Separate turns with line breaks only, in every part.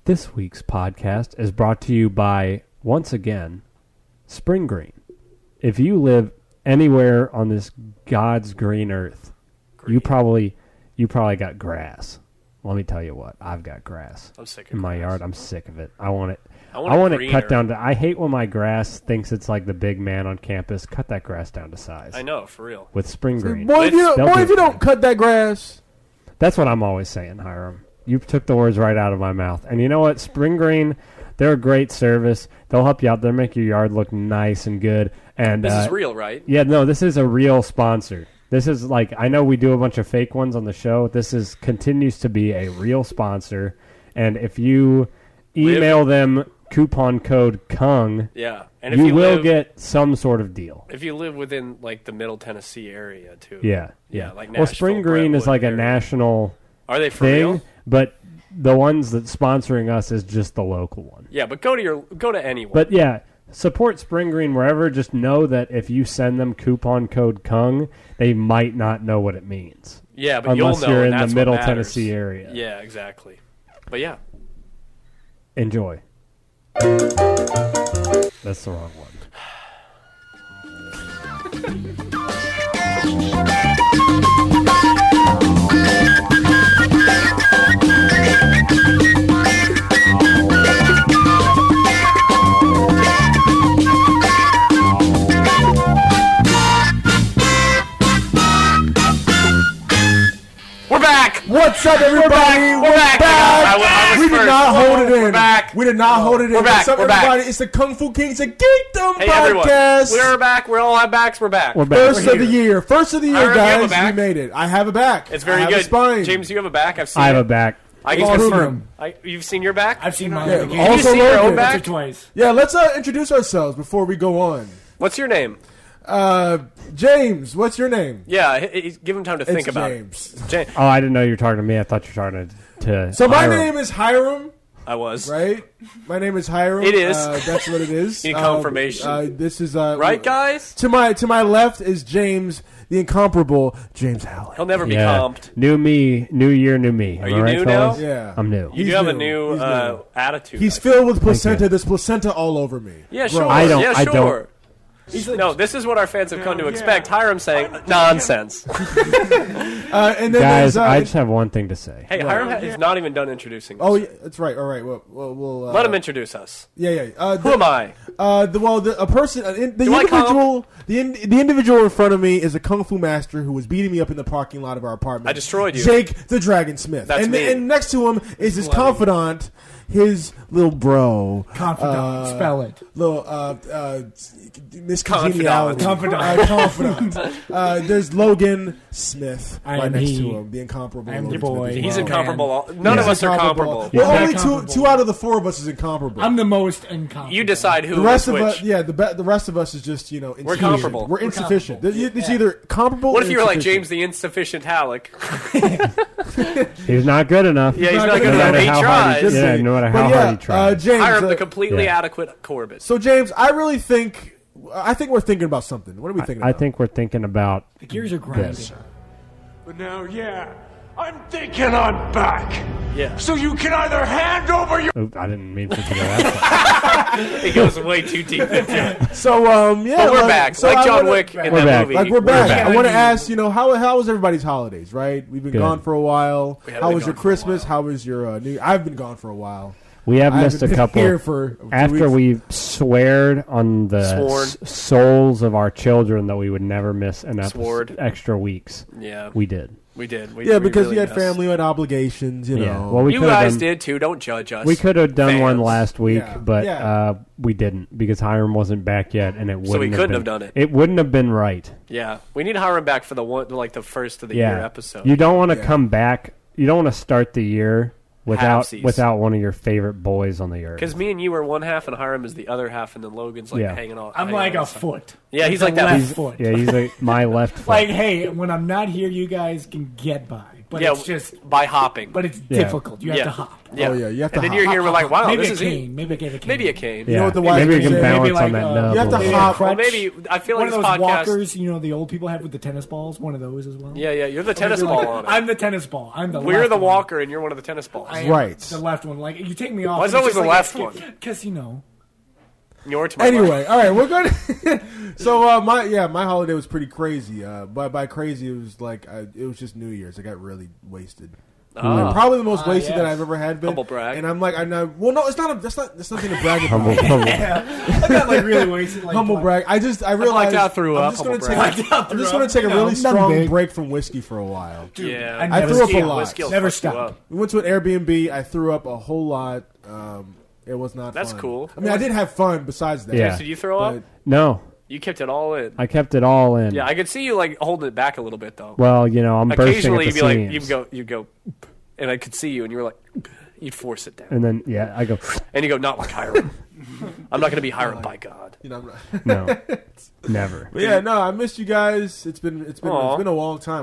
This week's podcast is brought to you by, once again, Spring Green. If you live anywhere on this God's green earth, you probably got grass. Let me tell you what, I've got grass.
I'm sick of
in my
grass.
yard. I'm sick of it. I want it.
I
I want it
greener.
cut down to. I hate when my grass thinks it's like the big man on campus. Cut that grass down to size.
I know, for real.
With Spring Green.
Boy, if you
They'll do
don't
it.
cut that grass.
That's what I'm always saying, Hiram. You took the words right out of my mouth. And you know what? Spring Green, they're a great service. They'll help you out. They'll make your yard look nice and good. And
This is real, right?
Yeah, no, this is a real sponsor. This is like, I know we do a bunch of fake ones on the show. This is continues to be a real sponsor. And if you email them coupon code KUNG,
Yeah. And if
you will
live,
get some sort of deal.
if you live within like the Middle Tennessee area too.
Yeah.
Like
well, Spring
Nashville,
Green is
Brentwood
like a
area.
national
Are they for
thing,
real?
but the ones that's sponsoring us is just the local one.
Yeah, but go to anyone.
But yeah, support Spring Green wherever. Just know that if you send them coupon code KUNG, they might not know what it means.
yeah, but
unless
you'll know
you're
and
in the
that's
Middle
what matters.
Tennessee area.
Yeah, exactly. But yeah.
Enjoy. That's the wrong one.
We're back!
What's up, everybody?
We're back. I was
We did
first.
not hold it in.
We're back.
We did not hold it in.
We're back.
What's up,
We're back.
everybody? It's the Kung Fu Kings of Geekdom
Hey everyone.
podcast.
We're back. We're all have backs. We're back.
We're back.
First of the year. First of the year,
Hiram, you have a
guys.
back?
We made it. I have a back.
It's very
I have
good.
A spine.
James, you have a back? I've seen
I have
it.
a back.
I
It's
can
awesome.
confirm. You've seen your back?
I've seen mine.
Yeah,
Did
Did you
also
see your own
Logan.
back?
once or twice.
Yeah, let's introduce ourselves before we go on.
What's your name?
James, what's your name?
Yeah, give him time to think
It's
about
James.
it. James.
Oh, I didn't know you were talking to me. I thought you were talking to
So my
Hiram.
name is Hiram,
I was.
right? My name is Hiram.
It is.
That's what it is.
Need confirmation.
This is
Right, guys?
To my left is James, the incomparable James Howell.
He'll never be
Yeah.
comped.
New me, new year, new me. Am
Are
I
you
right,
new
fellas?
now?
Yeah,
I'm new.
You
He's
do have a
new.
new
He's new.
attitude.
He's
I think.
filled with placenta.
you.
There's placenta all over me.
Yeah,
Bro.
sure.
I don't-
Yeah,
I
sure.
don't-
No, this is what our fans have come to expect. Hiram saying nonsense.
And then
Guys,
there's,
I just have one thing to say.
Hey, Hiram is not even done introducing us.
oh, yeah, that's right. All right. We'll
Let him introduce us.
Yeah.
Who am I?
A person, the
Do I
individual, the individual in front of me is a kung fu master who was beating me up in the parking lot of our apartment.
I destroyed you.
Jake the Dragon Smith.
That's
and,
me.
and next to him is his confidant, his little bro.
Confidant. Spell it.
Little Miss
Confidant.
Congeniality. Confidant. There's Logan Smith
I
right
am
next
he.
to him, the incomparable.
I am
Logan
the boy.
Smith as
He's
well.
incomparable. None of
He's
us are comparable.
Well,
Yeah.
only
Incomparable.
two out of the four of us is incomparable.
I'm the most incompetent.
You decide who
The rest
is
of
which.
us, yeah, the rest of us is just
We're
insufficient.
comparable.
We're insufficient.
comparable.
It's either comparable.
What
or
if you were like
insufficient.
James the insufficient Halleck?
He's not good enough.
Yeah, he's not
good
good
enough.
enough. He
how hard he
tries.
Yeah, no matter how
But yeah,
hard he tries.
James.
Hiram the completely
Yeah.
adequate Corbett.
So James, I think we're thinking about something. What are we thinking
I
about?
think we're thinking about
The gears are grinding.
this.
But now, I'm thinking I'm back.
Yeah.
So you can either hand over your
Oop, I didn't mean for it to go that
He goes way too deep into it.
So yeah,
But we're back.
so
like
I
John
wanna-
Wick in
We're
that
back.
movie.
Like we're back.
back.
I want to ask, how was everybody's holidays? Right, we've been
Good.
gone for a while.
We have
How
been
was your
gone for a
Christmas?
while.
How was your New? I've been gone for a while.
We have
I
missed a
haven't been
couple.
here for 2
After
weeks.
we sweared on the
Sworn.
souls of our children that we would never miss an
Swored.
extra weeks,
Yeah,
we did.
we did.
Yeah, because
really
you had
missed.
family, you had obligations. You
Yeah.
know.
Well, we
You
could have
guys
done,
did too. Don't judge us.
We could have done one
Fans.
last week,
Yeah.
but
Yeah.
we didn't because Hiram wasn't back yet, and it wouldn't.
So we couldn't
been,
have done it.
It wouldn't have been right.
Yeah, we need Hiram back for the first of the
Yeah,
year episode.
You don't want to
Yeah.
come back. You don't want to start the year
Halfsies.
without one of your favorite boys on the earth.
Because me and you are one half, and Hiram is the other half, and then Logan's like
Yeah.
hanging on.
I'm
hanging
like
on
a
stuff.
foot.
Yeah, he's
The
like that.
left
He's,
foot.
yeah, he's like my left foot.
Like, hey, when I'm not here, you guys can get by. but it's just
by hopping.
but it's difficult. You have to hop.
Yeah.
Oh, yeah, you have to
And then
hop.
you're here, we're like, wow,
maybe
this
a
is
cane. Maybe I get a cane.
Maybe a cane.
Yeah.
know what the wise
maybe you
man
can
said?
balance
Maybe like,
on that nub.
you have to
a little.
hop.
Well, maybe I feel like
One of
this
those
podcast.
walkers, the old people have with the tennis balls. One of those as well.
Yeah, you're the tennis
Maybe
ball
like,
on it.
I'm the tennis ball. I'm the.
We're
left
the
one.
walker, and you're one of the tennis balls.
I am
Right.
The left one. Like you take me off.
Why is
and
always
it's just
the
like
left
a
one?
Because
You're to my
Anyway,
left.
all right, we're gonna. So my holiday was pretty crazy. By crazy, it was like it was just New Year's. I got really wasted. Like, probably the most wasted that
yes.
I've ever had been.
Humble brag.
And I'm like, well, no, it's not. That's nothing to brag about.
Humble.
I got like really wasted. Like,
Humble brag. I realized
out, threw
I'm
up,
just gonna
humble
take.
brag.
I'm just gonna take a really strong break from whiskey for a while.
Yeah,
I threw up a
lot.
Whiskey will
Never
fuck you
stop.
up.
We went to an Airbnb. I threw up a whole lot. It was not.
That's
fun.
cool.
I mean, I did have fun. Besides that,
Yeah.
Did you throw up?
But
No,
You kept it all in.
I kept it all in.
Yeah, I could see you like holding it back a little bit though.
Well, I'm bursting at
Occasionally,
the
you'd be like,
seams.
you'd go, and I could see you, and you were like, you'd force it down,
And then, I go,
and you go, not like Hiram. I'm not going to be Hiram by God.
I'm not.
no, never.
But yeah, no, I missed you guys. It's been
Aw.
a long time.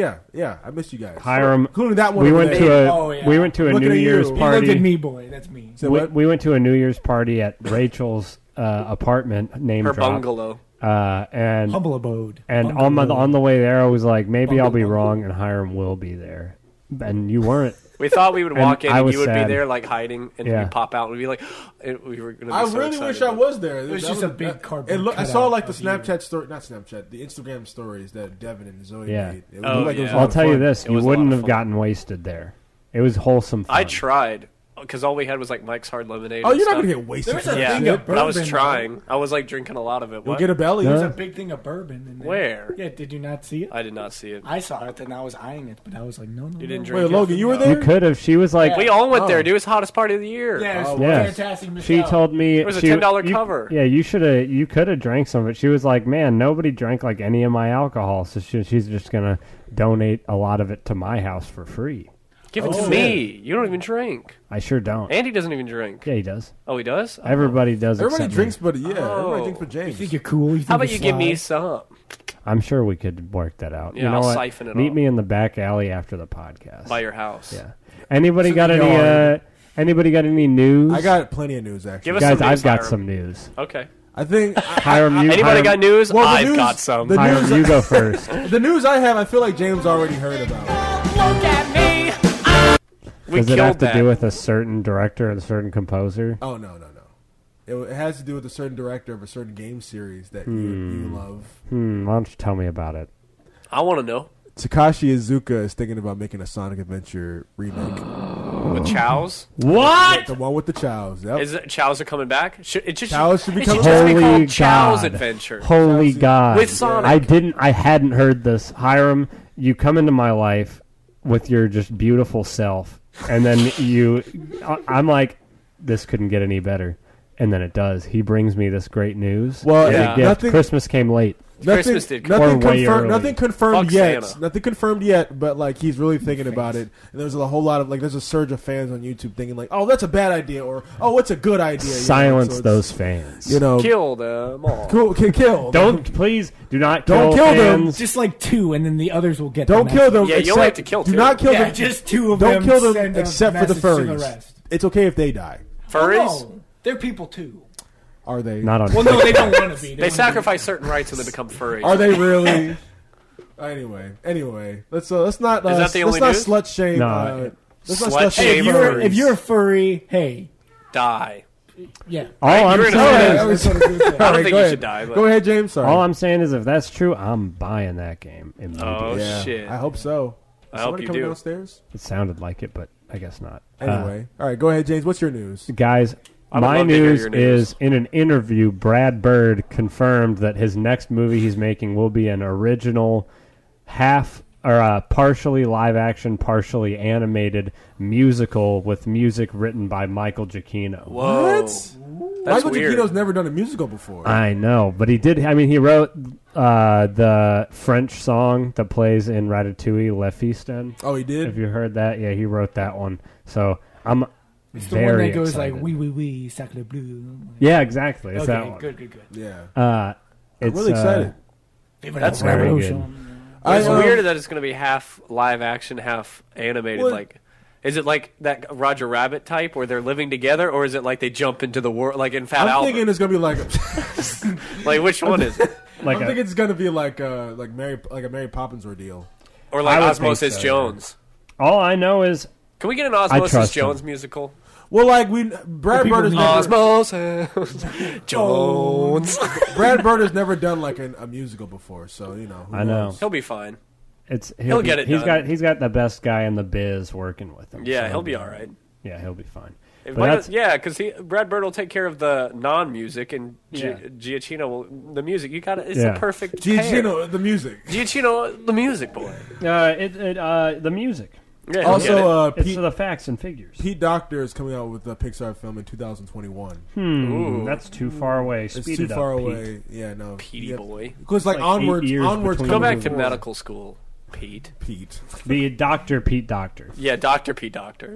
I missed you guys.
Hiram,
Including that one.
we
over
went
there.
to
Oh, yeah.
we went to a
Looking
New
at you.
Year's
You
You looked at
party.
me, boy. That's me.
Say
We,
what?
we went to a New Year's party at Rachel's apartment. Name
Her
drop.
bungalow.
And
Humble abode.
and
Bungalow.
on the way there, I was like, maybe I'll be wrong, and Hiram will be there, and you weren't.
We thought we would walk in
I
and
was
you would
sad.
be there like hiding, and
Yeah.
we'd pop out and we'd be like, and we were going to be
I
so
really
excited.
wish I was there. It
was just a big cardboard
I saw
cutout
like the
of you.
Snapchat story, not Snapchat, the Instagram stories that Devin and Zoe
Yeah.
made. It
Oh,
looked like it was
yeah.
a lot
I'll
of
tell you
fun.
this:
It
you
was a
wouldn't
lot
have
of fun.
gotten wasted there. It was wholesome fun.
I tried because all we had was like Mike's Hard Lemonade.
Oh,
and
you're not
stuff.
gonna get wasted.
There's
for
a
that
Yeah,
thing
shit.
of
but I was
bourbon,
trying. I was like drinking a lot of it.
You'll
What?
get a belly.
No.
There's a big thing of bourbon in there.
Where?
Yeah, did you not see it?
I did not see it.
I saw it and I was eyeing it, but I was like, no.
You didn't
Wait,
drink it.
Logan, you were
You
there?
could have. She was like,
We all went
Oh.
there, dude. It was the hottest party of the year.
Yeah, it was
Yes.
fantastic.
She
Michelle.
told me
It was a
she-
$10
you-
cover.
Yeah, you could have drank some of it. She was like, "Man, nobody drank like any of my alcohol, so she's just gonna donate a lot of it to my house for free."
Give it to me. You don't even drink.
I sure don't.
Andy doesn't even drink.
Yeah, he does.
Oh, he does?
Everybody does.
Everybody
except
drinks,
me.
but everybody
Oh.
drinks but James.
You think you're cool? You think
How about
you're
you give me
fly?
some?
I'm sure we could work that out.
Yeah,
you know
I'll
what?
siphon it
Meet
off.
me in the back alley after the podcast.
By your house.
Yeah. Anybody
To
got
the
any?
yard.
Anybody got any news?
I got plenty of news actually.
Give us
guys.
some news,
I've got
Hiram.
some news.
Okay.
I think
Hiram, you.
Anybody
Hiram,
got news?
Well, the
I've
news-
got some.
the
Hiram,
news-
you go first.
the news I have, I feel like James already heard about.
Look at me. We
Does it
killed
have to
that.
do with a certain director and a certain composer?
Oh no. It has to do with a certain director of a certain game series that you love.
Why don't you tell me about it?
I want to know.
Takashi Iizuka is thinking about making a Sonic Adventure remake.
With Chow's?
What?
The one with the Chows. Yep.
Is it Chow's are coming back?
Chow's should be
it
coming
should just be
Holy
called Chow's
God.
Adventure.
Holy God!
With Sonic.
I hadn't heard this. Hiram, you come into my life with your just beautiful self, and then I'm like, this couldn't get any better, and then it does. He brings me this great news.
Well,
as a
yeah.
gift.
nothing-
Christmas came late.
Christmas did come.
nothing
Or way
confirmed.
early.
Nothing confirmed
Fuck
yet.
Santa.
Nothing confirmed yet. But like he's really thinking about it. And there's a whole lot of there's a surge of fans on YouTube thinking like, oh, that's a bad idea, or oh, it's a good idea. you know?
Silence
So it's,
those fans.
You know,
Kill them all.
kill.
Don't please do not
Don't
kill
kill them.
fans.
Just like two, and then the others will get.
Don't
them
kill
after.
them.
Yeah, you
except,
only have to kill
Do
two.
not kill
Yeah,
them.
just two of
Don't
them.
kill them
send a
except for the
message to the
furries.
rest.
It's okay if they die.
Furries?
No, they're people too.
Are they?
Not on.
Well, no, they don't want to be.
They sacrifice certain rights and they become furries.
Are they really? Anyway, let's not.
Is that the only
let's not
news?
slut shame.
No.
Let's not
Slut
slut
shame
shame.
furries.
If you're a furry, hey,
Die.
yeah.
All I'm
You're in a-
saying
All right,
is,
that's what I was gonna say.
I don't
All right,
think
go
you
ahead.
should die. But...
Go ahead, James. Sorry.
all I'm saying is, if that's true, I'm buying that game immediately.
Oh,
yeah,
shit.
I hope so.
I
Is
hope
somebody
you
coming
do.
downstairs?
It sounded like it, but I guess not.
Anyway, all right. Go ahead, James. What's your news?
Guys,
I would
my
love to hear
news
your news.
is in an interview, Brad Bird confirmed that his next movie he's making will be an original partially live action, partially animated musical with music written by Michael Giacchino.
Whoa.
What?
That's
Michael
weird.
Giacchino's never done a musical before.
I know, but he did. I mean, he wrote the French song that plays in Ratatouille, Le Fistin.
Oh, he did.
If you heard that, yeah, he wrote that one. So I'm
It's the
very
one that goes
excited.
like, oui, sacre bleu.
Yeah, exactly. It's that
Okay,
one.
good.
Yeah.
I'm
I'm really excited.
That's
very
very
good.
It's weird that it's going to be half live action, half animated.
Well,
like, is it like that Roger Rabbit type where they're living together, or is it like they jump into the world, like in Fat
I'm
Albert?
thinking it's gonna be like.
Like, which one is it?
Like
I'm thinking it's gonna be like a Mary Poppins ordeal.
Or like
I would
Osmosis
think so,
Jones?
all I know is
Can we get an
trust
Osmosis
him.
Jones musical?
Well, like Brad Bird has never,
Osmosis Jones.
Brad Bird has never done like a musical before, so who
I know.
knows?
He'll be fine.
he'll
get it
He's
done.
got the best guy in the biz working with him.
Yeah,
so
he'll be all right.
Yeah, he'll be fine.
If
But that's-
yeah, because Brad Bird will take care of the non-music, and
Yeah.
Giacchino will the music. You got it. It's
Yeah.
the perfect pair.
Giacchino, the music.
Giacchino, the music boy.
the music.
Yeah, he'll get it.
Also,
It's the facts and figures.
Pete Docter is coming out with a Pixar film in 2021.
Ooh.
That's too far away.
It's
Speed
too
it up,
far
Pete.
away. Yeah, no.
Petey boy.
Because like,
Like 8
onwards,
years
onwards.
between
Go
comes
back to
before.
medical school, Pete.
Pete.
Be Dr. Pete Doctor.
Yeah, Dr. Pete Doctor.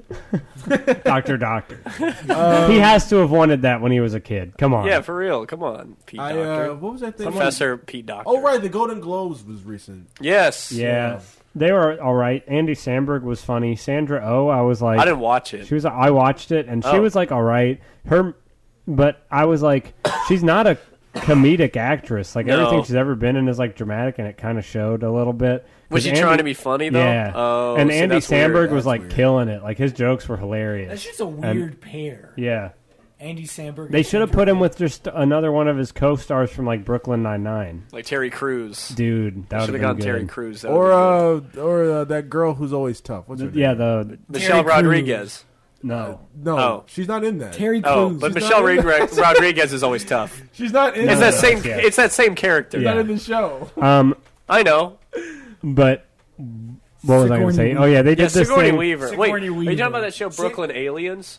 Doctor. He has to have wanted that when he was a kid. Come on.
Yeah, for real. Come on, Pete Doctor.
What was that thing?
Professor Pete Doctor.
Oh, right. The Golden Globes was recent.
Yes.
Yeah. They were all right. Andy Samberg was funny. Sandra Oh, I was like,
I didn't watch it.
she was. I watched it, and she
Oh.
was like, all right. But I was like, she's not a comedic actress. Like
No.
everything she's ever been in is like dramatic, and it kind of showed a little bit.
Was
'Cause
she trying to be funny though?
Yeah.
Oh,
and
see,
Andy
that's weird.
Samberg was
That's
like
weird.
killing it. Like his jokes were hilarious.
That's just a weird pair.
Yeah.
Andy Samberg.
They
and
should have
Sandra
put him
Oh.
with just another one of his co-stars from like Brooklyn Nine-Nine.
Like Terry Crews.
Dude, that
Should
would
have
have
gone
been
Terry
good.
Crews.
Or that girl who's always tough. What's her name?
Yeah, the
Michelle
Terry
Rodriguez.
no.
No,
Oh.
she's not in that.
Terry
Oh,
Crews.
but
She's
Michelle
not in
Rodriguez is always tough.
She's not in
It's
that.
that same.
yeah.
It's that same character.
Yeah.
Not in the show.
I know.
But what was I going to say?
Sigourney
Oh yeah, they
Yeah,
did this
Sigourney
thing.
Weaver. Wait,
Sigourney
are you
Weaver.
talking about that show Brooklyn Aliens?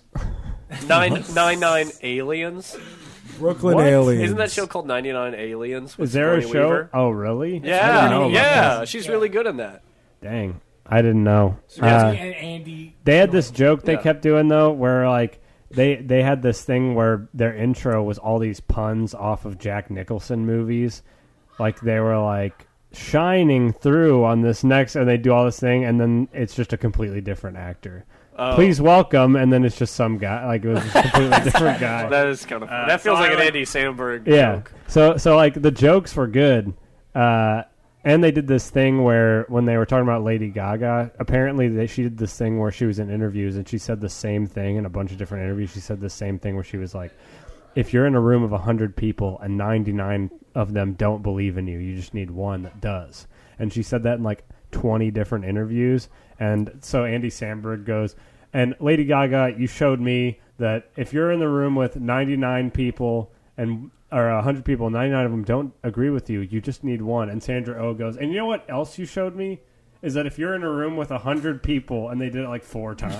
999 Aliens.
Brooklyn
What?
Aliens.
Isn't that show called 99 Aliens? With
Is there a
Sigourney
show?
Weaver?
Oh really? I didn't know
Yeah,
about
yeah.
that.
She's really good in that.
Dang, I didn't know.
and Andy.
They had this joke they
Yeah.
kept doing though, where like they had this thing where their intro was all these puns off of Jack Nicholson movies, like they were like shining through on this next, and they do all this thing, and then it's just a completely different actor.
Oh.
Please welcome, and then it's just some guy, like it was just a completely different guy.
That is kind of fun. That feels
so
like
I
an
like-
Andy Samberg
Yeah.
joke.
So like the jokes were good. And they did this thing where when they were talking about Lady Gaga, apparently she did this thing where she was in interviews and she said the same thing in a bunch of different interviews. She said the same thing where she was like, if you're in a room of 100 people and 99 of them don't believe in you, you just need one that does. And she said that in like 20 different interviews. And so Andy Samberg goes, and Lady Gaga, you showed me that if you're in the room with 99 people or 100 people, 99 of them don't agree with you, you just need one. And Sandra Oh goes, and you know what else you showed me? Is that if you're in a room with 100 people, and they did it like 4 times.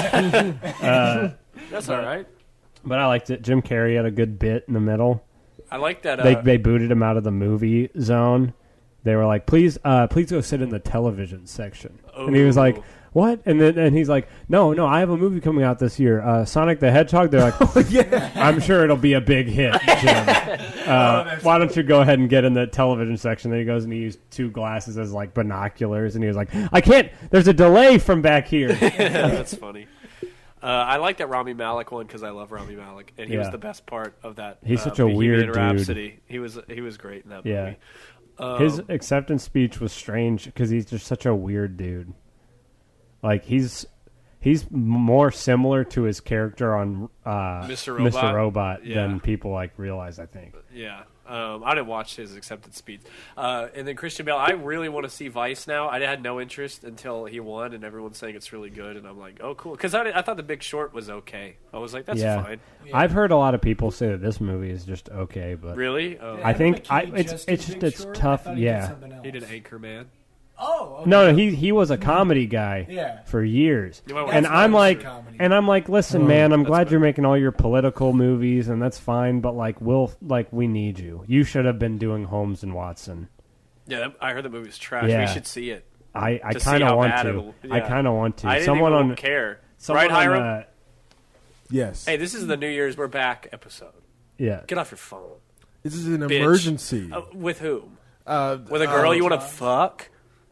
That's all right.
But I liked it. Jim Carrey had a good bit in the middle.
I like that.
They booted him out of the movie zone. They were like, please go sit in the television section. And he was like, what? And he's like, no, I have a movie coming out this year, Sonic the Hedgehog. They're like,
yeah.
I'm sure it'll be a big hit, Jim. Why don't you go ahead and get in the television section? Then he goes and he used 2 glasses as like binoculars, and he was like, I can't. There's a delay from back here.
That's funny. I like that Rami Malek one because I love Rami Malek, and he was
Yeah.
the best part of that.
He's such a
Bohemian
weird dude.
Rhapsody. He was great in that
Yeah.
movie.
His acceptance speech was strange because he's just such a weird dude. Like he's more similar to his character on
Mr. Robot? Yeah.
than people like realize. I think.
Yeah. I didn't watch his acceptance speech. And then Christian Bale, I really want to see Vice now. I had no interest until he won, and everyone's saying it's really good, and I'm like, oh, cool. Because I thought The Big Short was okay. I was like, that's fine.
I've heard a lot of people say that this movie is just okay, but
Really? Oh,
I think
Adam McKay
it's
just did
just
Big
it's
Short? I
tough.
thought he did
Yeah.
something else.
he did Anchorman.
Oh, okay.
No, he was a comedy guy
Yeah.
for years,
You might want
and
to-
I'm
why
like,
it's a comedy.
listen, man, I'm glad
better.
you're making all your political movies, and that's fine, but like, we need you. You should have been doing Holmes and Watson.
Yeah, I heard the movie was trash.
Yeah.
We should see it.
I
To see
kind of
how
want
bad
to.
it'll-
I
yeah.
kind of want to.
I didn't
Someone
even
on
care.
someone
Right, Hiram?
on,
Yes.
Hey, this is the New Year's We're Back episode.
yeah.
Get off your phone.
This is an
Bitch.
emergency.
With whom?
With
With a girl you want to fuck?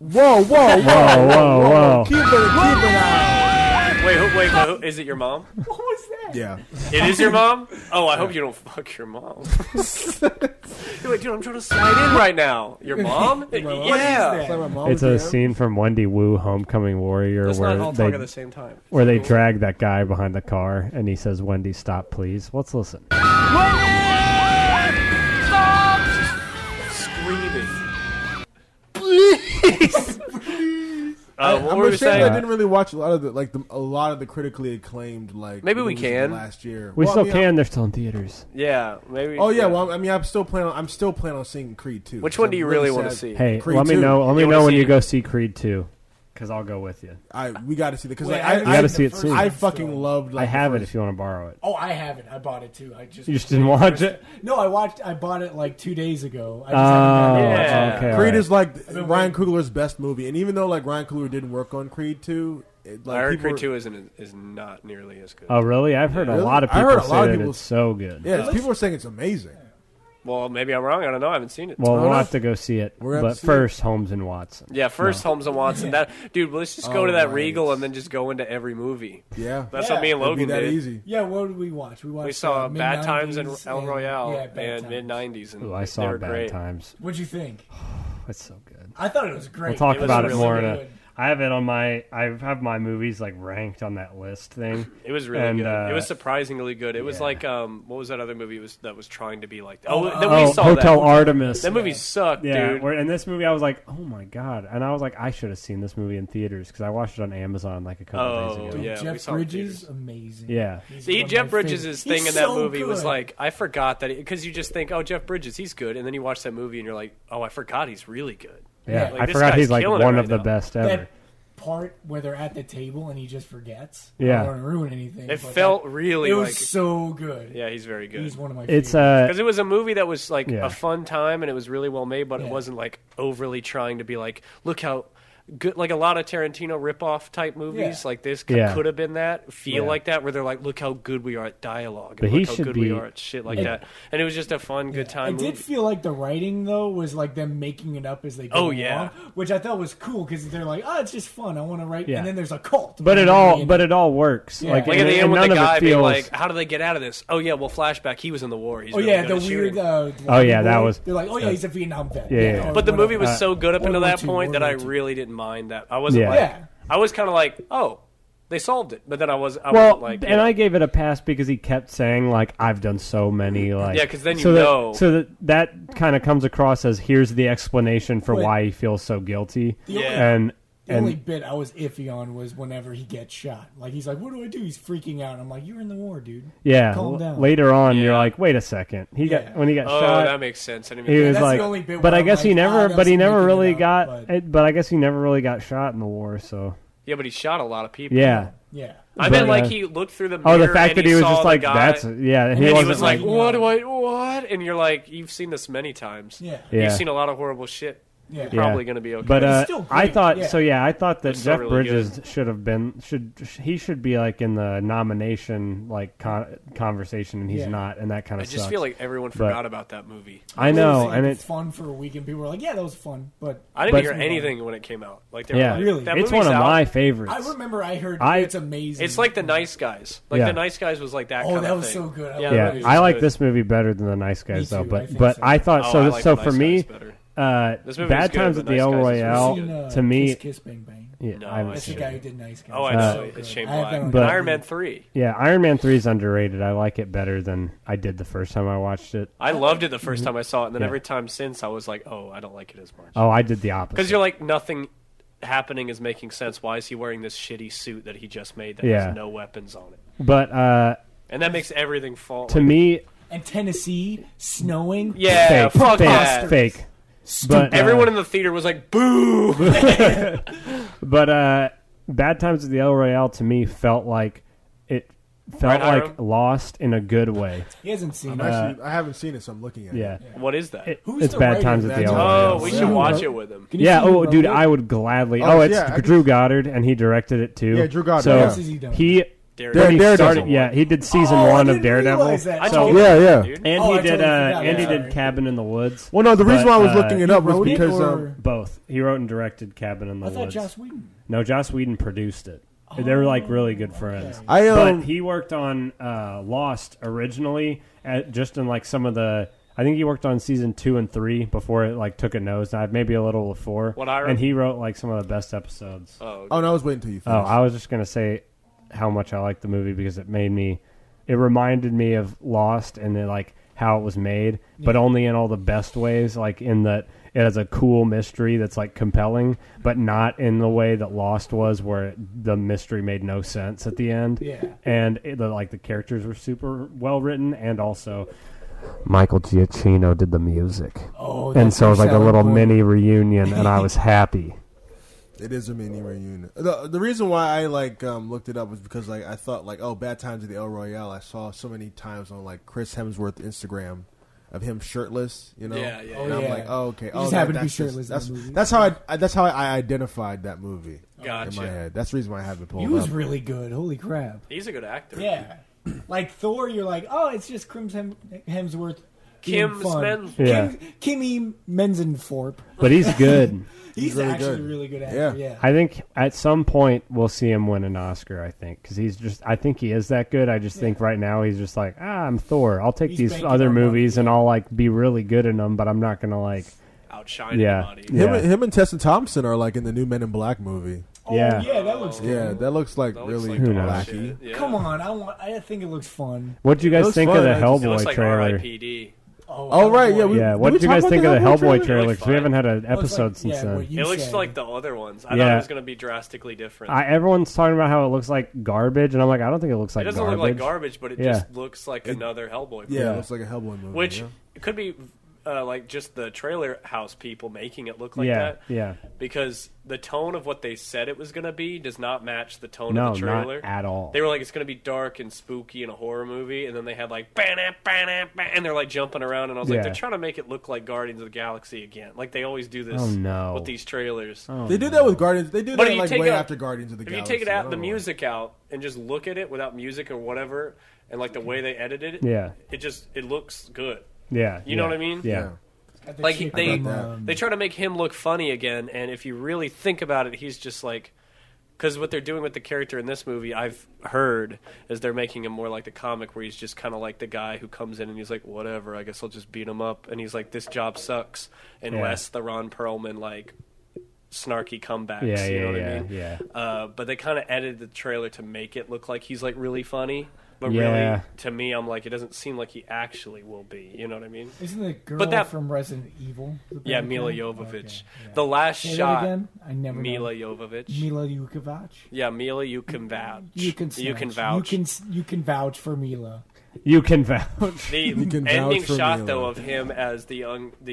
Whoa!
Whoa.
Keep it out.
Wait, who, is it your mom?
What was that?
Yeah.
It is your mom? Oh, I hope you don't fuck your mom. You're like, dude, I'm trying to slide in right now. Your mom?
What is
Yeah.
It's like my mom
It's
was
a
there.
scene from Wendy Wu, Homecoming Warrior,
Let's
where
not all talk at the same time.
where they drag that guy behind the car, and he says, "Wendy, stop, please." Let's listen.
Screaming. Please. What
I'm
were we
ashamed
saying?
I didn't really watch a lot of the critically acclaimed
Maybe we
movies
can.
last year.
We
Well,
still
I mean,
can. They're still in theaters.
Yeah, maybe.
Oh yeah, well I mean I'm still planning on seeing Creed 2.
Which
So
one do
I'm
you really want to
sad.
see?
Hey,
Creed
let me
2.
know. Let me
You wanna
know when
see-
you go see Creed 2, because I'll go with you.
We got to see that because
Wait,
like,
I haven't
You gotta
seen
see
the
it
first
soon.
one
I fucking
still.
loved. Like,
I have
the
it
first-
if you want to borrow it.
Oh, I haven't. I bought it too.
You just didn't watch it?
No, I bought it like 2 days ago. I just
Oh,
haven't gotten to watch
Yeah.
it.
okay.
Creed
alright.
is like
been
Ryan
waiting.
Coogler's best movie, and even though like Ryan Coogler didn't work on Creed 2,
I heard
people
Creed
were-
2 is not nearly as good.
Oh, really? I've heard a
Really?
lot of
I
people
heard a
say
lot of
that
people-
it's so good.
Yeah, people are saying it's amazing.
Well, maybe I'm wrong. I don't know. I haven't seen it.
Well, we'll
know.
have to go see it.
We're gonna
But
have to see
first, Holmes and Watson.
Yeah, first Holmes and Watson. That dude, let's just go
Oh,
to that
right.
Regal and then just go into every movie.
Yeah,
That's
Yeah.
what me and
it'd be
Logan
that
did.
easy.
Yeah, what did we watch? We watched.
We saw Bad Times and
Mid-90s
El Royale
Yeah, Bad
and
Times.
mid '90s, and
Ooh, I
they
saw
were
Bad
great.
Times.
What'd you think?
It's so good.
I thought it was great.
We'll talk
was
about it
really
more in
good.
I have it on my. I have my movies like ranked on that list thing.
It was really
And,
good. It was surprisingly good. It was
yeah.
like what was that other movie that was trying to be like?
Oh,
Then we saw
Hotel
that.
Artemis.
That movie sucked,
Yeah,
dude.
where in this movie I was like, oh my god, and I was like, I should have seen this movie in theaters because I watched it on Amazon like a couple days ago.
Yeah, we
Jeff
saw it in
Bridges,
theaters.
amazing.
Yeah.
He's
See,
one of
Jeff
my
Bridges'
favorites.
thing
He's
in that
so
movie was
good.
like, I forgot that because you just think, oh, Jeff Bridges, he's good, and then you watch that movie and you're like, oh, I forgot he's really good.
Yeah,
Like,
I
this
forgot
guy's
he's like
killing it
one
right
of the
now.
best ever.
that part where they're at the table and he just forgets.
Yeah.
I don't want to ruin anything.
It
but
felt
that-
really
It was
like,
so good.
yeah, he's very good.
He's one of my.
It's
favorites.
Because it was a movie that was like
Yeah.
a fun time and it was really well made, but it
Yeah.
wasn't like overly trying to be like, look how good. Like a lot of Tarantino ripoff type movies,
Yeah.
like this
Yeah.
could have been that. Feel
Yeah.
like that, where they're like, look how good we are at dialogue,
But
and
he
look how
should
good
be-
we are at shit like
Yeah.
that. And it was just a fun, good time
It did
movie.
feel like the writing though was like them making it up as they go
Oh,
along,
yeah.
which I thought was cool because they're like, oh, it's just fun. I want to write,
Yeah.
and then there's a cult.
But it all works.
Yeah.
Like,
Like
and,
at the end
and
with
none
the
of
guy
it
being
feels
like, how do they get out of this? Oh yeah, well flashback, he was in the war. He's
Oh
really
yeah,
good
the
at
weird.
shooting.
Oh, yeah, that
boy.
was-
They're like, oh yeah, he's a Vietnam vet.
Yeah.
But the movie was
Uh,
so good up
World
until
War
that
II,
point that
World
I
War II.
really didn't mind that. I wasn't
Yeah.
like,
Yeah.
I was kind of like, oh, they solved it. But then I wasn't
well,
like,
and I gave it a pass because he kept saying like, I've done so many like.
Yeah, 'cause then you
so
know.
So that kind of comes across as here's the explanation for
Wait.
why he feels so guilty.
The only-
And
The only
and
bit I was iffy on was whenever he gets shot. Like he's like, "What do I do?" He's freaking out. I'm like, "You're in the war, dude."
yeah,
Calm down.
later on
Yeah.
you're like, wait a second. He
Yeah.
got when he got
oh,
shot.
that makes sense. I didn't
He
even
was
that's
like,
the only bit
but
where
I
I'm
guess he
like,
never,
that's
but he never
making it
really
up,
got,
but-
but I guess he never really got shot in the war. So
yeah, but he shot a lot of people.
yeah.
Yeah.
I
But,
meant like
uh,
he looked through the mirror
Oh, the fact
and
that he was
saw
just
the
like,
guy,
that's yeah, and
and
he
he
wasn't
was like,
like,
what? And you're like, you've seen this many times.
Yeah.
Yeah.
You've seen a lot of horrible shit.
Yeah.
You're probably going to be okay.
But
It's still
I
great,
thought
yeah.
so. Yeah, I thought that
It's still
Jeff
really
Bridges should be like in the nomination like conversation, and he's
Yeah.
not, and that kind
I
of.
just
sucks.
feel like everyone forgot about that movie.
I know,
Like,
and
it's
it.
fun for a week, and people were like, "Yeah, that was fun." But
I didn't
But-
hear anything when it came out. Like, they were
Yeah,
like,
Really?
that
it's
movie's
one of
out.
my favorites.
I remember I heard
I-
it's amazing.
It's like The Nice Guys. Like
Yeah.
The Nice Guys was like that.
Oh,
kind
that
of
was
thing.
so good. I
Yeah,
love
Yeah,
that movie
I
was
like
good.
this movie better than The Nice Guys,
Me
though.
too, I
But
think
but
so.
I thought
Oh,
so.
I like
so
The
for
Nice
me,
Guys better. This movie was
Bad
good,
Times
but
at the
Nice
El
Guys is really
Royale
good.
to me.
Kiss Kiss Bang Bang.
Yeah,
No,
I haven't
That's the
seen
guy
it.
who did Nice Guys.
Oh, I
Uh,
know.
So
It's
good.
Shane
I have
Black.
that on
But-
And
DVD.
Iron Man 3.
Yeah, Iron Man 3 is underrated. I like it better than I did the first time I watched it.
I loved it the first time I saw it, and then
Yeah.
every time since I was like, oh, I don't like it as much.
Oh, I did the opposite.
Because you're like, nothing happening is making sense. Why is he wearing this shitty suit that he just made that
Yeah.
has no weapons on it?
But
And that makes everything fall.
to
like,
me,
And Tennessee snowing.
yeah,
fake,
fuck
fake,
that.
fake. But
Everyone in the theater was like, boo!
But Bad Times at the El Royale to me felt like it felt
Right,
like
Hiram?
Lost in a good way.
He hasn't seen
I'm
it.
actually, I haven't seen it, so I'm looking at
Yeah,
it.
What is that?
Who's
it's
the
Bad
writer
Times
of
at
that?
the El
Oh,
Royale.
we
Yeah.
should watch
Who
it with him.
Can you
Yeah.
see who
Oh,
wrote
dude,
it?
I would gladly.
Oh,
it's
yeah, I
Drew
can-
Goddard, and he directed it too.
Yeah, Drew Goddard,
So
yeah.
What else has he done?
he
Daredevil.
He
Daredevil.
started, yeah, he did season
Oh, I
1 of
didn't
Daredevil.
realize that.
I
So-
told you
Yeah,
that,
yeah.
dude.
And
Oh,
he
I
did
totally forgot.
and he
Sorry.
did Cabin in the Woods.
Well, no, the reason
But,
why I was looking it up was
wrote it,
because
or-
Both. He wrote and directed Cabin in the
I thought
Woods.
Joss Whedon.
No, Joss Whedon produced it. They were like really good friends.
okay.
But he worked on Lost originally, just in like some of the. I think he worked on season 2 and 3 before it like took a nosedive, maybe a little of 4. And he wrote like some of the best episodes.
Oh,
no, I was waiting until you
Oh,
finished.
I was just gonna say how much I liked the movie because it reminded me of Lost and then like how it was made, but only in all the best ways, like in that it has a cool mystery that's like compelling, but not in the way that Lost was, where the mystery made no sense at the end.
Yeah.
And the characters were super well written, and also Michael Giacchino did the music.
Oh,
And
that's
so it was like a
selling
little
point.
mini reunion, and I was happy.
It is a mini reunion. The reason why I looked it up was because I thought Bad Times at the El Royale. I saw so many times on Chris Hemsworth Instagram of him shirtless. You know,
Yeah, yeah.
And
Oh,
I'm
yeah.
like, oh, okay.
He just happened to be shirtless in the movie.
That's how I identified that movie in
Gotcha.
my head. That's the reason why I have it pulled
He was
up.
really good. Holy crap.
He's a good actor.
Yeah. Like Thor, you're like, oh, it's just Hemsworth. being
Kim's
fun.
men.
Yeah.
Kimmy Menzenthorpe.
But he's good.
He's
really
actually
good.
a really good actor.
Yeah.
Yeah.
I think at some point we'll see him win an Oscar. I think because I think he is that good. I just think right now he's just like, I'm Thor. I'll take
He's
these
banking
other
on money,
movies and
yeah.
I'll be really good in them, but I'm not gonna
Outshine
Yeah.
anybody.
Yeah.
Him and Tessa Thompson are in the new Men in Black movie.
Oh,
Yeah.
yeah, that looks good.
Yeah, that looks like
That looks
really
like
Who
dog
knows?
shit. Yeah.
Come on, I think it looks fun.
What do you
It
guys
looks
think
fun.
of the
It just-
It looks
Hellboy
like
trailer?
R.I.P.D.
Oh, right, yeah,
Yeah,
Did
what
we
did you
talk
guys
about
think
the
of the
Hellboy
Hellboy
trailer?
trailer? Because we
fine.
haven't had an
Well, it's
episode
like-
since
yeah,
then.
what you
It looks
said.
like the other ones. I thought
Yeah.
it was going to be drastically different.
Everyone's talking about how it looks like garbage, and I'm like, I don't think it looks
it
like
doesn't
garbage.
look like garbage, but it
Yeah.
just looks like another Hellboy movie.
Yeah,
Yeah.
it looks like a Hellboy movie.
Which
yeah.
it could be just the trailer house people making it look like
yeah,
that.
yeah.
Because the tone of what they said it was going to be does not match the tone
No,
of the trailer.
not at all.
They were like, it's going to be dark and spooky and a horror movie, and then they had "Ba-na, ba-na, ba," and they're jumping around, and I was
Yeah.
like, they're trying to make it look like Guardians of the Galaxy again. Like they always do this
Oh, no.
with these trailers.
Oh,
They do that with Guardians. They do
But
that
if you take
way
out-
after Guardians of the
If you
Galaxy.
take it
I
out,
don't
the
know.
music out, and just look at it without music or whatever, and the way they edited it,
Yeah.
it looks good.
Yeah.
You know what I mean?
Yeah.
Got the
Like,
chick
they-
from,
They try to make him look funny again, and if you really think about it, he's just because what they're doing with the character in this movie, I've heard, is they're making him more like the comic, where he's just kind of like the guy who comes in and he's like, whatever, I guess I'll just beat him up, and he's like, this job sucks, unless the Ron Perlman snarky comebacks.
Yeah,
you know what
yeah,
I mean?
yeah.
But they kind of edited the trailer to make it look like he's really funny. But
Yeah.
really, to me, I'm like, it doesn't seem like he actually will be. You know what I mean?
Isn't the girl
But that-
from Resident Evil? the
Yeah,
bad
Mila
guy?
Jovovich.
Okay, yeah.
The last
Say that
shot,
again? I never know.
Mila Jovovich.
Mila Jovovich.
Yeah, Mila, you can vouch.
You can
vouch.
You can vouch for Mila.
You can vouch.
The
You can vouch
ending
for
shot
Mila.
though of him as the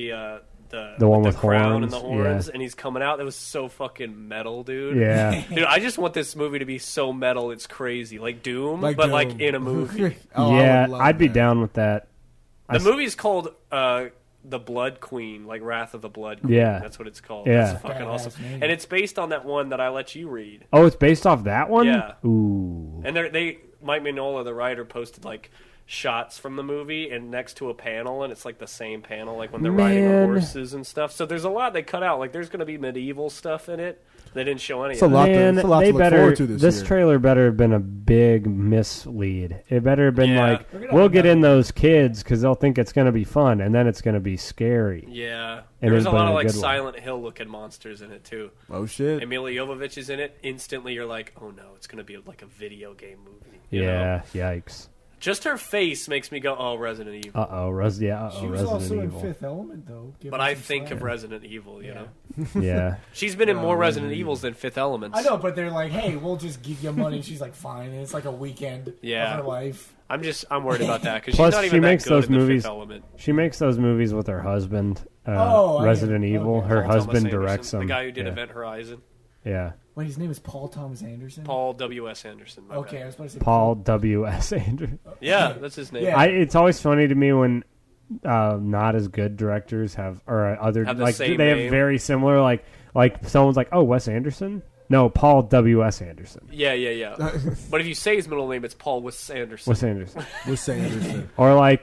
one
with
with
the crown
horns,
and the horns,
yeah.
and he's coming out. That was so fucking metal, dude.
Yeah.
Dude, I just want this movie to be so metal, it's crazy, like Doom,
Like
but
Doom.
in a movie.
Oh, I
yeah,
would love
I'd be
that.
down with that.
The movie's called The Blood Queen, like Wrath of the Blood Queen.
Yeah.
That's what it's called.
Yeah.
That's fucking
Badass
awesome.
name.
And it's based on that one that I let you read.
Oh, it's based off that one?
Yeah.
Ooh.
And Mike Mignola, the writer, posted shots from the movie and next to a panel, and it's the same panel, when they're riding on
Man.
horses and stuff. So there's a lot they cut out. There's going to be medieval stuff in it. They didn't show any
It's a
of that.
lot.
Man,
It's a lot
they
to look
better.
forward to this year.
trailer better have been a big mislead. It better have been
Yeah.
we'll get in those kids because they'll think it's going to be fun, and then it's going to be scary.
Yeah.
And
There's
it's
a lot
been
of
a good one.
Silent Hill looking monsters in it too.
Oh shit!
Mila Jovovich is in it. Instantly, you're like, oh no, it's going to be a video game movie. You
Yeah,
know?
yikes.
Just her face makes me go, oh, Resident Evil.
Uh-oh,
She was
Resident
also
Evil.
in Fifth Element, though. Give
But
her
I
some
think
slack.
of Resident Evil, you know?
Yeah.
She's been in more Resident Evils than Fifth Elements.
I know, but they're like, hey, we'll just give you money. She's like, fine. And it's like a weekend
Yeah.
of her life.
I'm worried about that because she's
Plus,
not
she
even that
makes
good
those
in the
movies-
Fifth Element.
She makes those movies with her husband,
Oh, I
Resident
get it.
Evil.
Okay.
Her
Paul Thomas
husband
Anderson,
directs them.
The guy who did
yeah.
Event Horizon.
Yeah.
Wait, his name is Paul Thomas Anderson?
Paul W.S. Anderson. my
Okay, I
bad.
was supposed to say
Paul W.S. Anderson.
Yeah, that's his name.
Yeah.
It's always funny to me when not as good directors have, or other,
Have the same
they
name.
have very similar, like someone's like, oh, Wes Anderson? No, Paul W.S. Anderson.
Yeah. But if you say his middle name, it's Paul Wes Anderson.
Wes Anderson.
Wes Anderson.
Or like,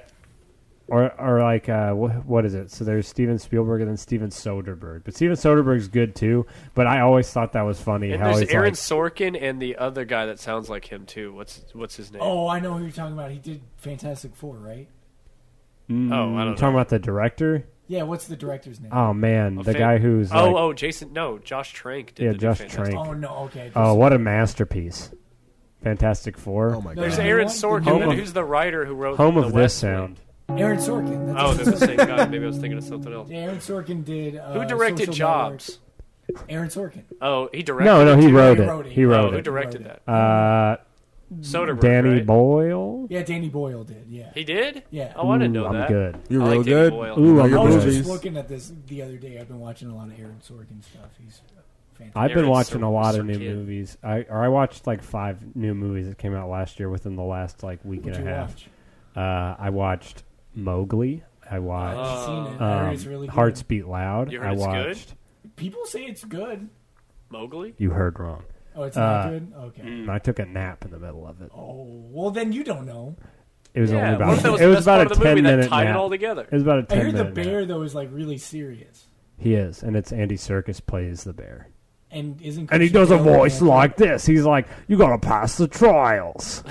what is it? So there's Steven Spielberg and then Steven Soderbergh. But Steven Soderbergh's good too. But I always thought that was funny.
And
how
there's
he's
Aaron
like,
Sorkin and the other guy that sounds like him too. What's his name?
Oh, I know who you're talking about. He did Fantastic Four, right?
I don't know.
talking about the director.
Yeah, what's the director's name?
Oh man, the guy who's like,
Jason. No, Josh Trank did.
Yeah,
the
Josh
Fantastic-
Trank.
Oh, no, okay.
oh, what a masterpiece! Fantastic Four.
Oh my
No,
There's
god.
Aaron
Home
Sorkin.
of-
Who's the writer who wrote
Home
The
of
West
this
Wing?
sound.
Aaron Sorkin.
Oh, that's the same guy. Maybe I was thinking of something else.
Yeah, Aaron Sorkin did.
Who directed
Social
Jobs?
Network. Aaron Sorkin.
Oh, he directed.
No,
it
he
too?
wrote
he
it.
wrote it.
He
Oh,
wrote
who
it.
directed
Wrote
that? Soderbergh.
Danny
right?
Boyle.
Yeah, Danny Boyle did. Yeah.
He did.
Yeah.
Oh, I didn't know
I'm
that.
good.
You're
I
real
like Danny
good.
Boyle.
Ooh,
Know
I'm
your
I was
movies.
just looking at this the other day. I've been watching a lot of Aaron Sorkin stuff. He's fantastic.
I've been
Aaron
watching a lot of new
Sorkin.
movies. I watched like 5 new movies that came out last year within the last like week
What'd
and
you
a half.
watch?
I watched Mowgli. I watched
I've seen it. I heard it's really good.
Hearts Beat Loud.
You heard
I
it's good?
watched.
People say it's good.
Mowgli.
You heard wrong.
Oh, it's not good? Okay.
I took a nap in the middle of it.
Oh, well, then you don't know.
It was only
Yeah,
about.
what if that was
It
the
was
best
about
part
a
of the movie
10-minute
that tied
nap.
it all together?
It was about a
I
10
heard the
minute
bear,
nap.
though, is like really serious.
He is, and it's Andy Serkis plays the bear.
And isn't
And he
Christian
does a
Bale
voice
in it?
like this. He's like, "You gotta pass the trials."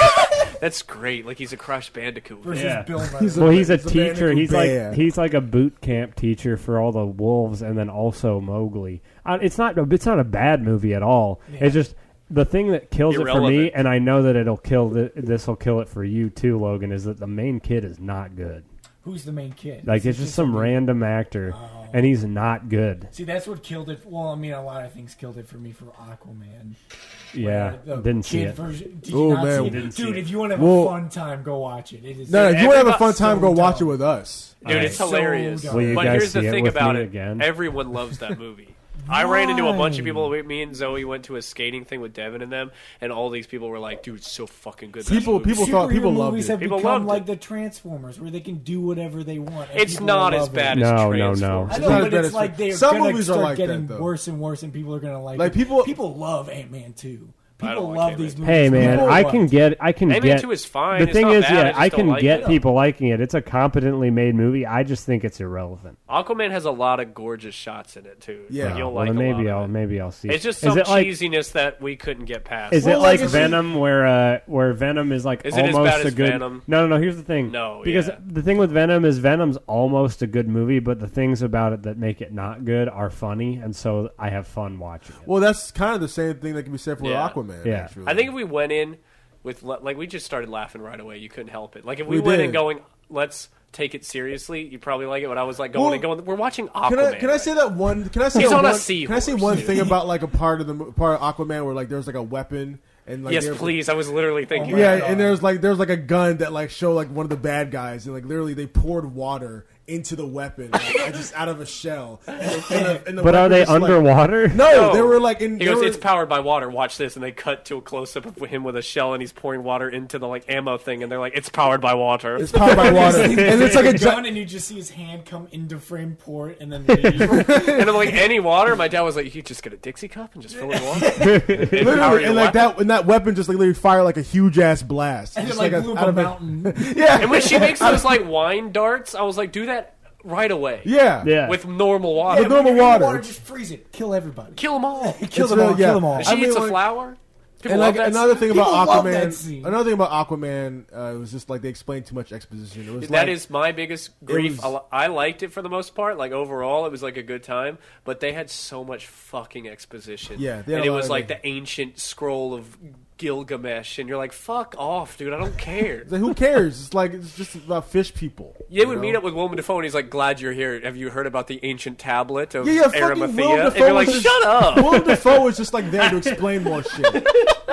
That's great. Like he's a Crash Bandicoot.
Versus
Yeah.
Bill Murray.
He's
Well, he's a
It's a
teacher.
Bandicoot
He's
bear.
like a boot camp teacher for all the wolves, and then also Mowgli. It's not a bad movie at all.
Yeah.
It's just the thing that kills it for me,
Irrelevant.
and I know that it'll kill this will kill it for you too, Logan. Is that the main kid is not good.
Who's the main kid?
Like
Is it
it's just some
a-
random actor, and he's not good.
See, that's what killed it. Well, I mean, a lot of things killed it for me for Aquaman.
Yeah,
The
didn't see
kid
it.
Version, did
Oh,
you not
man.
see it?
Didn't see
Dude,
it.
if you want to have
Well-
a fun time, go watch it. It is.
No, if you want to have a fun
Everybody's
time, go
so
watch it
dumb.
with us.
Dude, it's
So
hilarious.
dumb.
Will you
But
guys
here's the
see it
thing
with
about
me
it.
again?
Everyone loves that movie. I ran into a bunch of
Why?
people. Me and Zoe went to a skating thing with Devin and them, and all these people were like, "Dude, it's so fucking good."
People thought people
Superhero
loved
movies
it.
have
People
become
loved
like
it.
the Transformers, where they can do whatever they want. and
It's
people
not as
love
bad
it.
as
No, no,
Transformers.
no.
I
It's
know,
not as
but
bad
it's
as
like they're
some
gonna
movies are
start
like that,
getting
though.
worse and worse, and people are gonna like
Like,
it.
people-
People love Ant-Man too.
I
People
don't like
love
Ant-Man.
these movies.
Hey man,
People
I
love
can
it.
get
Ant-Man 2 is fine.
The
It's
thing
not
is,
bad. I
yeah,
just
I
don't
can
like
get
it.
people liking it. It's a competently made movie. I just think it's irrelevant.
Aquaman has a lot of gorgeous shots in it too.
Yeah.
Like, you'll
Well,
like
then
a lot of it.
maybe I'll see.
It's just
Is
some
it like
cheesiness that we couldn't get past.
Is
Well,
it
like,
like
it's
Venom, where Venom is like
Is it as
almost
bad
a
as
good?
Venom?
No. Here's the thing.
No,
because
yeah.
the thing with Venom is Venom's almost a good movie, but the things about it that make it not good are funny, and so I have fun watching it.
Well, that's kind of the same thing that can be said for
Yeah.
Aquaman.
Yeah.
Actually.
I think if we went in with like we just started laughing right away, you couldn't help it. Like if we,
We
went
did.
in going, let's take it seriously, you probably like it. But I was like
Well,
we're watching Aquaman.
Can I say that one? Can I say
He's
that
on a
one,
seahorse,
Can I say one
dude.
thing about like a part of Aquaman where like there's like a weapon and like
Yes,
they're-
please. I was literally thinking.
my
Yeah,
God.
and there's like a gun that like show like one of the bad guys and like literally they poured water into the weapon like, just out of a shell. And the
But are
weapon
they
just, like-
underwater?
No, they were like in.
He
they
goes,
were-
it's powered by water. Watch this, and they cut to a close up of him with a shell, and he's pouring water into the like ammo thing, and they're like, it's powered by water.
It's powered by water, and it's like a
gun,
gi-
and you just see his hand come into frame, pour it, and then leave.
And I'm like, any water? My dad was like, you could just get a Dixie cup and just fill it with water. And power
literally,
your
and like
weapon.
that, and that weapon just like literally fired like a huge ass blast,
and
just
then like
a-
blew
out
up
of
a
a-
mountain.
Yeah,
And when she makes those like wine darts, I was like, do that right away.
yeah,
Yeah.
With normal water.
With normal
When you're in the
water.
just freeze it, kill everybody,
Kill them all.
kill
It's
them all,
really- yeah.
kill them all.
And she
I mean,
eats a
like-
flower. People
And
love
like
that.
another thing about
People love that
Aquaman,
scene.
another thing about Aquaman was just like they explained too much exposition. It was
That
like,
is my biggest grief.
was-
I liked it for the most part. Like overall, it was like a good time. But they had so much fucking exposition.
Yeah, they had
and
a
it
lot
was
of
like
it.
the ancient scroll of Gilgamesh, and you're like, "Fuck off, dude! I don't care."
It's like, who cares? It's like it's just about fish people.
They would meet up with Willem Dafoe, and he's like, "Glad you're here. Have you heard about the ancient tablet of
Yeah, fucking Willem
Arimathea?" And
Dafoe
you're like,
was just-
"Shut up!"
Willem Dafoe was just like there to explain more shit.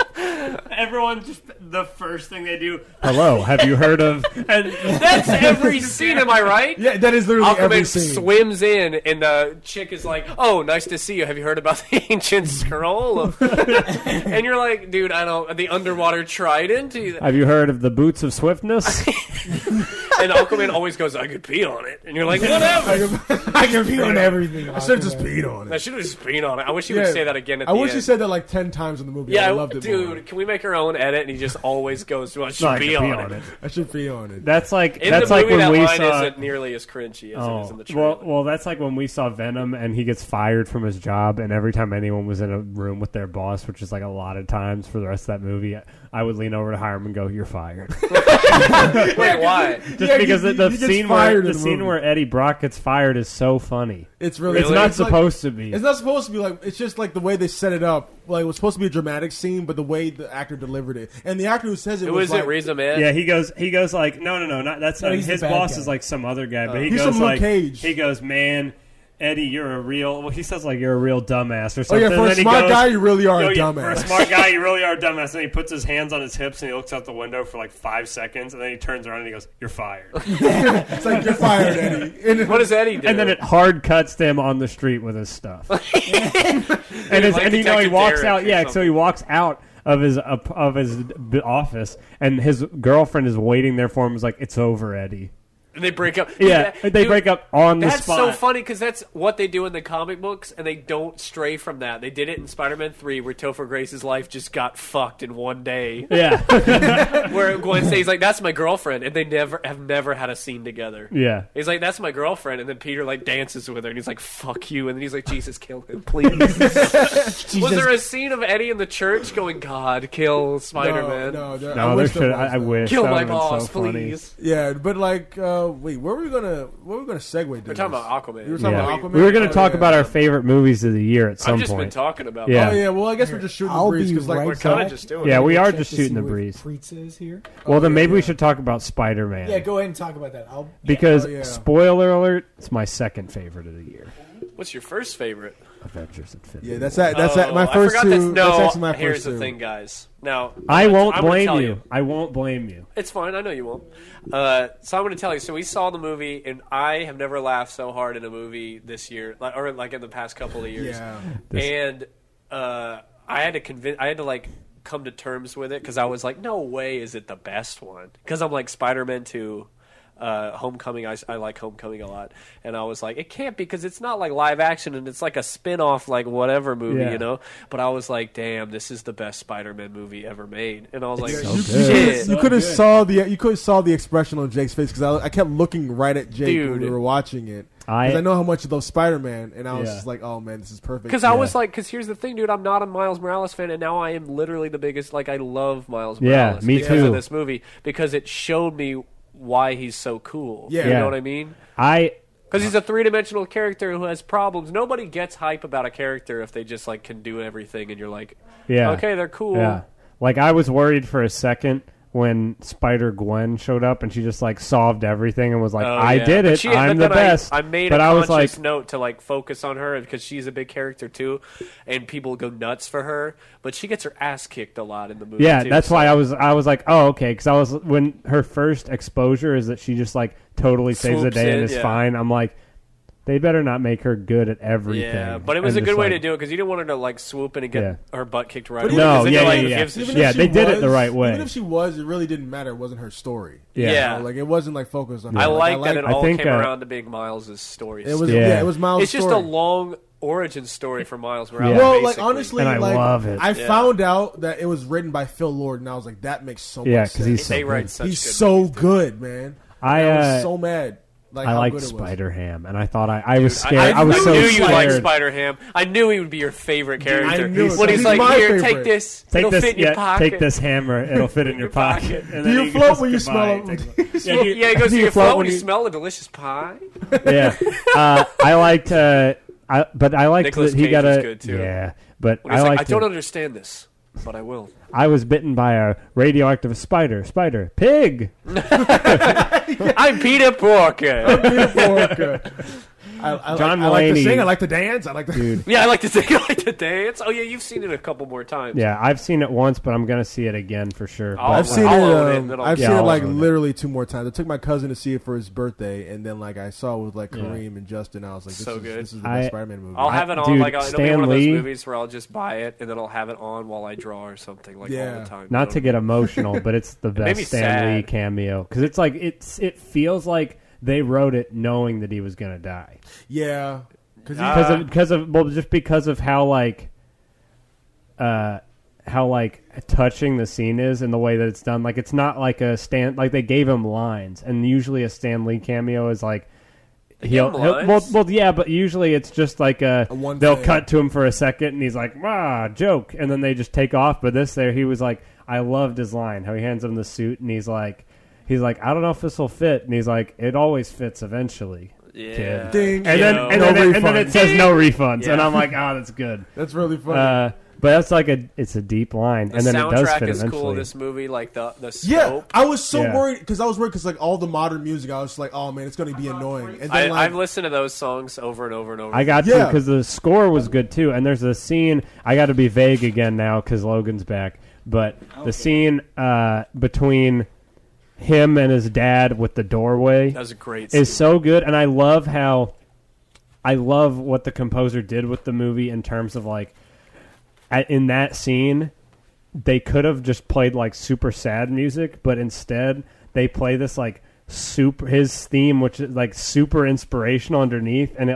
Everyone just the first thing they do.
Hello, have you heard of?
And
That's every scene. Am I right?
Yeah, that is literally every
Aquaman
scene.
swims in, and the chick is like, "Oh, nice to see you. Have you heard about the ancient scroll?" Of... and you're like, "Dude, I don't." The underwater trident.
Have you heard of the boots of swiftness?
And Aquaman always goes, I could pee on it. And you're like, whatever.
I can pee on everything.
I should have just peed on
I
it.
should have just peed on it. I wish he would say that again at the
I
end.
wish he said that like 10 times in the movie.
Yeah,
I loved it
dude,
more.
can we make our own edit? And he just always goes, well, I should
No, I
pee
can
on it.
I should pee on it.
That's like
In
that's
the
like
movie,
when
that
we
line
saw.
isn't nearly as cringy as it is in the trailer.
Well, that's like when we saw Venom and he gets fired from his job, and every time anyone was in a room with their boss, which is like a lot of times for the rest of that movie, I would lean over to Hiram and go, "You're fired."
Wait, why?
Just because
he
the
gets
scene
fired
where
in the movie.
where Eddie Brock gets fired is so funny.
It's really.
It's not
like-
supposed to be.
It's not supposed to be like. It's just like the way they set it up. Like it was supposed to be a dramatic scene, but the way the actor delivered it, and the actor who says it
Who
was
is
like,
it, Riz Ahmed?
Yeah, he goes like, no, not that's
No,
not
he's
his
the bad
boss
guy.
is like some other guy, but he
He's
goes
some Luke
like,
Cage.
he goes, man, Eddie, you're a real. Well, he says like you're a real dumbass or
Oh
something.
yeah, for
and
a
then he
smart
goes,
guy, you really are a
For a
dumbass.
smart guy, you really are a dumbass. And he puts his hands on his hips and he looks out the window for like 5 seconds, and then he turns around and he goes, "You're fired."
It's like you're fired, Eddie. And
What does Eddie do?
And then it hard cuts to him on the street with his stuff. and
Like
he
Detective
walks
Derek
out.
or
Yeah, so
something.
he walks out of his office, and his girlfriend is waiting there for him. Is like, "It's over, Eddie."
And they break up.
Yeah,
Dude,
they break up on the
That's
spot.
so funny because that's what they do in the comic books, and they don't stray from that. They did it in Spider-Man 3, where Topher Grace's life just got fucked in one day.
Yeah,
Where Gwen stays like, "That's my girlfriend," and they never had a scene together.
yeah.
He's like, "That's my girlfriend," and then Peter like dances with her, and he's like, "Fuck you," and then he's like, "Jesus, kill him, please." Was there a scene of Eddie in the church going, "God, kill Spider-Man,
No,
No,
I
there
wish
should.
there was,
I
though.
wish.
kill
That
my
would've been
boss,
so funny.
please"?
Yeah, but like, wait, where were we gonna segue?
We're talking about Aquaman.
You were talking
Yeah.
about Aquaman.
We were going to
Oh,
talk
yeah.
about our favorite movies of the year at some
I've just
point.
been talking about.
Yeah.
Oh yeah, well I guess we're just shooting
I'll
the breeze
be
because like
right
We're
back.
kind of just doing
Yeah,
it.
we are
Check
just
to
shooting
see
the
what
breeze.
Preetz is here.
Well, then
yeah,
maybe we
yeah.
should talk about Spider-Man.
Yeah, go ahead and talk about that.
Because,
Oh, yeah.
spoiler alert, it's my second favorite of the year.
What's your first favorite?
Avengers Infinity.
yeah, that's my
I
first
forgot
two.
that's,
That's
no,
actually my first
here's
two.
the thing, guys. Now,
I won't
I'm gonna
blame
tell
you. I won't blame you.
It's fine. I know you won't. So I'm going to tell you. So we saw the movie, and I have never laughed so hard in a movie this year, or like in the past couple of years.
Yeah.
And I had to like come to terms with it because I was like, no way is it the best one. Because I'm like Spider-Man 2. Homecoming, I like Homecoming a lot, and I was like, it can't because it's not like live action and it's like a spin-off like whatever movie,
Yeah.
you know. But I was like, damn, this is the best Spider-Man movie ever made, and I was like,
so
You,
good.
shit.
you could have saw the expression on Jake's face because I kept looking right at Jake when
Dude.
we were watching it.
I-
Because I know how much you love Spider-Man, and I was
Yeah.
just like, oh man, this is perfect.
Because I was like, because here's the thing, dude, I'm not a Miles Morales fan, and now I am literally the biggest. Like, I love Miles
Yeah,
Morales
me
because
too.
of this movie because it showed me why he's so cool.
Yeah.
You
Yeah.
know what I mean?
I
Because he's a three-dimensional character who has problems. Nobody gets hype about a character if they just like can do everything, and you're like,
yeah.
okay, they're cool.
Yeah. Like I was worried for a second when Spider-Gwen showed up and she just like solved everything and was like,
Oh,
I
yeah.
did
But
it.
she-
I'm
but
the
then
best.
I made
but
a
I was
conscious
like,
note to like focus on her because she's a big character too, and people go nuts for her. But she gets her ass kicked a lot in the movie.
yeah,
too,
that's
so-
why I was like, oh, okay, because I was when her first exposure is that she just like totally saves the
Swoops
day and
in,
is
yeah.
fine. I'm like, they better not make her good at everything.
Yeah, but it was
And
a good
just,
way
like,
to do it because you didn't want her to like swoop in and get
Yeah.
her butt kicked right
But
away.
No,
'cause then
yeah,
you're like,
yeah,
who
yeah.
gives a
Even
shit?
if
Yeah,
she
they did it the
was-
right way.
Even if she was, it really didn't matter. It wasn't her story.
Yeah.
You know, like it wasn't like focused on.
I
her.
like that it
I
all
think,
came
uh,
around to being Miles' story.
It was
Yeah.
yeah. It was Miles'
It's just
story.
a long origin story for Miles Morales.
Yeah.
Well, like
basically.
honestly,
And I
like
love it.
I
Yeah.
found out that it was written by Phil Lord, and I was like, that makes so
Yeah,
much
'cause
sense.
he's so
they
good.
write such
He's
good
so
movies, dude.
good, man.
I,
And I was so mad. Like
I
how
liked
good it was.
Spider-Ham, and I thought I was
I-
scared. I, was
I
so
knew
scared.
you liked Spider-Ham. I knew he would be your favorite character.
I knew it.
When he's
He's
like,
my
here,
favorite.
take this.
Take
It'll
this,
fit in your
yeah,
pocket.
take this hammer. It'll fit in your pocket. And
Do
then
you
he
float
goes,
when you
"Goodbye."
smell
Takes-
Yeah, he goes,
do
do you float when you
you-
smell a delicious pie?
Yeah, I liked. But I liked
Nicolas
that he
Cage
got
was
a.
good, too.
Yeah, but
When
I
he's like, I
liked.
don't
it.
understand this, but I will.
I was bitten by a radioactive spider, pig.
I'm Peter Porker.
John
I like to
Mulaney-
sing. I like to dance. I like to.
Dude.
Yeah, I like to sing. I like to dance. Oh yeah, you've seen it a couple more times.
Yeah, I've seen it once, but I'm gonna see it again for sure.
I'll-
I've seen
I'll
it.
own it, and then I'll-
I've
Yeah,
seen it
I'll
like
own it.
literally 2 more times. I took my cousin to see it for his birthday, and then like I saw it with like
Yeah.
Kareem and Justin. I was like,
So good.
This is the best Spider-Man movie.
I'll have it on.
Dude,
Like it'll be
Stan
one of those
Lee-
movies where I'll just buy it and then I'll have it on while I draw or something like all
Yeah.
the time.
Not to get emotional, but it's the
made me
best Stan Lee
sad.
cameo because it's like it feels like they wrote it knowing that he was gonna die
Yeah, because
because of how touching the scene is and the way that it's done. Like it's not like a Stan, like they gave him lines, and usually a Stan Lee cameo is like
gave him lines?
well yeah, but usually it's just like
one
they'll
thing.
cut to him for a second and he's like joke, and then they just take off. But he was like, I loved his line how he hands him the suit and he's like I don't know if this will fit, and he's like, it always fits eventually.
Yeah.
Kid.
Ding.
And
Yeah.
then,
No
and then it says no refunds,
Yeah.
and I'm like, that's good.
that's really funny.
But that's like it's a deep line,
The
and then it does
soundtrack
fit
is
eventually.
cool. This movie, like the
yeah,
scope.
I was so
Yeah.
worried because like all the modern music, I was like, oh man, it's going to be annoying. And then
I've listened to those songs over and over and over.
I got to
Yeah.
because the score was good too, and there's a scene. I got to be vague again now because Logan's back, but the scene between him and his dad with the doorway
That was a great scene.
is so good, and I love what the composer did with the movie in terms of like in that scene they could have just played like super sad music, but instead they play this like his theme, which is like super inspirational underneath, and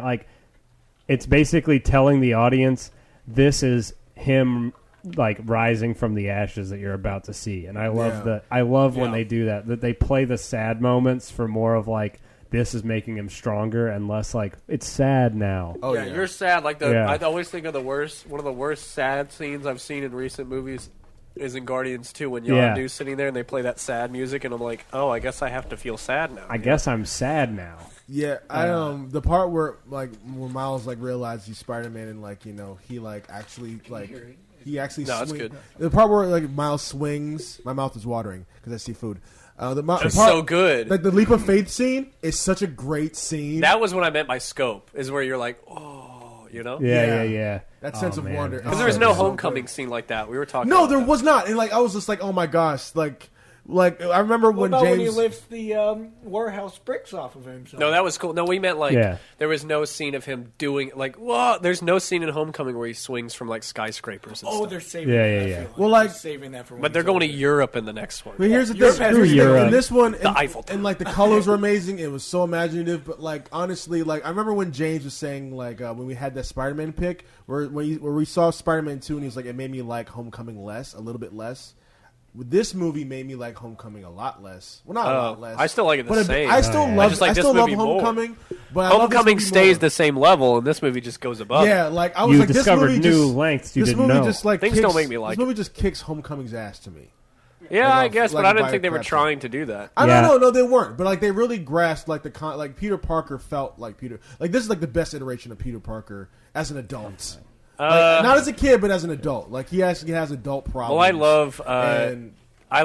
it's basically telling the audience this is him like rising from the ashes that you're about to see. And I love when they do that they play the sad moments for more of like this is making him stronger and less like it's sad now.
oh
yeah, you're sad. Like
Yeah.
I always think of one of the worst sad scenes I've seen in recent movies is in Guardians 2 when Yondu's sitting there and they play that sad music, and I'm like, oh, I guess I have to feel sad now.
I guess I'm sad now.
Yeah, I the part where Miles like realized he's Spider-Man and like he like actually like he actually
No, that's
swing-
good.
The part where like Miles swings, my mouth is watering because I see food. The
It's
part,
so good.
Like the leap of faith scene is such a great scene.
That was what I meant by scope, is where you're like, oh,
Yeah.
That sense of
man.
wonder.
Because
Oh,
there was no
it's so
homecoming
good.
scene like that. We were talking.
No,
about
there
that.
was not. And like I was just like, oh my gosh, like I remember
What
when
about when he
James.
lifts the warehouse bricks off of himself?
No, that was cool. No, we meant like
Yeah.
there was no scene of him doing like whoa. There's no scene in Homecoming where he swings from like skyscrapers and
Oh,
stuff.
they're saving.
Yeah,
that,
yeah,
I
yeah.
feel
Well, like-
they're saving that for. When
But they're
he's
going to
older.
Europe in the next one.
But here's the
Europe
thing.
has
Here's the thing.
Europe.
In this one, and,
Eiffel Tower.
and like the colors were amazing. It was so imaginative. But like honestly, like I remember when James was saying like when we had that Spider-Man pick where we saw Spider-Man 2 and he was like it made me like Homecoming a little bit less. This movie made me like Homecoming a lot less. Well, not a lot less.
I still like it the
but
same.
I still
yeah.
love.
I just like
I
this
still love
movie more.
Homecoming. But I love this
Homecoming
movie
stays
more.
the same level, and this movie just goes above.
Yeah, like I was
You
like
discovered
this movie
new
just,
lengths you
this
didn't
movie
know.
just like
Things
kicks,
don't make me like
this movie just kicks Homecoming's ass to me.
Yeah,
Like
I
a-
guess,
like
but I
a
didn't think they were
biocrap.
trying to do that.
I
Yeah.
don't know. No, they weren't. But like they really grasped like like Peter Parker felt like Peter. Like this is like the best iteration of Peter Parker as an adult. Like, not as a kid, but as an adult. Like he actually has adult problems.
Well, I love.
and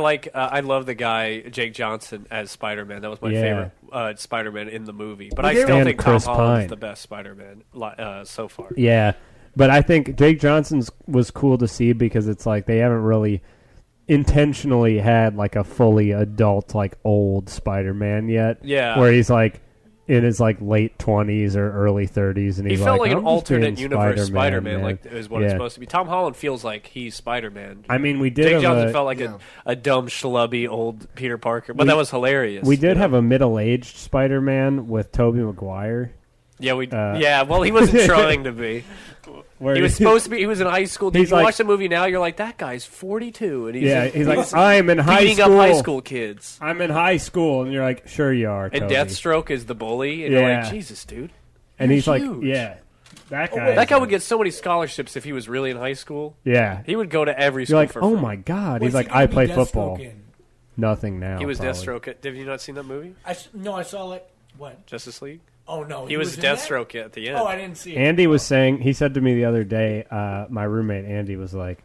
I love the guy Jake Johnson as Spider-Man. That was my
Yeah.
favorite Spider-Man in the movie. But
Well,
I
they-
still
And
think
Chris
Tom Holland's
Pine.
the best Spider-Man so far.
Yeah, but I think Jake Johnson's was cool to see because it's like they haven't really intentionally had like a fully adult like old Spider-Man yet.
Yeah.
where he's like in his like late 20s or early 30s, and
He
he's
felt like
"I'm
an
just
alternate
being
universe Spider-Man,
man."
like is what it's supposed to be. Tom Holland feels like he's Spider-Man.
I mean, we did
Jake
have
Johnson
a,
felt like
Yeah.
a dumb, schlubby old Peter Parker, but that was hilarious.
we did
you know?
have a middle-aged Spider-Man with Tobey Maguire.
Yeah, we.
Uh,
yeah, well, he wasn't trying to be.
Where
He was supposed to be. He was in high school. Did
He's
you
like-
watch the movie now? You're like, that guy's 42, and he's
yeah, he's like, I'm in high
beating
school.
up high school kids.
I'm in high school, and you're like, sure you are.
And
Toby.
Deathstroke is the bully, and you're like,
Yeah.
Jesus, dude.
and he's like,
huge.
yeah, that guy.
That guy would get so many scholarships if he was really in high school.
Yeah,
He would go to every school
you're like,
for
oh
free.
my god.
What's
He's
he
like,
gonna
I
be
play
Deathstroke
football.
in?
Nothing now.
He was
probably.
Deathstroke. Have you not seen that movie,
No, I saw like what?
Justice League?
Oh no,
He was
in that?
Deathstroke at the end.
Oh, I didn't see it.
Andy was saying, he said to me the other day, my roommate Andy was like,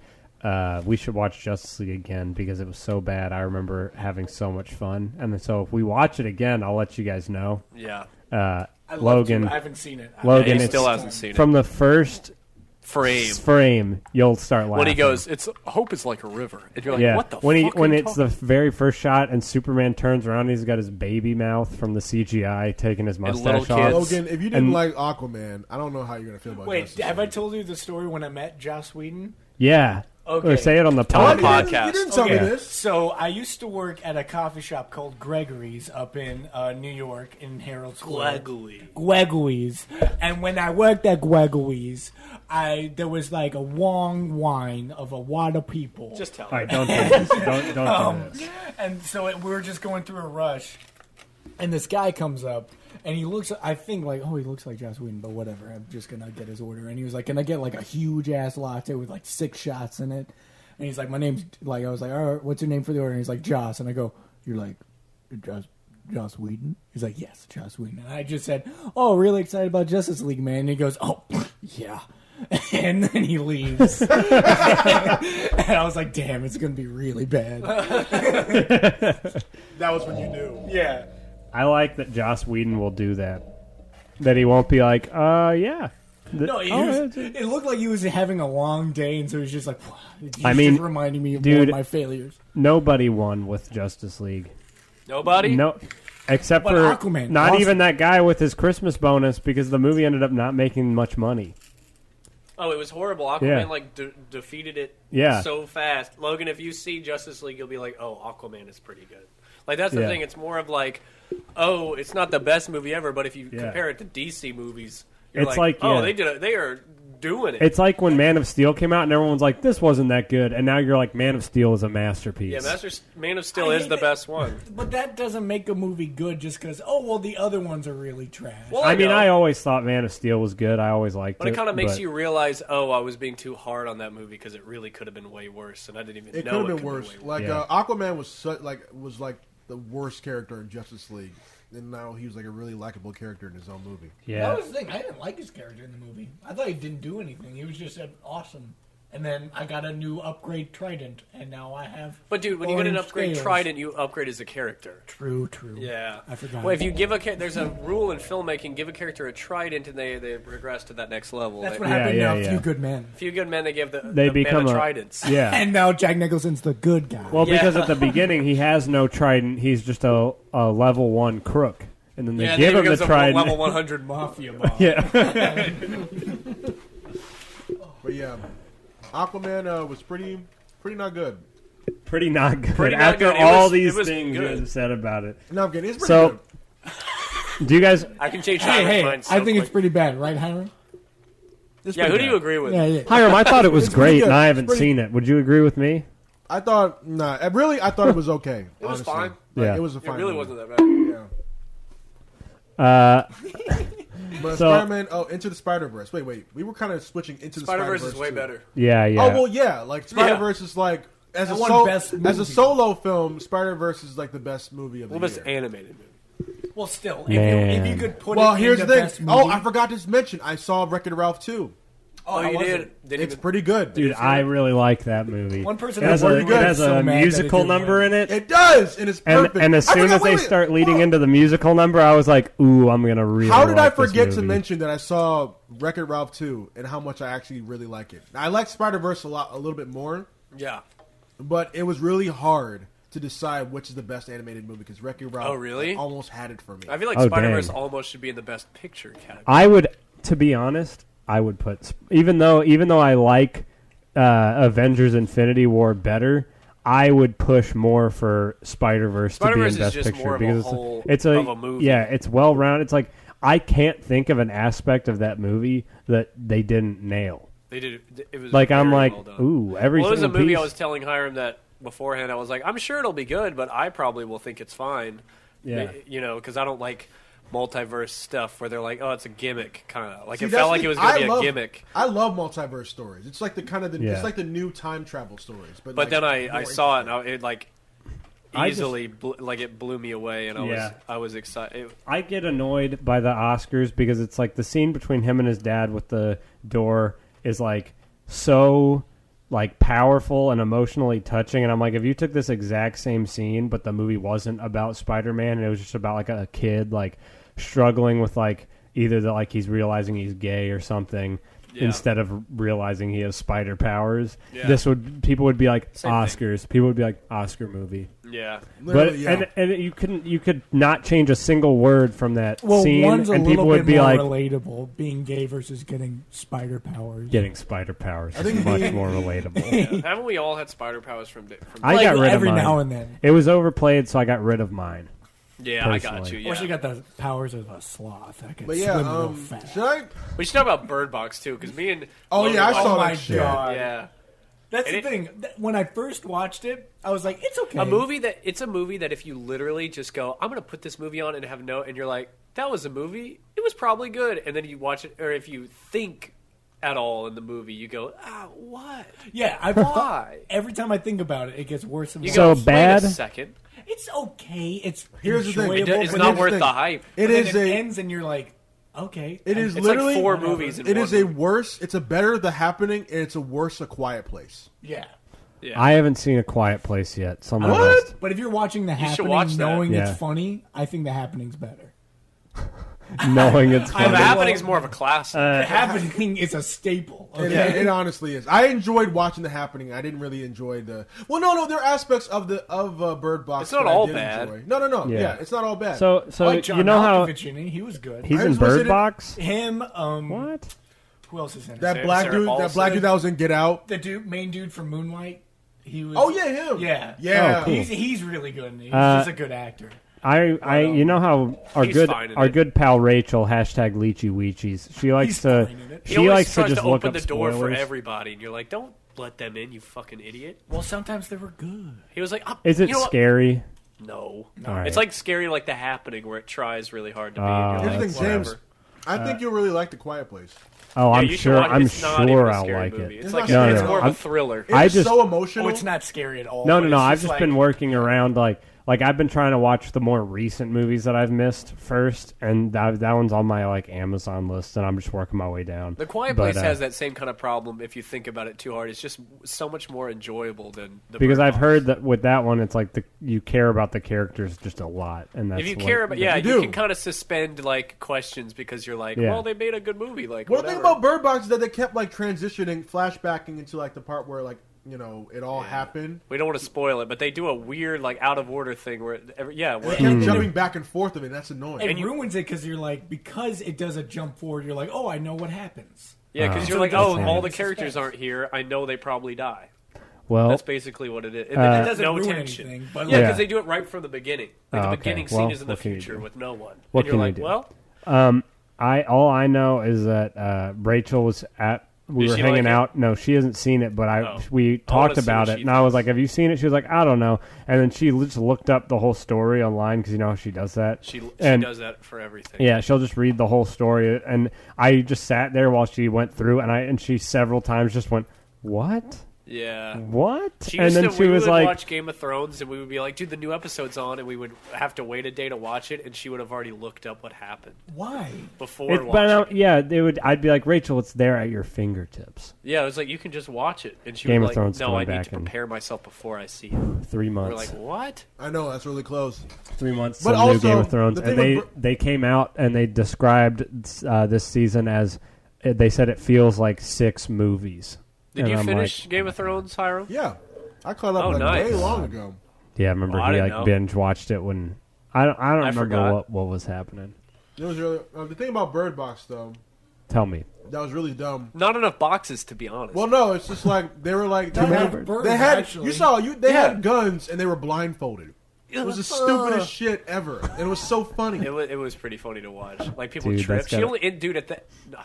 we should watch Justice League again because it was so bad. I remember having so much fun. And so if we watch it again, I'll let you guys know.
Yeah.
I
Logan,
I haven't seen it.
Logan,
he
it's
still hasn't seen it.
from the first frame, you'll start laughing.
When he goes, "It's hope is like a river," and you're like,
yeah,
"What the?"
when
fuck
when
are you
it's the very first shot and Superman turns around, he's got his baby mouth from the CGI taking his
little
mustache off.
kids.
Logan, if you didn't
And-
like Aquaman, I don't know how you're gonna feel about.
Wait,
Justice
have I
League.
told you the story when I met Joss Whedon?
Yeah,
Okay.
or say it on the
On the
podcast.
podcast.
You didn't tell me
Okay.
this.
So I used to work at a coffee shop called Gregory's up in New York in Herald Square. Gregory's. And when I worked at Gregory's, there was like a long line of a lot of people.
Just tell
All
me.
right, don't do this. Don't do this.
And so we were just going through a rush, and this guy comes up, and he looks, I think, like, oh, he looks like Joss Whedon, but whatever, I'm just going to get his order. And he was like, can I get, like, a huge-ass latte with, like, 6 shots in it? And he's like, my name's, like, I was like, all right, what's your name for the order? And he's like, Joss. And I go, you're like, Joss Whedon? He's like, yes, Joss Whedon. And I just said, oh, really excited about Justice League, man. And he goes, oh, yeah. And then he leaves. And I was like, damn, it's going to be really bad.
That was when you knew.
Yeah.
I like that Joss Whedon will do that. That he won't be like, yeah.
No, it looked like he was having a long day, and so he was just like,
I mean,
just reminding me of
dude,
more of my failures.
Nobody won with Justice League.
Nobody.
No, except
But
for
Aquaman,
not
awesome.
even that guy with his Christmas bonus because the movie ended up not making much money.
Oh, it was horrible. Aquaman
Yeah.
like defeated it
Yeah.
so fast. Logan, if you see Justice League, you'll be like, "Oh, Aquaman is pretty good." Like that's the
Yeah.
thing. It's more of like, "Oh, it's not the best movie ever," but if you
Yeah.
compare it to DC movies, you're
It's like,
"Oh,
yeah.
they are doing it."
It's like when Man of Steel came out and everyone's like, this wasn't that good. And now you're like, Man of Steel is a masterpiece.
yeah, Man of Steel
I
is
hate
the
that-
best one.
But that doesn't make a movie good just because, oh, well, the other ones are really trash.
Well,
I mean,
know,
I always thought Man of Steel was good. I always liked
but
it.
it kind of makes
but-
you realize, oh, I was being too hard on that movie because it really could have been way worse, and I didn't even
It
know
could have
it
been worse.
way
Like
Yeah.
Aquaman was like the worst character in Justice League, and now he was like a really likable character in his own movie.
Yeah.
That was the thing. I didn't like his character in the movie. I thought he didn't do anything. He was just awesome. And then I got a new upgrade trident, and now I have.
But dude, when you get an
orange
upgrade
scales.
trident, you upgrade as a character.
True.
Yeah,
I forgot.
Well, if you give there's a rule in filmmaking: give a character a trident, and they regress to that next level.
That's
They-
what
Yeah,
happened
yeah,
to A
yeah.
Few Good Men.
Few good men, they give the
They become
man
a
tridents.
Yeah.
And now Jack Nicholson's the good guy.
Well,
Yeah.
because at the beginning he has no trident. He's just a level 1 crook. And then they
Yeah,
give
then
him
he
the
becomes a
trident.
level 100 mafia boss.
Yeah.
But yeah, Aquaman was pretty not good.
Pretty not good.
Pretty not
After
good. It
all
was-
these
it was
things
good.
you said about it.
No, I'm kidding. It's pretty
So,
good.
do you guys...
I can change
hey,
mine so
I think it's
quick.
pretty bad, right, Hiram?
It's
Yeah,
pretty
who do
bad.
you agree with?
Yeah.
Hiram, I thought it was
It's pretty
great,
good.
and I
It's
haven't
pretty-
seen it. Would you agree with me?
I thought I thought it was okay.
It was
honestly.
fine.
Like,
Yeah.
it was a
It
fine.
really
movie.
wasn't that bad.
Yeah. But
So-
Spider-Man, Into the Spider-Verse. Wait. We were kind of switching into the
Spider-Verse
Spider-Verse
is way
too.
better.
Yeah, yeah.
Oh well, yeah. Like Spider-Verse is like as a
That won Best
as a
Movie.
solo film, Spider-Verse is like the best movie of the
Well, best
year.
animated movie.
Well, still,
Man.
if you could put
Well,
it
here's
in
the
the
thing.
best movie.
Oh, I forgot to mention. I saw Wreck-It Ralph 2.
Oh,
how
you
was
did?
it?
Didn't
It's
even-
pretty good,
Dude, I really like that movie.
One person
it has
that
a,
worked
it
good
has
is so
a
mad that it
musical
didn't
number
win.
in it.
It does, and it's perfect.
And as
I
soon
forgot-
as they
wait,
start
hold
leading
on.
into the musical number, I was like, ooh, I'm going to really
How did I
like this
forget to
movie.
mention that I saw Wreck-It Ralph 2 and how much I actually really like it? I like Spider-Verse a little bit more,
Yeah.
but it was really hard to decide which is the best animated movie because Wreck-It Ralph
Oh, really?
almost had it for me.
I feel like
Oh,
Spider-Verse
dang.
almost should be in the best picture category.
I would, to be honest, I would put, even though I like Avengers Infinity War better, I would push more for Spider-Verse to be in
Spider-Verse is
Best
just
Picture
more of a
because
whole
it's
of a movie.
Yeah, it's well rounded. It's like I can't think of an aspect of that movie that they didn't nail.
They did. It was
Like I'm
very
like,
well done.
ooh, every
Well, it was a
single
movie
piece.
I was telling Hiram that beforehand. I was like, I'm sure it'll be good, but I probably will think it's fine.
Yeah.
You know, because I don't like multiverse stuff where they're like, oh, it's a gimmick, kind of. Like
See,
it
that's
felt like
the-
it was going to
I
be
love-
a gimmick.
I love multiverse stories. It's like the kind of the
Yeah.
it's like the new time travel stories. But
But
like,
then I
more
saw it,
interesting.
and it like
I just-
easily like it blew me away, and
Yeah.
I was excited.
I get annoyed by the Oscars because it's like the scene between him and his dad with the door is like so like powerful and emotionally touching. And I'm like, if you took this exact same scene, but the movie wasn't about Spider-Man, and it was just about like a kid like struggling with like either like he's realizing he's gay or something.
Yeah.
Instead of realizing he has spider powers,
Yeah.
people would be like
Same
Oscars. People would be like Oscar movie.
Yeah.
But
Literally, yeah.
and you could not change a single word from that
Well,
scene,
one's a
and
little
people would
bit
be
more
like
relatable, being gay versus getting spider powers.
getting spider powers
think
is much
the-
more relatable.
Yeah. Haven't we all had spider powers from
I
Like,
got rid of
every
mine.
now and then.
It was overplayed, so I got rid of mine.
Yeah, I got
personally.
you.
Or she
Yeah.
got the powers of a sloth. I could
But yeah,
swim real fast.
should I?
We should talk about Bird Box too, because me and
Oh,
Logan
yeah, I
watched-
saw
Oh
that
my
shit.
god!
Yeah,
That's
And
the thing. When I first watched it, I was like, "It's okay."
it's a movie that if you literally just go, I'm going to put this movie on and have and you're like, that was a movie. It was probably good, and then you watch it, or if you think at all in the movie, you go, what?
Yeah,
Why?
every time I think about it, it gets worse and
You
worse.
So
go, wait
bad?
a second.
It's okay. It's
Here's the thing.
enjoyable.
It's
But
not
here's the
worth
thing.
the hype.
It
But then
is
it
a.
ends, and you're like, okay.
It is
It's
literally
like 4
whatever.
movies in
It
one
is a
movie.
worse. It's a better The Happening, and it's a worse A Quiet Place.
Yeah.
Yeah.
I haven't seen A Quiet Place yet. So I'm on my
What?
list.
But if you're watching The
should
Happening,
watch that.
knowing
Yeah.
it's funny, I think The Happening's better.
Knowing it's
Well,
funny.
The Happening is more of a classic.
The Happening is a staple. Okay?
It honestly is. I enjoyed watching The Happening. I didn't really enjoy the. Well, no, there are aspects of Bird Box.
It's not
that I
all
did
bad.
enjoy. No.
Yeah.
Yeah, it's not all bad.
So
I like John
you know how
Malkovich in it. He was good.
he's
I
in
just was
Bird
in it-
Box?
Him.
What?
Who else is in it?
that black
Sarah
dude,
Paulson.
that black dude that was in Get Out.
The main dude from Moonlight. He was.
Oh yeah, him.
Yeah.
Yeah.
Oh, cool.
He's really good. He's
Uh,
just a good actor.
You know how our
He's
good
fine in
our
it.
good pal Rachel #Leechy Weechies. She likes
He's
to
fine in it.
He
she
always
likes to
tries
just
to
look
open
up
the door for
spoilers.
everybody, and you're like, don't let them in, you fucking idiot.
Well, sometimes they were good.
He was like,
Is it
you know what?
scary?
No.
All right.
It's like scary, like The Happening, where it tries really hard to be.
Oh,
and
Here's
you're
the
like,
thing,
whatever.
James. I think you'll really like The Quiet Place.
Oh,
Yeah,
I'm
you should
sure.
watch it.
I'm
It's not even
sure
a
I'll
scary
like
movie.
it.
It's
not
like
scary.
it's
No,
more of
I'm-
a thriller.
It
I
is
just-
so emotional.
Oh, it's not scary at all.
No.
but it's
I've
just
just
like-
been working around like I've been trying to watch the more recent movies that I've missed first, and that one's on my like Amazon list, and I'm just working my way down.
The Quiet
But,
Place has that same kind of problem if you think about it too hard. It's just so much more enjoyable than the
because
Bird
I've
Box.
heard that with that one, it's like you care about the characters just a lot, and that's
If you
what-
care about, yeah,
You
you
do.
can kind of suspend like questions because you're like,
Yeah.
well, they made a good movie. Like,
One thing
whatever.
about Bird Box is that they kept like transitioning, flashbacking into like the part where like it all happened.
We don't want to spoil it, but they do a weird like out of order thing where, where
They
Mm.
kept jumping back and forth of it. That's annoying.
It ruins it because you're like, because it does a jump forward, you're like, oh, I know what happens.
yeah, because
Oh.
you're
So
like,
it
oh,
doesn't
all
have
the
any
characters
suspense.
aren't here. I know they probably die.
Well,
That's basically what it is. And
Uh,
then
It doesn't
no
ruin
tension.
anything, but
Yeah,
Yeah.
because they do it right from the beginning. Like
Oh,
the
okay.
beginning
Well,
scene is in the
what can you
future
do?
with no one.
What
and you're
can you
like,
do?
well,
all I know is that Rachel was at. We
Did
were
she
hanging
like it?
out. No, she hasn't seen it, but
Oh.
we
I wanna
talked
see
about
what
it,
she
and I was
thinks.
like, "Have you seen it?" She was like, "I don't know," and then she just looked up the whole story online because you know how she does that.
she
And-
does that for everything.
Yeah, she'll just read the whole story, and I just sat there while she went through, and she several times just went, "What?
Yeah.
What?"
She
and
used
then
to,
she
we
was
would
like,
watch Game of Thrones, and we would be like, dude, the new episode's on, and we would have to wait a day to watch it, and she would have already looked up what happened
Why?
before
it,
watching it.
"Yeah, they would." I'd be like, "Rachel, it's there at your fingertips."
Yeah, it was like, you can just watch it. And she
Game
would
of
be
Thrones
like, no, I
going
need to
back and-
prepare myself before I see it.
3
We're
months.
like, what?
I know that's really close.
3 months.
But
Some new
also,
Game of Thrones,
the
and
thing with
they came out and they described this season as they said it feels like 6 movies.
Did
And
you
I'm
finish
like,
Game of Thrones, Hiram?
Yeah, I caught up
Oh,
like
nice.
way long ago.
Yeah, I remember
Oh, I
he
didn't
like
know.
binge watched it when I don't remember
forgot.
what was happening.
It was really the thing about Bird Box though.
Tell me.
That was really dumb.
Not enough boxes, to be honest.
Well, no, it's just like they were like
Too many
had,
birds,
they had
actually.
you saw they
Yeah.
had guns and they were blindfolded. It was the stupidest shit ever, and it was so funny.
it was pretty funny to watch. Like, people
Dude,
trip.
that's
She
gotta-
only, dude, at the...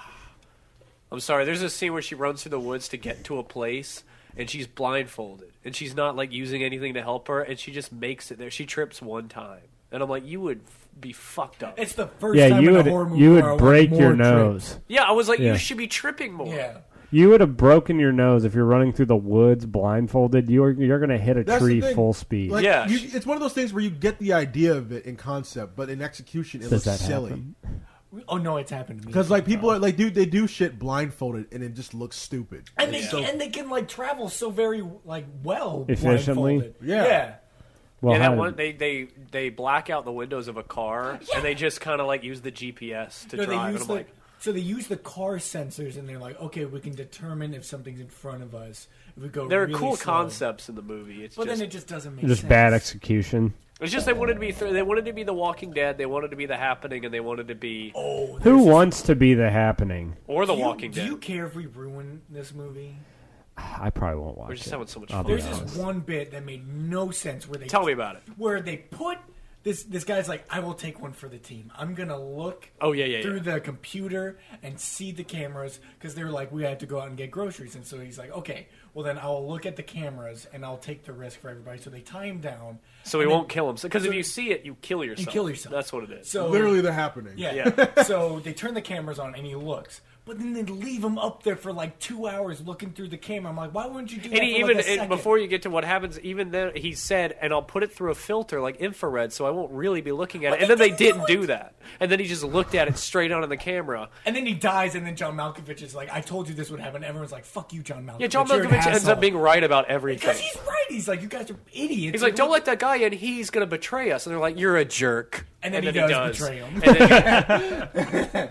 I'm sorry, there's a scene where she runs through the woods to get to a place, and she's blindfolded. And she's not, like, using anything to help her, and she just makes it there. She trips one time. And I'm like, you would be fucked up.
It's the first
Yeah,
time
you
in
would
a horror movie
you
where I
would
want
break
more
your
trips.
nose.
Yeah, I was like,
Yeah.
you should be tripping more.
Yeah.
You would have broken your nose if you're running through the woods blindfolded. You're going to hit a
That's the
tree
thing.
full speed.
Like,
Yeah.
it's one of those things where you get the idea of it in concept, but in execution, it
Does
looks
that
silly.
happen?
Oh no, it's happened to me.
Because like people are like, dude, they do shit blindfolded and it just looks stupid.
and they can like travel so very like well
Efficiently.
blindfolded.
Yeah.
Well,
yeah,
how
that
did-
one they black out the windows of a car and they just kind of like use the GPS to
No,
drive.
they
And
use
I'm
the,
like,
so they use the car sensors, and they're like, okay, we can determine if something's in front of us. If we go,
there are
really
cool
slow.
concepts in the movie. It's
But
just
then it just doesn't make
just
sense.
bad execution.
it's just they wanted to be they wanted to be The Walking Dead. They wanted to be The Happening, and they wanted to be
Oh,
Who wants to be the happening?
or The
do you,
Walking
do
Dead.
you care if we ruin this movie?
I probably won't watch
We're just
it.
having so much
I'll
fun.
be
There's
honest.
this one bit that made no sense where they
Tell me about it.
where they put this guy's like, I will take one for the team. I'm gonna look
Oh, yeah.
through the computer and see the cameras because they're like, we have to go out and get groceries, and so he's like, okay, well then I'll look at the cameras and I'll take the risk for everybody. So they tie him down.
So he
and then-
won't kill him. Because if you see it, you kill yourself.
You kill yourself.
That's what it is.
So
Literally, they're happening.
yeah. So they turn the cameras on and he looks. But then they leave him up there for like 2 hours looking through the camera. I'm like, why wouldn't you do that
And he
for
even
like a second?
before you get to what happens, even then he said, "And I'll put it through a filter like infrared, so I won't really be looking at
But
it." And then they
they
didn't
didn't do
do that. And then he just looked at it straight on in the camera.
And then he dies, and then John Malkovich is like, I told you this would happen. Everyone's like, fuck you, John Malkovich.
Yeah, John
You're an
Malkovich ends
asshole.
up being right about everything.
Because he's right. He's like, you guys are idiots.
He's like, "Don't let that guy in. He's going to betray us." And they're like, "You're a jerk."
And then he does betray him.
And then,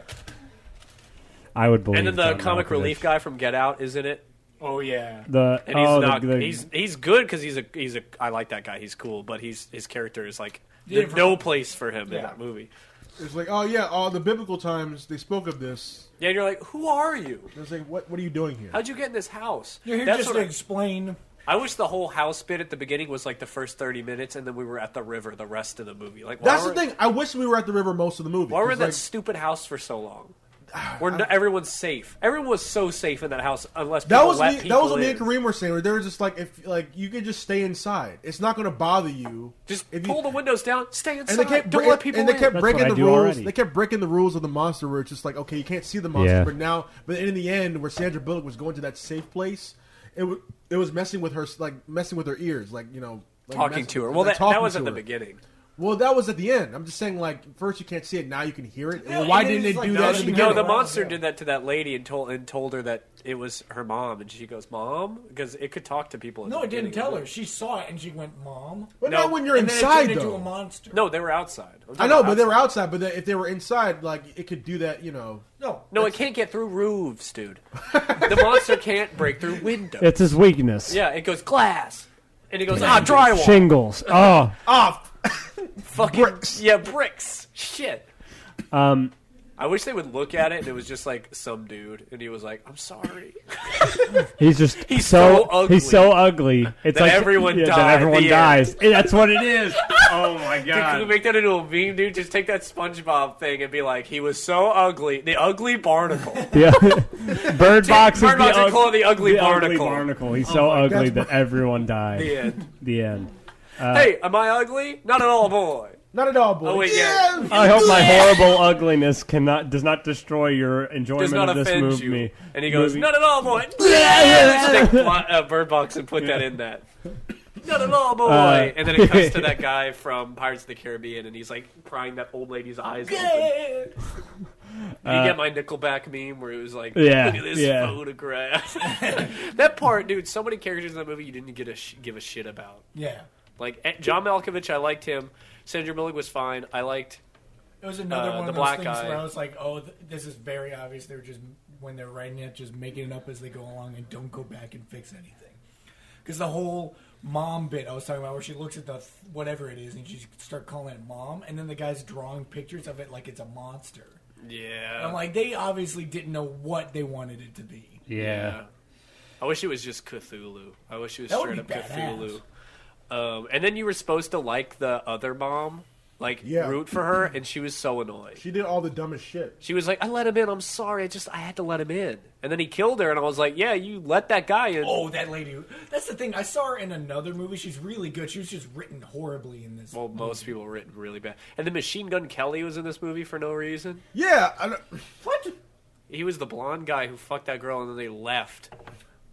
I would believe.
and then the
John
comic
Malkovich.
relief guy from Get Out is in it.
Oh, yeah.
The
And he's
oh,
not.
the,
He's good because he's a. I like that guy. He's cool, but his character is like
Yeah,
there's no place for him in
Yeah.
that movie.
It's like, oh yeah, all the biblical times they spoke of this.
Yeah, and you're like, who are you?
It's like, what are you doing here?
How'd you get in this house?
You're here
That's
just
what
to
I-
explain.
I wish the whole house bit at the beginning was like the first 30 minutes, and then we were at the river the rest of the movie. Like, why
That's the
were-
thing. I wish we were at the river most of the movie.
Why were in
'cause,
that
like,
stupid house for so long? Where everyone's safe. Everyone was so safe in that house, unless people
that was
let
me.
people
That was what me
in.
and Kareem were saying. Where they were just like, if like you could just stay inside, it's not going to bother you.
Just
if you,
pull the windows down, stay inside.
and they kept
Don't let people
and they
in.
kept
That's
breaking
what I
the
do
rules.
already.
They kept breaking the rules of the monster. Where it's just like, okay, you can't see the monster,
Yeah.
but in the end, where Sandra Bullock was going to that safe place, it was messing with her, like messing with her ears, like like
talking
messing-
to her. Well,
like,
that
talking
was
to
at the
her.
beginning.
Well, that was at the end. I'm just saying, like, first you can't see it, now you can hear it.
No,
Well, why
and then
didn't they
it's like,
do
no,
that at
she
the
knows
No,
beginning?
the
Yeah.
monster did that to that lady and told her that it was her mom, and she goes, "Mom," because it could talk to people. at
No,
the
it didn't
beginning.
tell her. She saw it and she went, Mom.
But
No.
not when you're
And then it
inside,
turned into a
though.
monster.
No, they were outside. I'm
I
talking
know,
about
but they were outside. But if they were inside, like, it could do that,
No.
No, it can't get through roofs, dude. The monster can't break through windows.
it's his weakness.
Yeah, it goes glass, and it goes drywall.
Shingles. Oh,
Fucking bricks. Yeah, bricks. Shit. I wish they would look at it and it was just like some dude, and he was like, "I'm sorry."
he's just
He's so ugly.
He's so ugly. It's
That
like
everyone
that
died.
everyone
The
dies. That's what it is. Oh my
Dude, can we
god.
make that into a meme, dude? Just take that SpongeBob thing and be like, "He was so ugly, the ugly barnacle."
Yeah. Bird Box is
Bird Box
the
would call it the ugly barnacle.
barnacle. He's so ugly
God.
that everyone died.
The end.
The end.
Hey, am I ugly? Not at all, boy.
Not at all, boy.
Oh, wait, yeah.
I hope my horrible ugliness does not destroy your enjoyment
Does not
of this
offend
movie.
you. And he goes,
movie.
"Not at all, boy." Stick Bird Box and put that in that. Not at all, boy. And then it cuts to that guy from Pirates of the Caribbean, and he's like prying that old lady's eyes open. Did you get my Nickelback meme where it was like,
Yeah,
"Look at this
yeah.
photograph"? That part, dude. So many characters in that movie you didn't give a shit about.
Yeah.
Like John Malkovich, I liked him. Sandra Bullock was fine. I liked.
It was another one
the
of those
black
things
guy.
where I was like, oh, this is very obvious. They're just, when they're writing it, just making it up as they go along and don't go back and fix anything. Because the whole mom bit I was talking about where she looks at the whatever it is and she start calling it mom, and then the guy's drawing pictures of it like it's a monster.
Yeah.
And I'm like, they obviously didn't know what they wanted it to be.
Yeah.
I wish it was just Cthulhu. I wish it was
That would
straight
be
up
badass.
Cthulhu. And then you were supposed to like the other mom, like
Yeah.
root for her, and she was so annoyed.
She did all the dumbest shit.
She was like, "I let him in. I'm sorry. I had to let him in." And then he killed her, and I was like, "Yeah, you let that guy in."
Oh, that lady. That's the thing. I saw her in another movie. She's really good. She was just written horribly in this.
Well, most people were written really bad. And then Machine Gun Kelly was in this movie for no reason.
Yeah. I don't,
What?
He was the blonde guy who fucked that girl, and then they left.
What? I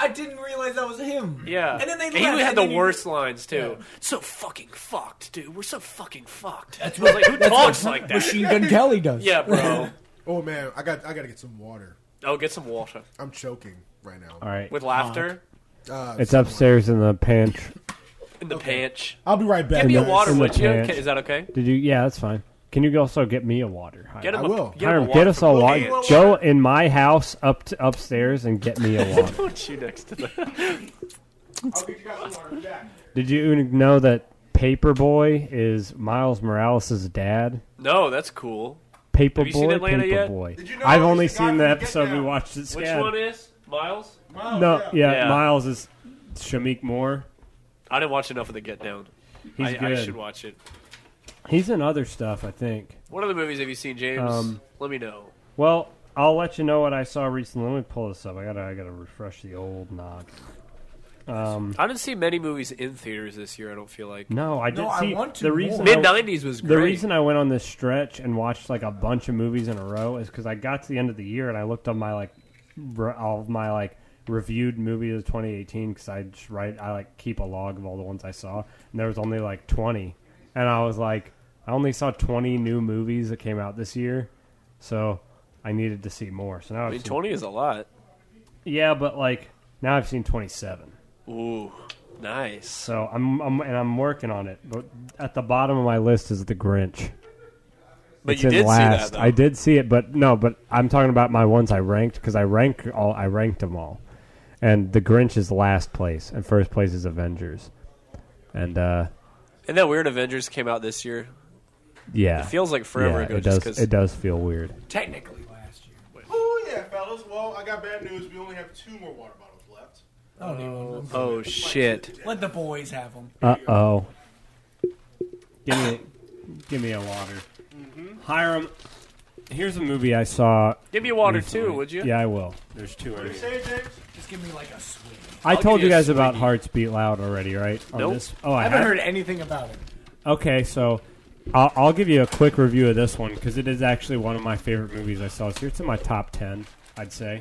I didn't realize that was him.
Yeah.
And then they
And
left,
he had
and
the
then
worst lines, too.
Yeah.
So fucking fucked, dude. We're so fucking fucked.
That's
I was like, who talks like that?
Machine Gun Kelly does.
Yeah, bro.
Oh man, I got to get some water.
Oh, get some water.
I'm choking right now.
All right.
With laughter
It's upstairs in the pantry.
in the pants.
I'll be right back.
Give me a
guys.
water,
In the
would you?
pants.
Is that okay?
Did you? Yeah, that's fine. Can you also get me a water?
Get him
I will.
Get, him a
Hiram,
water
get us
from
all
the
water.
pants.
Go in my house upstairs and get me a water.
Put you next to the...
I'll get you guys some water back.
Did you know that Paperboy is Miles Morales' dad?
No, that's cool.
Paperboy,
Have you seen Atlanta yet?
Paperboy.
Did you know
I've
he's
only
the guy
seen
from
the
Get
episode we
Down?
watched at
Which
Scad.
one is? Miles?
Wow,
No, yeah,
Yeah.
Miles is Shamik Moore.
I didn't watch enough of the Get Down.
He's
I
good.
should watch it.
He's in other stuff, I think.
What other movies have you seen, James? Let me know.
Well, I'll let you know what I saw recently. Let me pull this up. I gotta refresh the old noggin.
I didn't see many movies in theaters this year, I don't feel like.
No, I did
No, I
see
want to
the
more.
reason.
Mid-90s was great.
The reason I went on this stretch and watched like a bunch of movies in a row is because I got to the end of the year and I looked on my all of my reviewed movies of 2018 because I keep a log of all the ones I saw, and there was only 20, and I was like, I only saw 20 new movies that came out this year, so I needed to see more. So now
I mean, 20 is a lot.
yeah, but now I've seen 27.
Ooh, nice.
So I'm working on it, but at the bottom of my list is The Grinch.
But
It's
you
in
did
last.
see that, though.
I did see it, but I'm talking about my ones I ranked because I ranked them all, and The Grinch is last place, and first place is Avengers, and
Isn't that weird? Avengers came out this year.
yeah,
It feels like forever
yeah,
ago
It
just
does.
'cause-
It does feel weird.
Technically last year.
Oh yeah, fellas. Well, I got bad news. We only have 2 more water bottles left.
I don't even
Oh, shit.
Let the boys have them.
Oh, give me a water. Hiram, here's a movie I saw.
Give me water,
recently.
too, would you?
Yeah, I will. There's 2 in here.
Say, James.
Just give me a swig.
I
I'll
told
give
you
you a
guys about
Swiggy.
Hearts Beat Loud already, right? On
Nope.
This? Oh,
I
I
haven't
have?
heard anything about it.
Okay, so I'll give you a quick review of this one because it is actually one of my favorite movies I saw. So it's in my top 10, I'd say.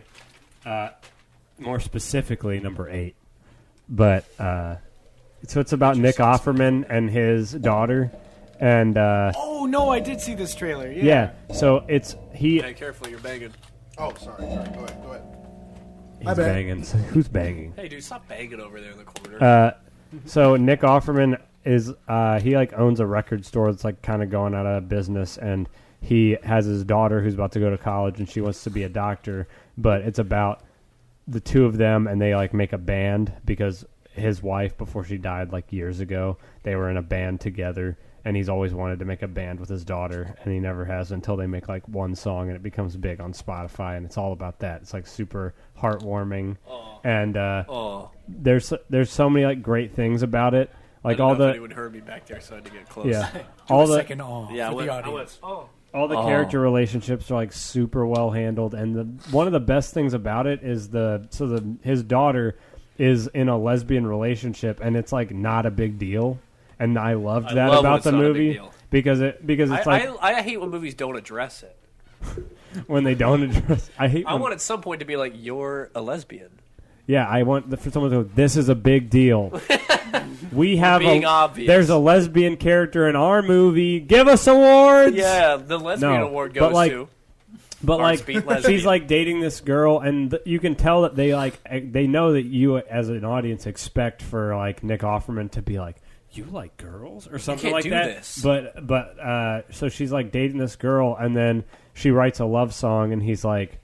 More specifically, number 8. But so it's about Nick Offerman and his daughter, and
Oh no, I did see this trailer.
yeah. So it's
Hey, careful, you're banging.
Oh, sorry. Go ahead.
he's
bad.
banging. So who's banging?
Hey, dude, stop banging over there in the corner.
So Nick Offerman is he owns a record store that's kind of going out of business, and he has his daughter who's about to go to college, and she wants to be a doctor, but it's about the two of them, and they make a band because his wife, before she died years ago, they were in a band together, and he's always wanted to make a band with his daughter, and he never has until they make one song and it becomes big on Spotify, and it's all about that. It's super heartwarming, and
Oh,
there's so many great things about it.
I
All
don't know if
the
anyone heard me back there, so I had to get close.
yeah,
Do
all
a
the
second awe
Yeah,
for the
I
audience.
went, oh.
all the
Oh.
character relationships are super well handled, and one of the best things about it is his daughter is in a lesbian relationship, and it's not a big deal, and I loved
I
that
love when
about
it's
the
not a big
movie
deal.
because it's
I hate when movies don't address it.
when they don't address. I hate.
I
when-
want at some point to be like, you're a lesbian.
Yeah, I want for someone to go, this is a big deal. We have
being obvious.
There's a lesbian character in our movie. Give us awards.
Yeah, the lesbian
No,
award
but,
goes to.
But
Hearts Beat Lesbian.
she's dating this girl, and you can tell that they know that you as an audience expect for Nick Offerman to be you like girls or something
can't
like
do
that.
this.
But so she's dating this girl, and then she writes a love song, and he's like,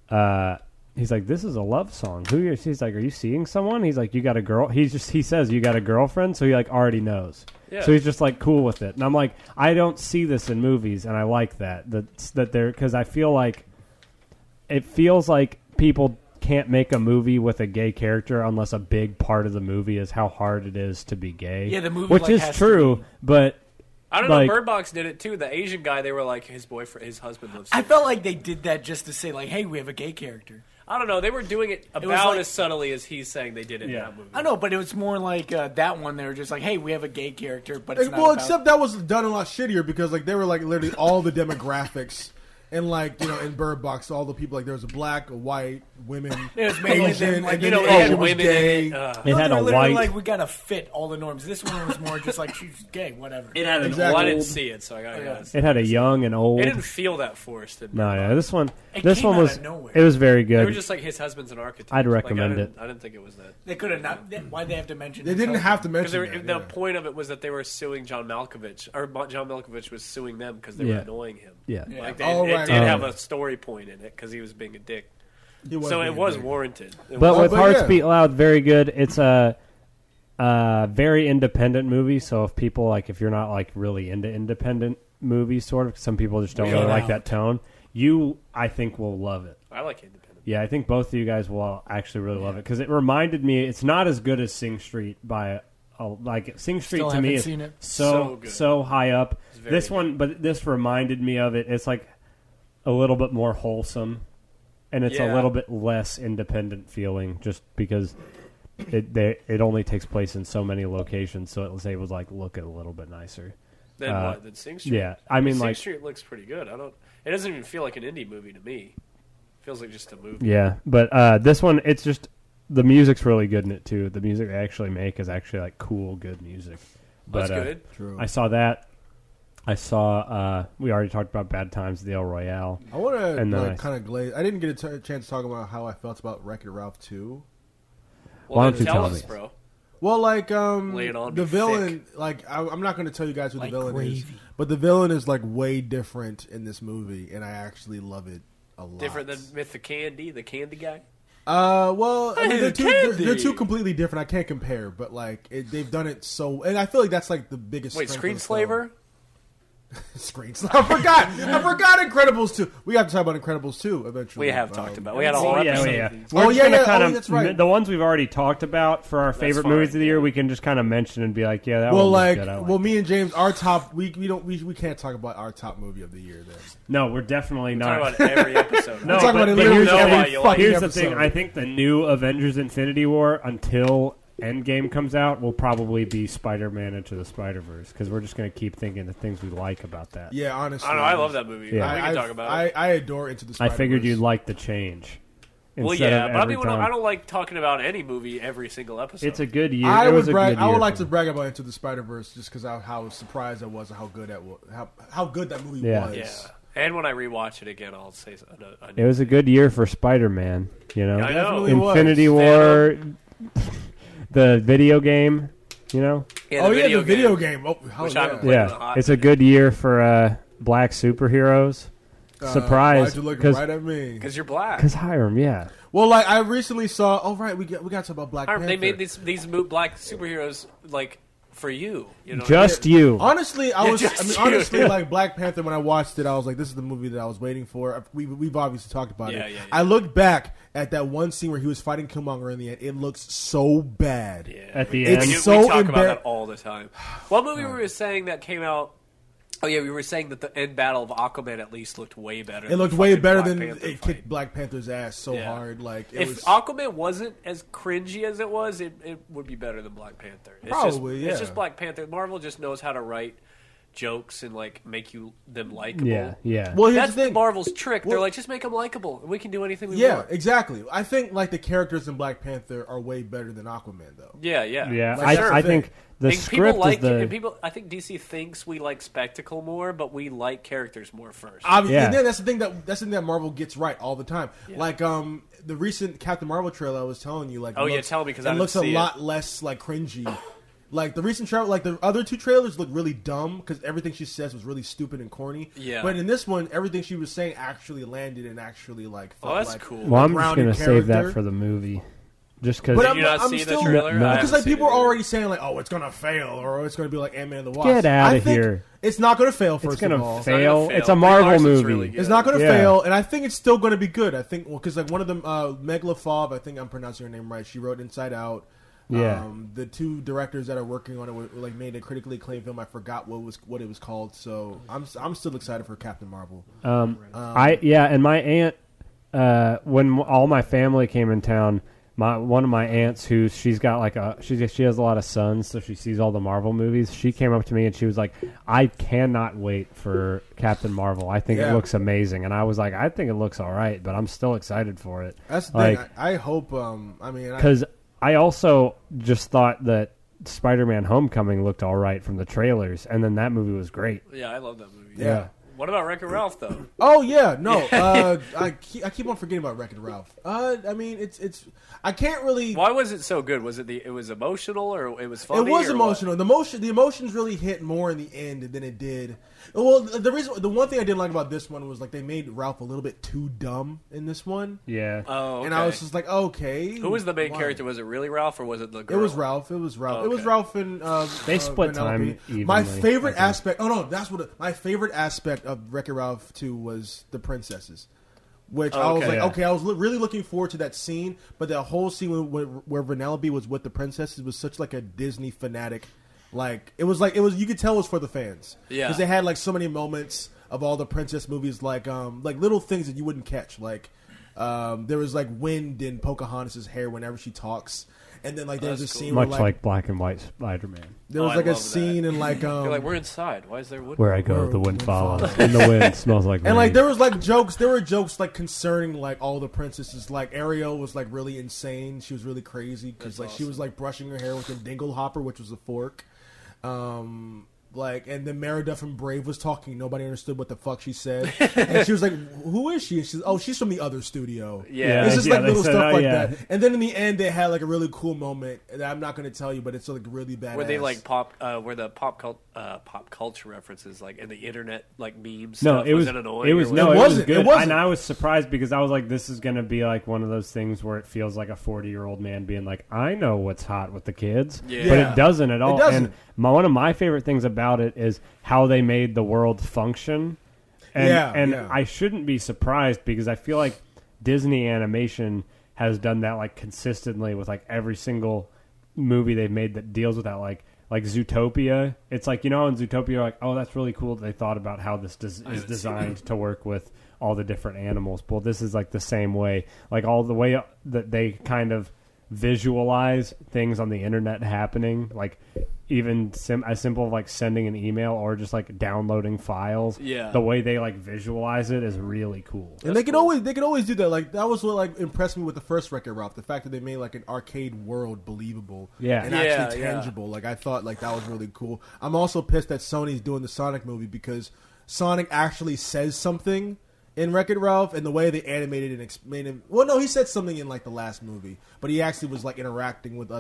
this is a love song. Who? She's like, are you seeing someone? He's like, you got a girl. He says you got a girlfriend, so he already knows.
Yeah.
So he's just cool with it, and I'm like, I don't see this in movies, and I like that they're because I feel it feels like people can't make a movie with a gay character unless a big part of the movie is how hard it is to be gay.
Yeah, the movie,
which is
has to
true,
be-
but
I don't know. Bird Box did it too. The Asian guy, they were like, his boyfriend, his husband lives.
I felt like they did that just to say hey, we have a gay character.
I don't know. They were doing it about
was
as subtly as he's saying they did it in
Yeah.
that movie.
I know, but it was more that one. They were just hey, we have a gay character, but it's not
Well,
about-
except that was done a lot shittier because they were literally all the demographics And like in Bird Box, all the people like there was a black, a white, women,
It was mainly
Asian,
them, like,
and
you
then
know,
the
they had
Asian was
women
gay.
in it.
It had
They
a
were literally
white.
like, we gotta fit all the norms. This one was more just like, she's gay, whatever.
It had an
Exactly.
Well, I didn't
old.
see it, so I got
It had a young and old.
It didn't feel that forced.
No, yeah, this one.
It
This
came
one
out
was.
of nowhere.
It was very
They were
good.
just like his husband's an architect.
I'd
Like,
recommend it.
I didn't think it was that.
They could have not. Why'd they have to mention?
They
his
didn't
husband?
have to
Because
mention
the
that.
point of it was that they were suing John Malkovich, or John Malkovich was suing them because they
Yeah.
were annoying him.
Yeah.
Like they,
Oh,
it
right,
did
right.
have a story point in it because he was being a dick. So it was warranted. It
But
was-
with
but
Hearts
yeah.
Beat Loud, very good. It's a very independent movie. So if people like, if you're not like really into independent movies, sort of, some people just don't
We
really
are
like
out.
that tone. You, I think, will love it.
I like independent.
Yeah, I think both of you guys will actually really love it because it reminded me. It's not as good as Sing Street by like Sing Street
Still
to me
haven't
is
seen it.
So
so
good.
so high up.
very
This one, but this reminded me of it. It's like a little bit more wholesome, and it's a
Yeah.
little bit less independent feeling, just because it only takes place in so many locations, so it was able to like look a little bit nicer.
Then what? Then Sing Street.
Yeah, I mean
Sing
like
Street looks pretty good. It doesn't even feel like an indie movie to me. It feels like just a movie.
yeah, but this one it's just the music's really good in it too. The music they actually make is actually like cool, good music.
That's
But
good.
True.
I saw that. I saw. We already talked about Bad Times at the El Royale.
I want
And then
to
I-
kind of glaze. I didn't get a chance to talk about how I felt about Wreck-It Ralph 2.
Well,
Why
then
don't you
tell
tell
us,
me?
bro.
Well, like
Lay it on
the
me
villain, like I'm not going to tell you guys who
Like
the villain is,
gravy.
but the villain is like way different in this movie, and I actually love it a lot.
Different than with the candy guy.
Well, I mean,
Hey,
they're
candy.
they're two completely different. I can't compare, but like they've done it so, and I feel like that's like the biggest.
Wait,
strength of the
Screenslaver?
Screenslaver. I forgot Incredibles 2. We have to talk about Incredibles 2 eventually.
We have talked about. We had a whole
Oh,
episode.
yeah,
of
yeah.
these.
We're
Oh,
just
yeah,
gonna
yeah.
kind
Oh,
of
that's right.
the ones we've already talked about for our favorite
fine,
movies of the year.
yeah.
We can just kind of mention and be like, yeah, that
Well,
one was
like,
good. I like
well,
it.
me and James, our top. We can't talk about our top movie of the year. Then
No, we're definitely
Talk
not.
about every episode.
No,
We're talking
but,
about it
but
literally
here's,
every
every
fucking
here's the thing.
episode.
I think the new Avengers Infinity War until Endgame comes out will probably be Spider-Man Into the Spider-Verse because we're just going to keep thinking the things we like about that.
yeah, honestly,
I don't know. I love that movie.
Yeah.
We can talk about it.
I adore Into the
I
Spider-Verse.
figured you'd like the change.
Well,
instead
yeah,
of
but I
every
mean,
time.
I don't like talking about any movie every single episode.
It's a good year.
I
it
would
was a
brag.
good
I
year
would like
for
to
me.
brag about Into the Spider-Verse just because how surprised I was at how good how good that movie
Yeah.
was.
yeah. And when I rewatch it again, I'll say
It was a good year for Spider-Man. You know,
I know.
Definitely was.
Infinity War, the video game. You know,
Oh yeah, the video game. Oh, hell
Which I
yeah.
haven't played. in a
yeah,
hot
it's a
minute.
good year for black superheroes. Surprise,
Why'd you look
'cause-
right at me?
Because you're black.
Because Hiram, yeah.
Well, like I recently saw. Oh right, we got to talk about Black
Hiram,
Panther.
they made these black superheroes like for you. You know,
Just you.
Honestly, I
Yeah,
was.
just
I mean,
you.
honestly, like Black Panther. When I watched it, I was like, "This is the movie that I was waiting for." We've obviously talked about
Yeah,
it.
yeah.
I looked back at that one scene where he was fighting Killmonger in the end. It looks so bad.
Yeah.
At the
It's
end.
we
so
talk about
embar-
that all the time. What movie were we saying that came out? Oh yeah, we were saying that the end battle of Aquaman at least looked way better.
It
than
looked
the
way
fucking
better
Black
than
Panther
it
fight.
kicked Black Panther's ass so
Yeah.
hard. Like it
If
was.
Aquaman wasn't as cringy as it was, it would be better than Black Panther. It's
Probably,
just,
yeah.
It's just Black Panther. Marvel just knows how to write jokes and like make them likable.
Yeah, yeah.
well, here's
That's
the thing.
Marvel's trick. They're
Well-
like, just make them likable, and we can do anything we
Yeah,
want.
exactly. I think like the characters in Black Panther are way better than Aquaman, though.
Yeah, yeah,
yeah,
Like, sure.
I think the
I think
script
people like
is the.
and people. I think DC thinks we like spectacle more, but we like characters more first.
Obviously,
Yeah.
and then that's the thing that Marvel gets right all the time. Like the recent Captain Marvel trailer I was telling you, like
Oh, yeah,
looks-
tell me, 'cause I
it
didn't
looks a
see it.
lot less like cringy. Like the recent trailer, like the other two trailers look really dumb because everything she says was really stupid and corny.
Yeah.
But in this one, everything she was saying actually landed and actually like.
Oh,
felt
that's
like
cool.
well, I'm just
grounded
gonna save that
character.
for the movie, just because.
But
Did you not see the trailer?
No.
I
Because
haven't
like
seen
people
it
are
either.
already saying like, oh, it's gonna fail or it's gonna be like Ant-Man and the Wasp.
Get outta
I think
here.
It's not gonna fail.
It's
First
gonna
of all,
not gonna
fail.
fail.
It's a
Brie
Marvel
Larson's
movie.
really good.
it's not going to
Yeah.
fail, and I think it's still going to be good. I think because like one of them, Megla Fov, I think I'm pronouncing her name right. She wrote Inside Out.
Yeah.
The two directors that are working on it were like made a critically acclaimed film. I forgot what it was called. So I'm still excited for Captain Marvel.
And my aunt, when all my family came in town, one of my aunts she's got like she has a lot of sons, so she sees all the Marvel movies. She came up to me and she was like, I cannot wait for Captain Marvel. I think it looks amazing. And I was like, I think it looks all right, but I'm still excited for it.
That's the
like,
thing. I hope.
Because I also just thought that Spider-Man: Homecoming looked all right from the trailers, and then that movie was great.
Yeah, I love that movie.
Yeah.
What about Wreck-It Ralph though?
Oh yeah, no. I keep on forgetting about Wreck-It Ralph. I mean, it's. I can't really.
Why was it so good? Was it it was emotional or it was funny?
It was
or
emotional.
What?
The emotions really hit more in the end than it did. Well, the one thing I didn't like about this one was like they made Ralph a little bit too dumb in this one.
Yeah.
Oh, okay.
And I was just like, okay.
Who was the main
why?
character? Was it really Ralph or was it the girl?
It was Ralph. It was Ralph.
Oh,
It was
okay.
Ralph and
They split
Penelope.
time evenly,
My favorite
I think.
aspect. Oh no, that's what my favorite aspect of Wreck-It Ralph 2 was the princesses. Which I was
okay.
like,
Yeah.
okay, I was really looking forward to that scene, but that whole scene where Vanellope was with the princesses was such like a Disney fanatic. Like it was you could tell it was for the fans.
Yeah.
Because they had like so many moments of all the princess movies, like little things that you wouldn't catch. Like there was like wind in Pocahontas' hair whenever she talks, and then like there's a
That's cool.
scene
Much
where,
like Black and White Spider-Man.
there was
I
like a
love that.
scene in like
You're like, we're inside. Why is there wood?
Where I go,
Where
the wind
wind
follows,
follows.
and the wind smells like rain.
And like there was like jokes, there were jokes like concerning like all the princesses. Like Ariel was like really insane. She was really crazy because
That's
like she
awesome.
was like brushing her hair with a dinglehopper, which was a fork. Like and then Merida from Brave was talking. Nobody understood what the fuck she said, and she was like, "Who is she?" And she's, "Oh, she's from the other studio."
Yeah.
It's just
Yeah,
like
they
little
said,
stuff
"Oh,
like
yeah."
that. And then in the end, they had like a really cool moment that I'm not going to tell you, but it's like really badass.
Where they like where the pop culture references like and the internet like memes.
No,
stuff,
it was
it annoying.
It was
or
no,
whatever?
it was
wasn't.
good.
It wasn't.
And I was surprised because I was like, this is going to be like one of those things where it feels like a 40-year-old man being like, I know what's hot with the kids,
Yeah.
but
Yeah.
it doesn't at all.
doesn't.
And one of my favorite things about it is how they made the world function. And,
Yeah.
I shouldn't be surprised because I feel like Disney animation has done that like consistently with like every single movie they've made that deals with that, like Zootopia. It's like, you know, in Zootopia, you're like, oh, that's really cool that they thought about how this is
haven't seen
designed to work with all the different animals. Well, this is like the same way, like all the way that they kind of visualize things on the internet happening, like even as simple as like sending an email or just like downloading files.
Yeah.
The way they like visualize it is really cool.
And they could always do that. Like that was what like impressed me with the first Wreck-It Ralph. The fact that they made like an arcade world believable,
Yeah.
and
Yeah,
actually
yeah.
tangible. Like I thought like that was really cool. I'm also pissed that Sony's doing the Sonic movie because Sonic actually says something in Wreck-It Ralph, and the way they animated and made him. Well, no, he said something in like the last movie, but he actually was like interacting with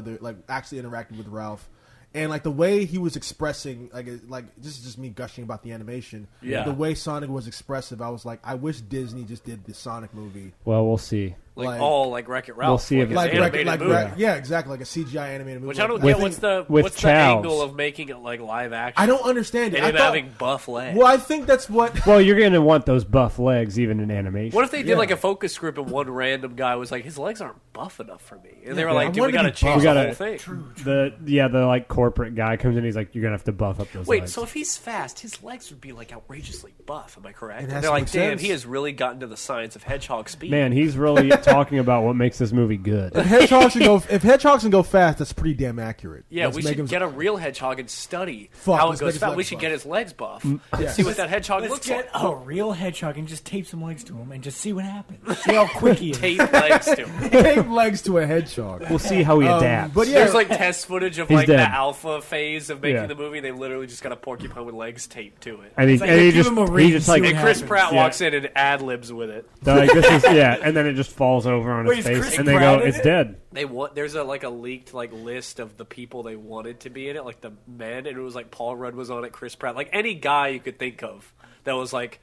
Ralph. And like the way he was expressing, like this is just me gushing about the animation.
Yeah.
The way Sonic was expressive, I was like, I wish Disney just did the Sonic movie.
Well, we'll see.
Like Wreck-It Ralph.
We'll see if
like
it's
an
Like,
animated
like,
movie.
yeah, exactly, like a CGI animated movie.
Which I don't
Like,
get. What's the
with
the
Chow's.
angle of making it like live action?
I don't understand it.
And
I
him
thought,
having buff legs.
well, I think that's what.
Well, you're going to want those buff legs even in animation.
What if they did
Yeah.
like a focus group and one random guy was like, his legs aren't buff enough for me, and they were
I
like, dude, we
wanted to
got to
be
change
buff.
the
We
whole
gotta-
thing.
the like corporate guy comes in, he's like, you're going to have to buff up those
Wait,
legs.
so if he's fast, his legs would be like outrageously buff. Am I correct?
It
And
has
they're
to
like,
make
damn,
sense.
he has really gotten to the science of hedgehog speed.
Man, he's really talking about what makes this movie good.
If hedgehogs can go fast, that's pretty damn accurate.
Yeah,
Let's
we
make
should
him-
get a real hedgehog and study
Fuck,
how it
let's
goes
make his
fast. We
legs
should
buff.
get his legs buff.
Yeah.
See what that hedgehog
Let's
looks
get
like.
a real hedgehog and just tape some legs to him and just see what happens. See how quick he is.
Tape legs to him.
Tape legs to a hedgehog.
We'll see how he adapts.
but yeah,
There's like test footage of
He's
like
dead.
the alpha phase of making
Yeah.
the movie. They literally just got a porcupine with legs taped to it.
and he,
like
and
they
he
give
just
him a ring
he just
and
like
see
And
what
Chris
happens.
Pratt
Yeah.
walks in and ad libs with it.
they're like, this is and then it just falls over on
Wait,
his
is
face,
Chris
and they
Pratt
go,
in
it's
it?
dead.
They want there's a leaked like list of the people they wanted to be in it, like the men, and it was like Paul Rudd was on it, Chris Pratt, like any guy you could think of that was like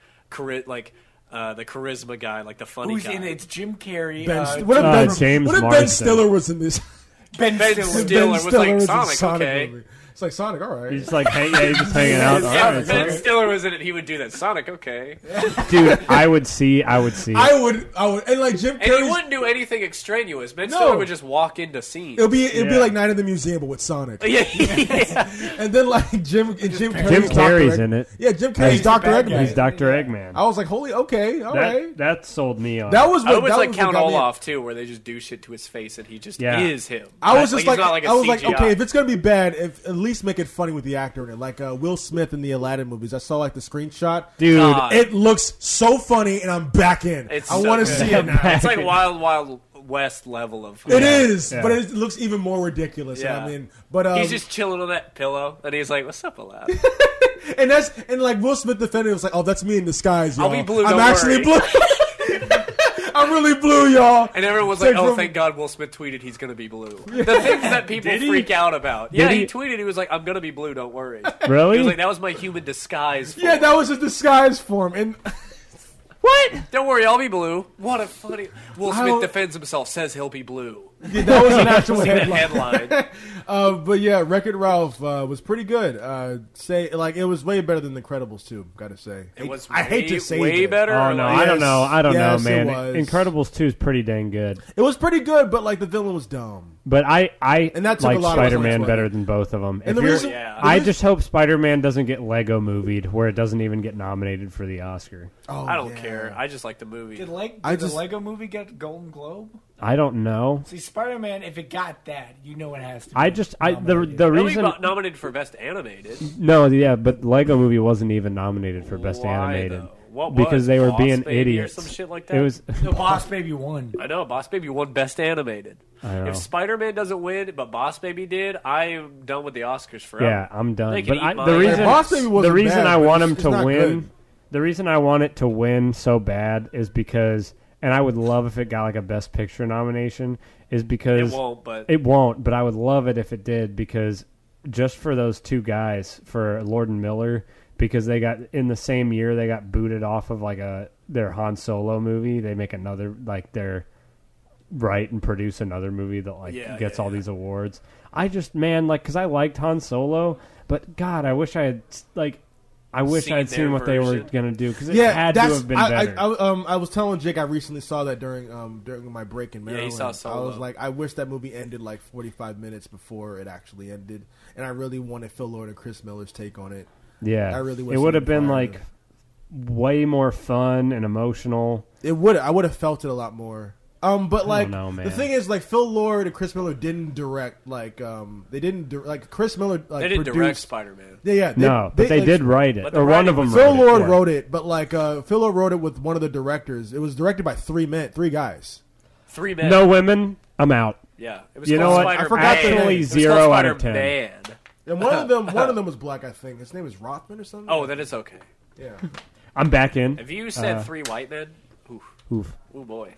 the charisma guy, like the funny
Who's
guy.
in it? It's Jim Carrey.
What if Ben,
James
what if Ben
Marsden.
Stiller was in this?
Ben
Ben
Stiller.
Stiller was like
was in
Sonic,
Sonic
okay.
movie. It's like Sonic, all right.
He's just like, hey, yeah, he's just hanging out. All
Yeah,
right,
if Ben
Sonic.
Stiller was in it, he would do that. Sonic, okay.
Dude, I would see.
I would, and like Jim
And he
Carrey.
wouldn't do anything extraneous. Ben
No.
Stiller would just walk into scenes.
It'd be
Yeah.
like Night in the Museum, but with Sonic.
yeah.
And then like Jim Carrey's
Jim
Dr.
Carrey's
Egg-
in it.
Yeah, Jim Carrey's
He's the
Dr.
bad guy.
Eggman.
He's Dr. Eggman.
I was like, holy, okay, all right.
That sold me on.
That was
I
what
was
that
like
was
Count
what got me-
Olaf too, where they just do shit to his face and he just
Yeah.
is him.
I was just
he's
like,
not like a
I was like,
CGI.
okay, if it's gonna be bad, at least make it funny with the actor in it. Like Will Smith in the Aladdin movies. I saw like the screenshot.
Dude.
God.
It looks so funny, and I'm back in.
It's
I
so
want to
good.
see it now.
It's like Wild West level of.
It is,
Yeah.
but it looks even more ridiculous.
Yeah.
I mean, but
He's just chilling on that pillow, and he's like, "What's up, Aladdin?"
and like Will Smith defended it was like, oh, that's me in disguise. Y'all.
I'll be blue,
I'm
don't
actually
worry.
blue. I'm really blue, y'all.
And everyone was
Take
like, "Oh,
from-
thank God, Will Smith tweeted he's gonna be blue." The things that people
Did he?
freak out about. Yeah,
Did
he
he?
tweeted. He was like, "I'm gonna be blue. Don't worry."
Really?
He was like, "That was my human disguise." For
Yeah,
him.
that was his disguise form. And
What?
Don't worry, I'll be blue. What a funny. Will
How-
Smith defends himself, says he'll be blue.
that was an actual
See the
headline.
headline.
But yeah, Wreck-It Ralph was pretty good. Say like it was way better than The Incredibles too. Gotta say,
It was
I hate to say
way
it.
better.
Oh no,
like-
I don't know. I don't
Yes,
know,
it
man.
was.
Incredibles 2 is pretty dang good.
It was pretty good, but like the villain was dumb.
But I
And that took
like
a lot of
Spider-Man
fun.
better than both of them.
And
If
the
you're-
reason,
Yeah.
the
I
reason-
just hope Spider-Man doesn't get Lego movied, where it doesn't even get nominated for the Oscar.
oh,
I don't
yeah.
care. I just like the movie.
Did
I
the
just-
Lego movie get Golden Globe?
I don't know.
See, Spider-Man, if it got that, you know it has to. Be
I just the
nominated.
the
Really
reason
nominated for best animated.
no, yeah, but Lego movie wasn't even nominated for best
Why,
animated
though? What
because
was?
they were
Boss
being
Baby
idiots.
or some shit like that?
It was
The Boss Baby won.
I know Boss Baby won best animated.
I know.
If Spider-Man doesn't win, but Boss Baby did, I'm done with the Oscars forever.
Yeah, I'm done.
They can
But
eat mine.
the reason
Yeah, Boss Baby wasn't
the reason
bad,
I
but
want
it's-
him
it's
to
not
win,
good.
the reason I want it to win so bad is because, and I would love if it got like a Best Picture nomination, is because
It won't, but
it won't. But I would love it if it did, because just for those two guys, for Lord and Miller, because they got in the same year they got booted off of like their Han Solo movie. They make another like their write and produce another movie that like
Yeah,
gets
yeah,
all
yeah.
these awards. I just like because I liked Han Solo, but God, I wish I had like I wish
Seen
I had
their
seen what they were
version.
gonna do because it
Yeah,
had to
that's.
have been
I
better.
I was telling Jake I recently saw that during my break in
Yeah, he
Maryland.
saw
I
Solo.
was like, I wish that movie ended like 45 minutes before it actually ended, and I really wanted Phil Lord and Chris Miller's take on it.
yeah,
I really wish
it would have
they
been
fired
like
him.
way more fun and emotional.
I would have felt it a lot more. But like
know, man.
the thing is, like Phil Lord and Chris Miller didn't direct. Like they didn't like Chris Miller. Like
they didn't
produced,
direct Spider-Man.
Yeah,
No, but they
like,
did write it,
but the
or one
writing
of them.
was-
Phil
wrote
Lord
it, yeah.
wrote it, but like Phil Lord wrote it with one of the directors. It was directed by three guys.
3 men.
No women. I'm out.
Yeah. It was
You know
called
what?
Spider-Man.
I forgot their
Actually,
name.
It was
0
called
out of 10.
Spider-Man.
And one of them was black. I think his name was Rothman or something.
Oh, then it's okay.
yeah.
I'm back in.
If you said 3 white men, oof.
Oof.
Oh boy.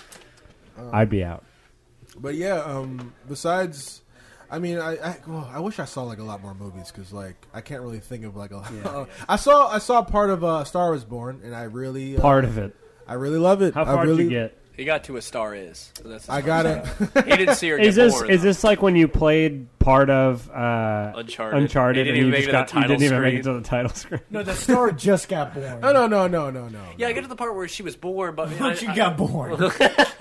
I'd be out.
But yeah, besides, I mean, I wish I saw like a lot more movies because like I can't really think of like a lot. I saw part of Star Was Born and I really
Part of it.
I really love it.
How far
I really,
did you get?
He got to A Star Is. So that's as
I
far
got
as
it.
He didn't see her get
Is this
born.
is this like when you played part of
Uncharted?
Uncharted
He
and
didn't
you
even
just
make it
got
to the
you didn't even make it
title
to the title screen?
No, the star just got born.
No.
Yeah, I get to the part where she was born, but
She got born.
No.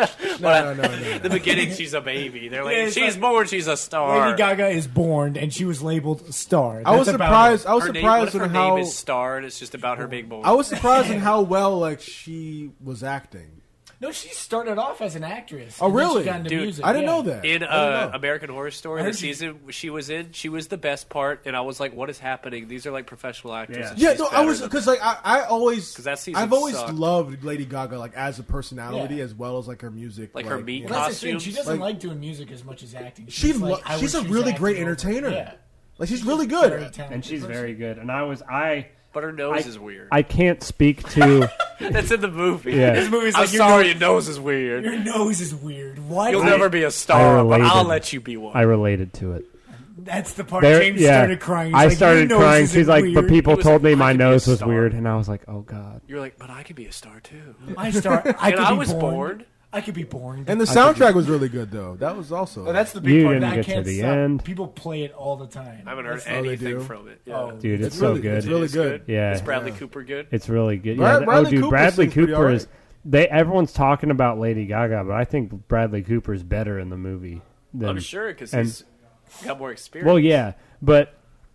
the beginning, she's a baby. They're like,
Yeah, it's
she's
like-
born, she's a star.
Lady Gaga is born, and she was labeled a star.
I was
That's about
surprised.
it.
I was
Her name, what
surprised
if her
in how
name is Star and it's just about her being born?
I was surprised in how well like she was acting.
No, she started off as an actress.
Oh,
and then
really?
She got into
Dude,
music.
I didn't
yeah.
know that.
In
I didn't know.
American Horror Story,
I
the
heard you-
season she was in, she was the best part, and I was like, "What is happening? These are like professional actors."
Yeah.
and
Yeah,
she's
no, I
better
was
than
because like I always
'Cause that season
I've always
sucked.
loved Lady Gaga like as a personality
Yeah.
as well as like her music,
Like, her meat
Well, that's the thing.
costumes.
She doesn't
Like-
like doing music as much as acting.
She
She's, like, I
she's
would
a
choose
really
acting
great
over-
entertainer.
Yeah.
Like she's really
Very
good.
talented
And she's
person.
very good. And
but her nose is weird.
I can't speak to
That's in the movie.
Yeah.
This movie's
I'm
like,
sorry, your nose is weird.
Your nose is weird. What?
You'll never be a star, but
related.
I'll let you be one.
I related to it.
That's the part
There-
James
yeah.
started crying. He's
I
like,
started
your nose
crying.
isn't
She's like, but
weird.
people
He was
told
like,
me
I
my
could be a
nose was
star.
weird, and I was like, oh god.
You're like, but I could be a star too.
My star. I
And
could
I
be
was born.
I could be boring.
And the soundtrack was really good, though. That was also.
Oh, that's the big
You
part.
didn't
I
get to
can't
the
stop.
end.
People play it all the time.
I haven't heard
they
anything
do?
from it. Yeah.
Oh.
Dude, it's
It's
so
really-
good.
it's really
It's
good.
Yeah.
Is Bradley Cooper good?
It's really good.
Brad-
Yeah,
Bradley
dude,
Cooper
Bradley
sings pretty
Cooper
alright.
is. Everyone's talking about Lady Gaga, but I think Bradley Cooper's better in the movie. Than,
I'm sure because
and-
he's got more experience.
Well, yeah, but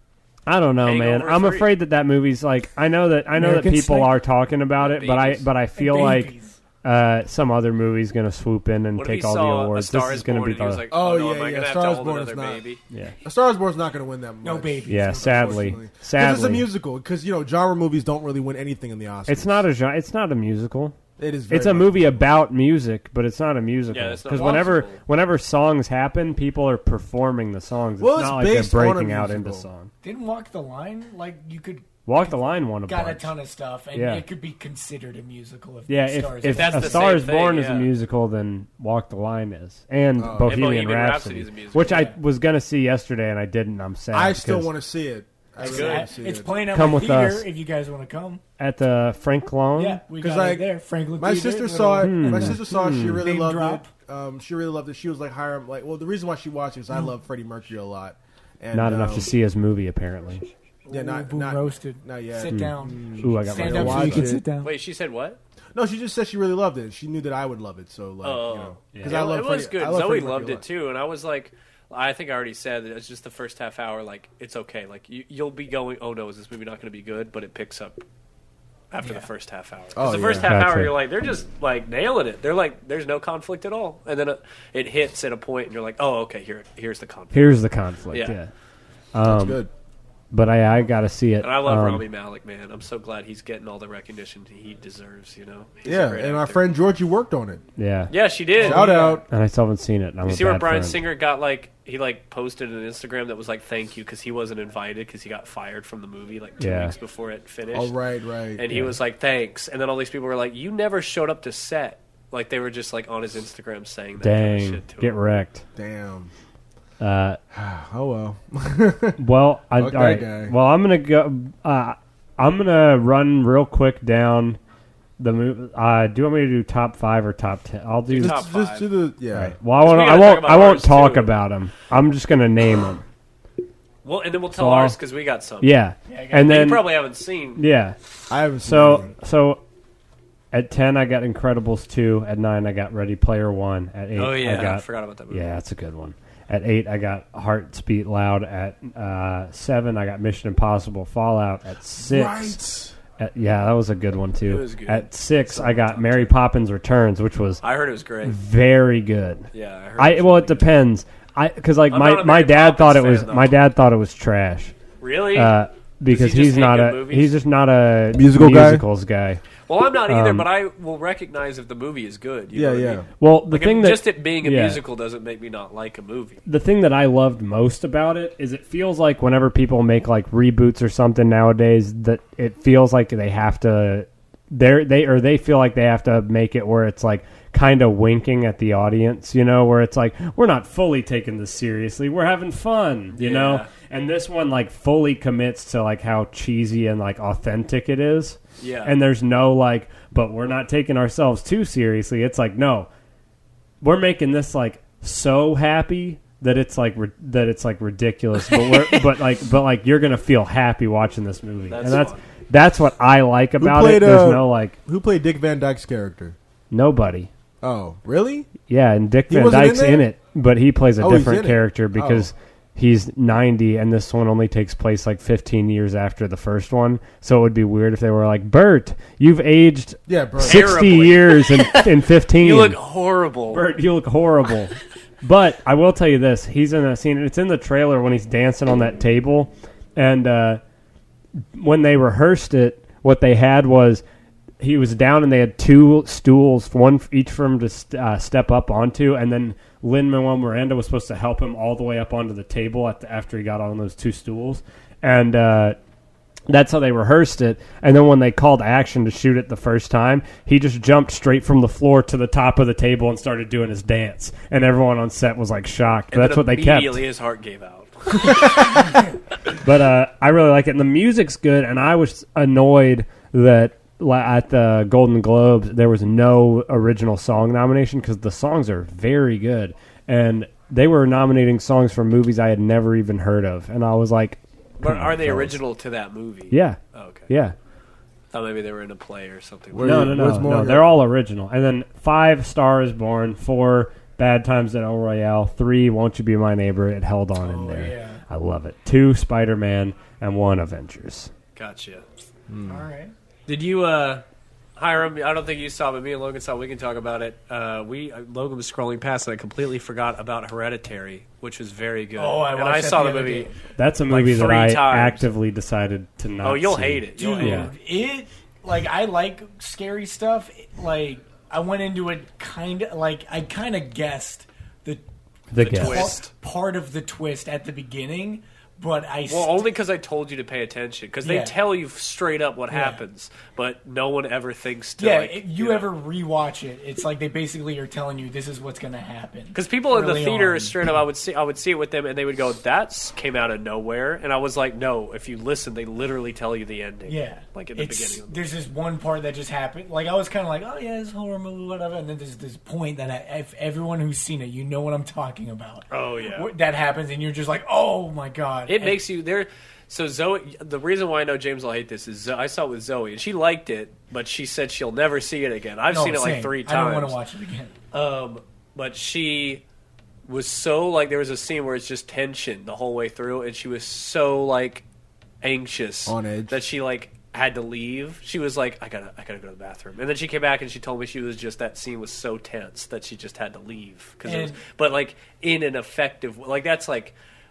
I don't know, man.
Hangover
I'm
3.
afraid that movie's like. I know that
American
people
Sniper.
are talking about it, but
Babies.
I feel like
Babies.
some other movie's gonna swoop in and
What if he
take all the
saw
awards.
A Star
This
Is
is gonna
Born
be
and he was
the
like,
Oh,
no,
yeah,
am I
yeah,
gonna have
Star
to
is
hold
Born
another
is not-
baby?
yeah.
A Star is Born's not going to win that much.
No babies.
Yeah, sadly,
Unfortunately. 'Cause it's a
sadly,
musical. Because genre movies don't really win anything in the Oscars.
it's not a genre. It's not a musical.
It is. Very
It's a
much
movie about music, but it's not a musical.
Yeah, it's not
Because
musical.
whenever songs happen, people are performing the songs. It's
Well, it's
not like they're
based on a
breaking out into
musical.
song.
Didn't Walk the Line like you could
Walk the Line won a
got
bunch.
a ton of stuff, and
Yeah.
it could be considered a musical if
Yeah,
the
if,
stars
if
That's
A
the
Star
same
Is Born
thing,
is a
yeah.
musical, then Walk the Line is, and
Oh.
Bohemian
And Bohemian
Rhapsody,
Rhapsody is a musical,
which I
yeah.
was gonna see yesterday and I didn't. I'm sad.
I still
because
want to see it. I really
good.
want to see
it's
it.
playing at
Come
my
with
theater
us.
if you guys want to come.
at the Frank Cologne.
Yeah, we
'Cause,
got
like,
it there. Franklin
My
Theater,
sister saw it.
little-
My sister saw it. She really
Name
loved
drop.
it. She really loved it. She was like, well, the reason why she watched it is I love Freddie Mercury a lot. And,
Not enough to see his movie, apparently.
Yeah, not
Boom roasted.
Not yet.
Sit down.
Ooh, I got
Stand
my
up so
watch
you can
it.
sit down.
Wait, she said what?
No, she just said she really loved it. She knew that I would love it. So like,
Oh,
you know,
yeah.
because I love
it was
Freddie-
good.
I love
Zoe
Freddie
loved
Mercury a
it too, and I was like, I think I already said that it's just the first half hour. Like, it's okay. Like, you'll be going, oh no, is this movie not going to be good? But it picks up after the first half hour. 'Cause
Oh,
the first
yeah.
half
Gotcha.
hour, you're like, they're just like nailing it. They're like, there's no conflict at all, and then it hits at a point, and you're like, oh, okay, here's the conflict.
Here's the conflict.
Yeah.
Yeah.
That's good.
But I got to see it.
And I love Rami Malek, man. I'm so glad he's getting all the recognition he deserves. You know. He's a
Yeah,
great
and our
actor.
friend Georgie worked on it.
Yeah.
Yeah, she did.
Shout out.
And I still haven't seen it. And I'm
You
a
see where
bad
Bryan
friend.
Singer got he posted an Instagram that was like thank you because he wasn't invited because he got fired from the movie like 2
Yeah.
weeks before it finished.
Oh, right.
And he was like thanks, and then all these people were like you never showed up to set. Like they were just like on his Instagram saying that kind of
Dang.
shit to
Get
him.
wrecked.
Damn.
Uh,
Oh well.
well,
Okay,
all right.
guy.
Well, I'm gonna go. I'm gonna run real quick down the movie. Do you want me to do top 5 or top 10? I'll do.
Do top
Just
5.
do the yeah.
All right. Well, I
we
won't.
gotta
I
talk
won't.
about
I won't
ours,
talk
too.
about them. I'm just gonna name them.
Well, and then we'll
So
tell
I'll-
ours because we got some.
Yeah.
and
And then
you probably haven't seen.
yeah.
I haven't seen
So
anything.
so at 10 I got Incredibles 2. At 9 I got Ready Player 1. At 8
Oh yeah,
I got
forgot about that movie.
yeah, that's a good one. At 8 I got Hearts Beat Loud. At 7 I got Mission Impossible Fallout. At 6
Right.
yeah, that was a good one too.
It was good.
At 6 I got Mary Poppins Returns, which was
I heard it was great.
very good.
Yeah, I heard.
Well,
it
it
was really good.
depends. Because like
I'm not a
my
Mary
dad thought it
Poppins
was
fan, though.
my dad thought it was trash.
Really?
Because
Does he just
he's
hate
not
good
a
movies?
he's just not a
Musical guy?
musicals guy.
Well, I'm not either,
Um,
but I will recognize if the movie is good. You
Yeah,
know what I
yeah.
mean?
Well, the
Like,
thing that
just it being a
yeah.
musical doesn't make me not like a movie.
the thing that I loved most about it is it feels like whenever people make like reboots or something nowadays that it feels like they have to they feel like they have to make it where it's like kind of winking at the audience, you know, where it's like we're not fully taking this seriously, we're having fun, you know.
Yeah.
And this one like fully commits to like how cheesy and like authentic it is.
Yeah.
And there's no like, but we're not taking ourselves too seriously. It's like no, we're making this like so happy that it's like ridiculous, but we're but like you're gonna feel happy watching this movie,
That's
and that's
fun.
that's what I like about
played,
it. There's no like
Who played Dick Van Dyke's character?
nobody.
Oh, really?
Yeah, and Dick
He
Van
wasn't in
Dyke's
there?
in it, but he plays a
Oh, he's
different
in it.
character because he's 90, and this one only takes place like 15 years after the first one. So it would be weird if they were like, Bert, you've aged
Yeah, bro.
60
Terribly.
years in 15.
You look horrible.
Bert, you look horrible. But I will tell you this: he's in a scene. It's in the trailer when he's dancing on that table, and when they rehearsed it, what they had was he was down, and they had 2 stools, one each for him to step up onto, and then Lin-Manuel Miranda was supposed to help him all the way up onto the table after he got on those 2 stools, and that's how they rehearsed it. And then when they called action to shoot it the first time, he just jumped straight from the floor to the top of the table and started doing his dance. And everyone on set was like shocked.
And
That's
then
what they kept.
Immediately, his heart gave out.
But I really like it. And the music's good. And I was annoyed that at the Golden Globes, there was no original song nomination because the songs are very good, and they were nominating songs from movies I had never even heard of, and I was like,
But are they
fellas.
original to that movie?
Yeah,
Oh, okay.
yeah.
Thought maybe they were in a play or something.
Where-
No,
what's more your-
they're all original. And then 5, Star is Born, 4, Bad Times at El Royale, 3, Won't You Be My Neighbor. It held on in there.
Yeah.
I love it. 2, Spider-Man, and 1, Avengers.
Gotcha.
All right.
Did you, Hiram? I don't think you saw, but me and Logan saw. We can talk about it. Logan was scrolling past, and I completely forgot about Hereditary, which was very good.
Oh, I
and I
watched that
saw
the
the
other
movie.
day.
That's a movie that
3
I
times.
actively decided to not
Oh, you'll
see.
hate it. You'll
Dude,
hate it.
it like I like scary stuff. Like I went into it kind of like I kind of guessed the
The guess.
twist.
part of the twist at the beginning, but
Well, only because I told you to pay attention. Because they
Yeah.
tell you straight up what
Yeah.
happens, but no one ever thinks to.
yeah.
like,
If you ever rewatch it, it's like they basically are telling you this is what's going to happen.
Because people in the
early
theater
on.
straight up, I would see it with them, and they would go, "That came out of nowhere," and I was like, "No, if you listen, they literally tell you the ending."
Yeah,
like at the
It's-
beginning. Of the
There's this one part that just happened. Like I was kind of like, oh yeah, it's a horror movie, whatever. And then there's this point that if everyone who's seen it, you know what I'm talking about.
Oh, yeah.
that happens, and you're just like, oh my god.
It
And-
makes you there. So Zoe, the reason why I know James will hate this is I saw it with Zoe, and she liked it, but she said she'll never see it again. I've
no,
seen it like
same.
3
I
times.
don't want to watch it again.
But she was so like there was a scene where it's just tension the whole way through, and she was so like anxious
On edge.
that she like had to leave. She was like, I gotta go to the bathroom, and then she came back and she told me she was just that scene was so tense that she just had to leave
And-
but like in an effective like that's like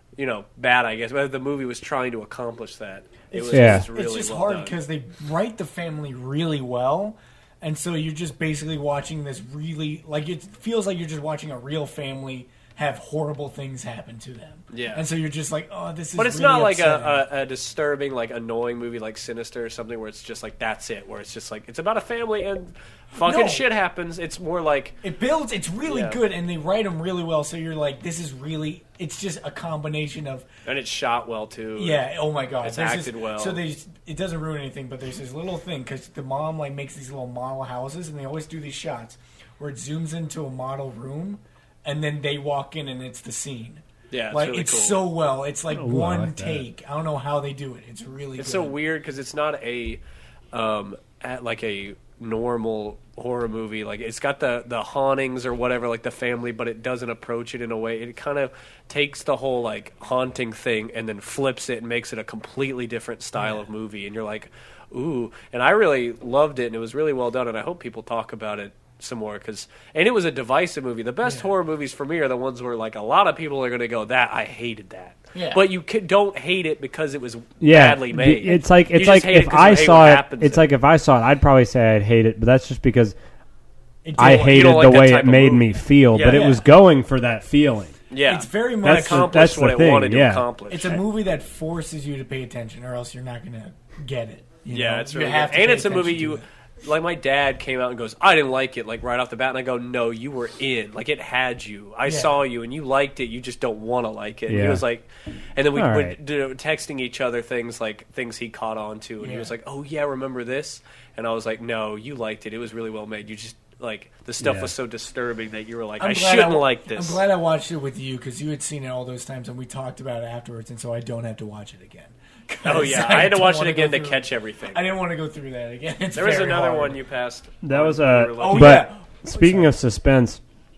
bad I guess, but the movie was trying to accomplish that. It was
Yeah.
just really
It's just
well
hard
done.
because they write the family really well, and so you're just basically watching this really like it feels like you're just watching a real family have horrible things happen to them.
Yeah.
and so you're just like, oh, this is.
But it's
really
not like
upsetting.
a disturbing, like annoying movie like Sinister or something where it's just like that's it. Where it's just like it's about a family and fucking
No.
shit happens. It's more like
It builds. It's really
Yeah.
good, and they write them really well. So you're like, this is really. It's just a combination of
and it's shot well too.
yeah. Oh my god,
It's
There's
acted
this,
well.
So it doesn't ruin anything, but there's this little thing because the mom like makes these little model houses, and they always do these shots where it zooms into a model room, and then they walk in, and it's the scene.
Yeah, it's
like
really
it's
cool.
so well. It's like
Ooh, I
one
like that.
take. I don't know how they do it. It's really.
It's
good.
so weird because it's not like a normal horror movie. Like it's got the hauntings or whatever, like the family, but it doesn't approach it in a way. It kind of takes the whole like haunting thing and then flips it and makes it a completely different style of movie. And you're like, ooh. And I really loved it, and it was really well done. And I hope people talk about it some more and it was a divisive movie. The best horror movies for me are the ones where like a lot of people are going to go, that I hated that.
Yeah.
But you don't hate it because it was
Yeah,
badly made.
It's like
You
it's
just
like
hate it
if
'cause you
I
hate
saw
what
it.
happens
It's
in
like if I saw it, I'd probably say I'd hate it, but that's just because
It
I
don't-
you
hated
don't like
the
that
way
type
it
of
made
movie.
me feel.
Yeah.
But it
Yeah.
was going for that feeling.
Yeah,
It's very
it
much.
That's the-
accomplished what
the
it
thing,
wanted to
yeah.
accomplish.
It's a movie that forces you to pay attention, or else you're not going to get it. You
Yeah,
know?
it's
You
really
have
good.
to
And
pay
it's a movie
attention
you
to it.
like. My dad came out and goes, "I didn't like it," like right off the bat, and I go, "No, you were in. Like it had you. I
Yeah.
saw you, and you liked it. You just don't want to like it." And he
Yeah.
was like, and then we
All
would
right.
texting each other things like things he caught on to, and he
Yeah.
was like, "Oh yeah, remember this?" And I was like, "No, you liked it. It was really well made. You just like the stuff
Yeah.
was so disturbing that you were like,
I'm
I
glad
shouldn't
wa-
like this."
I'm glad I watched it with you because you had seen it all those times, and we talked about it afterwards, and so I don't have to watch it again.
Oh
'Cause
yeah, I had to
don't
watch it
wanna
again
go
to
through-
catch everything.
I didn't want to go through that again. It's
There was
very
another
hard.
one you passed.
That was
when
a.
we were
Oh,
looking.
But
yeah.
speaking of suspense,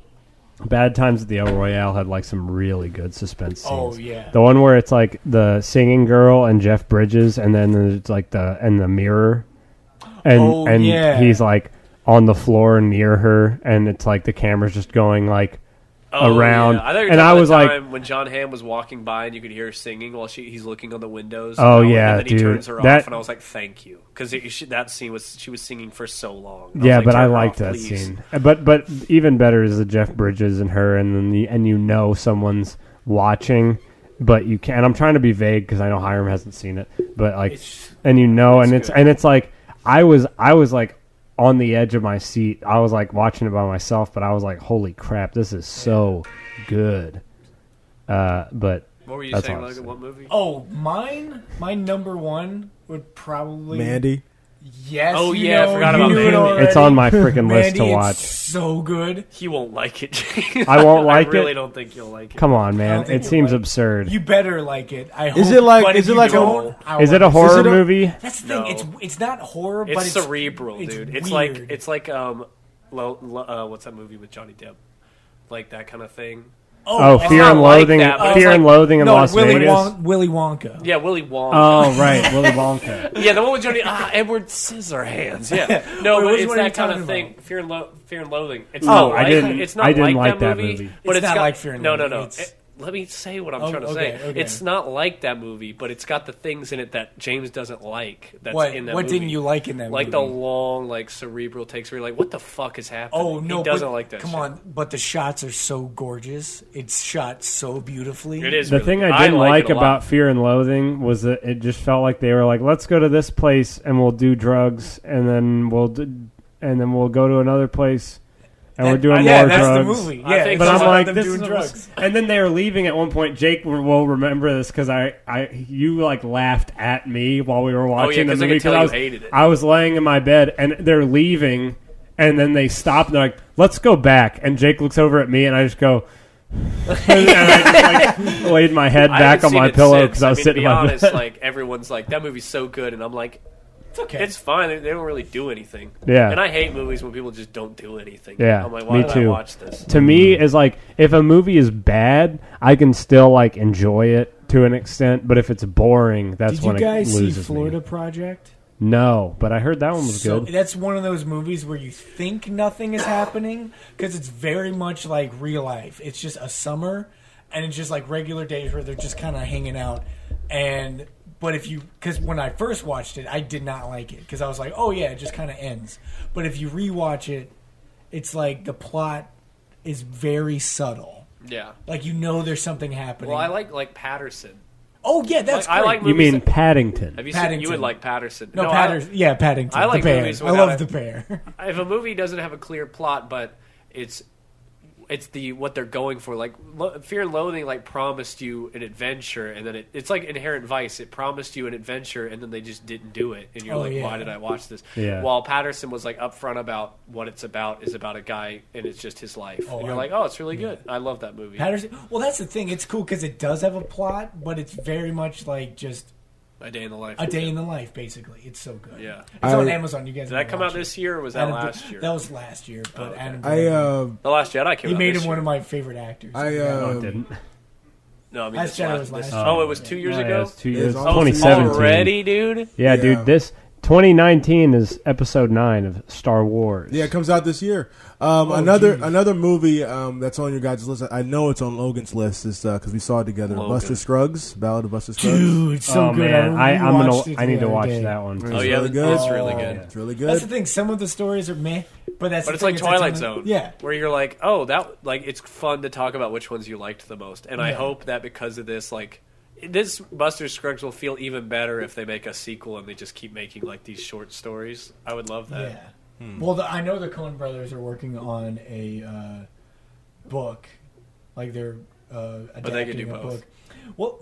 Bad Times at the El Royale had like some really good suspense scenes.
Oh, yeah.
The one where it's like the singing girl and Jeff Bridges, and then there's like the mirror, and
Oh, yeah.
he's like on the floor near her, and it's like the camera's just going like around,
Yeah. I thought you were
and
talking
I
about
was
the
like,
time when John Hamm was walking by and you could hear her singing while he's looking on the windows.
Oh,
and
yeah,
and then he
dude.
turns her
That-
off, and I was like, "Thank you," because that scene was she was singing for so long.
yeah, but I
"Turn her
liked
off,
that
please."
scene. But even better is the Jeff Bridges and her, and then you know someone's watching, but you can't. I'm trying to be vague because I know Hiram hasn't seen it, but like, and you know, and
It's
it's like I was like on the edge of my seat. I was like watching it by myself, but I was like, holy crap, this is so good. But
What were you
that's
saying,
all I
Logan?
said.
What movie?
Oh, my number one would probably
Mandy.
Yes.
Oh,
you
yeah, I
know,
forgot
you
about
knew it
Mandy.
already.
It's on my freaking list
Mandy,
to
it's
watch.
so good.
He won't like it.
I won't like
I really
it?
don't think you'll like it.
Come on,
I don't
man.
think
It
you'll
seems
like it.
absurd.
You better like it. I hope.
Is it like-
but
is
if
it like
you
a-
don't, I
Is it a
won't.
horror
it a-
movie?
That's the thing.
No.
It's not horror, but
It's cerebral, dude. It's
weird.
like what's that movie with Johnny Depp? Like that kind of thing.
Oh,
it's
Fear
not
and
like
Loathing.
that, but it's
Fear and
like-
Loathing in
no,
Las Vegas.
Willy Wonka.
Yeah, Willy Wonka.
Oh, right, Willy Wonka.
Yeah, the one with Johnny Edward Scissorhands. Yeah, no,
Wait,
but
which
it's
one are you
that kind of
talking
thing.
about?
Fear and Loathing. It's
Oh,
not
I
like,
didn't-
It's not
I didn't
like
like that
movie,
movie.
but
It's not
got,
like Fear and
No,
Loathing.
It, let me say what I'm
Oh,
trying to
okay,
say.
okay.
It's not like that movie, but it's got the things in it that James doesn't like. That's
What?
in that
What
movie.
didn't you like in that
Like
movie?
the long, like cerebral takes where you're like, what the fuck is happening?
Oh no!
he doesn't
but,
like that.
Come
shit.
on, but the shots are so gorgeous. It's shot so beautifully.
It is
The
really
thing
good.
I didn't
like
like
it a lot.
about Fear and Loathing was that it just felt like they were like, let's go to this place and we'll do drugs, and then we'll go to another place and we're doing
yeah,
more
that's
drugs.
the movie.
I
Yeah,
think
But
so.
I'm
Some
like,
them
this
doing
is
drugs.
And then they were leaving at one point. Jake will remember this because you like laughed at me while we were watching the
'cause I
movie
could tell
I
you
was
hated it.
I was laying in my bed and they're leaving, and then they stop and they're like, let's go back. And Jake looks over at me and I just go. And I just like laid my head
I
back
haven't
on
seen
my
it
pillow
since.
because I was
mean,
sitting
to
in
be
my
honest,
bed.
like everyone's like that movie's so good, and I'm like,
It's okay.
it's fine. They don't really do anything.
Yeah.
And I hate movies when people just don't do anything.
Yeah,
I'm like, why
me
did I
too.
watch this?
To me, is like if a movie is bad, I can still like enjoy it to an extent. But if it's boring, that's
Did you
when
guys
it
see
loses
Florida
me.
Project?
No, but I heard that one was
So
good.
that's one of those movies where you think nothing is happening because it's very much like real life. It's just a summer, and it's just like regular days where they're just kind of hanging out. But because when I first watched it, I did not like it because I was like, oh yeah, it just kind of ends. But if you rewatch it, it's like the plot is very subtle.
Yeah.
Like you know there's something happening.
Well, I like Patterson.
Oh yeah, that's
I
great.
like
You
movies
mean
that-
Paddington?
Have you seen?
Paddington.
You would like Patterson.
no,
I-
Paddington. Yeah, Paddington.
I like
the bear.
movies
I
without
love
a-
the bear.
if a movie doesn't have a clear plot, but it's what they're going for. Like Fear and Loathing, like promised you an adventure, and then it's like Inherent Vice. It promised you an adventure, and then they just didn't do it, and you're
Oh,
like,
yeah.
why did I watch this?
Yeah.
While Patterson was like upfront about what it's about is about a guy, and it's just his life.
Oh,
and you're
I-
like, oh, it's really good. I love that movie.
Patterson. Well, that's the thing. It's cool because it does have a plot, but it's very much like just
A Day in the Life.
a day in the life. Basically, it's so good.
Yeah.
it's on Amazon. You guys
Did that come out this year, or was that last year?
That was last year. But
okay.
Adam,
The Last Jedi came
he
out
made
this
him one
year.
of my favorite actors.
No, it didn't.
No, I mean
Last
this
Jedi was last year.
Oh, it was 2 years
Oh, yeah,
ago.
it's 2
It
years.
was
Oh,
2017.
already, dude.
Yeah,
Yeah.
dude. This 2019 is episode 9 of Star Wars.
Yeah, it comes out this year.
geez.
Another movie that's on your guys' list. I know it's on Logan's list is because we saw it together.
Logan.
Buster Scruggs, Ballad of Buster Scruggs.
Dude, it's so
oh
good.
man, I need to watch
that.
that one.
Oh yeah,
really good.
it's really good.
It's really
That's
good.
the thing. Some of the stories are meh, but that's
But
the
it's
thing,
like
a
Twilight
ton
Zone,
of- Yeah,
where you're like, oh, that like it's fun to talk about which ones you liked the most, and I
Yeah.
hope that because of this, like this Buster Scruggs will feel even better if they make a sequel and they just keep making like these short stories. I would love that.
yeah. Well, I know the Coen Brothers are working on a book, like they're adapting
they could do
a
both.
book. Well,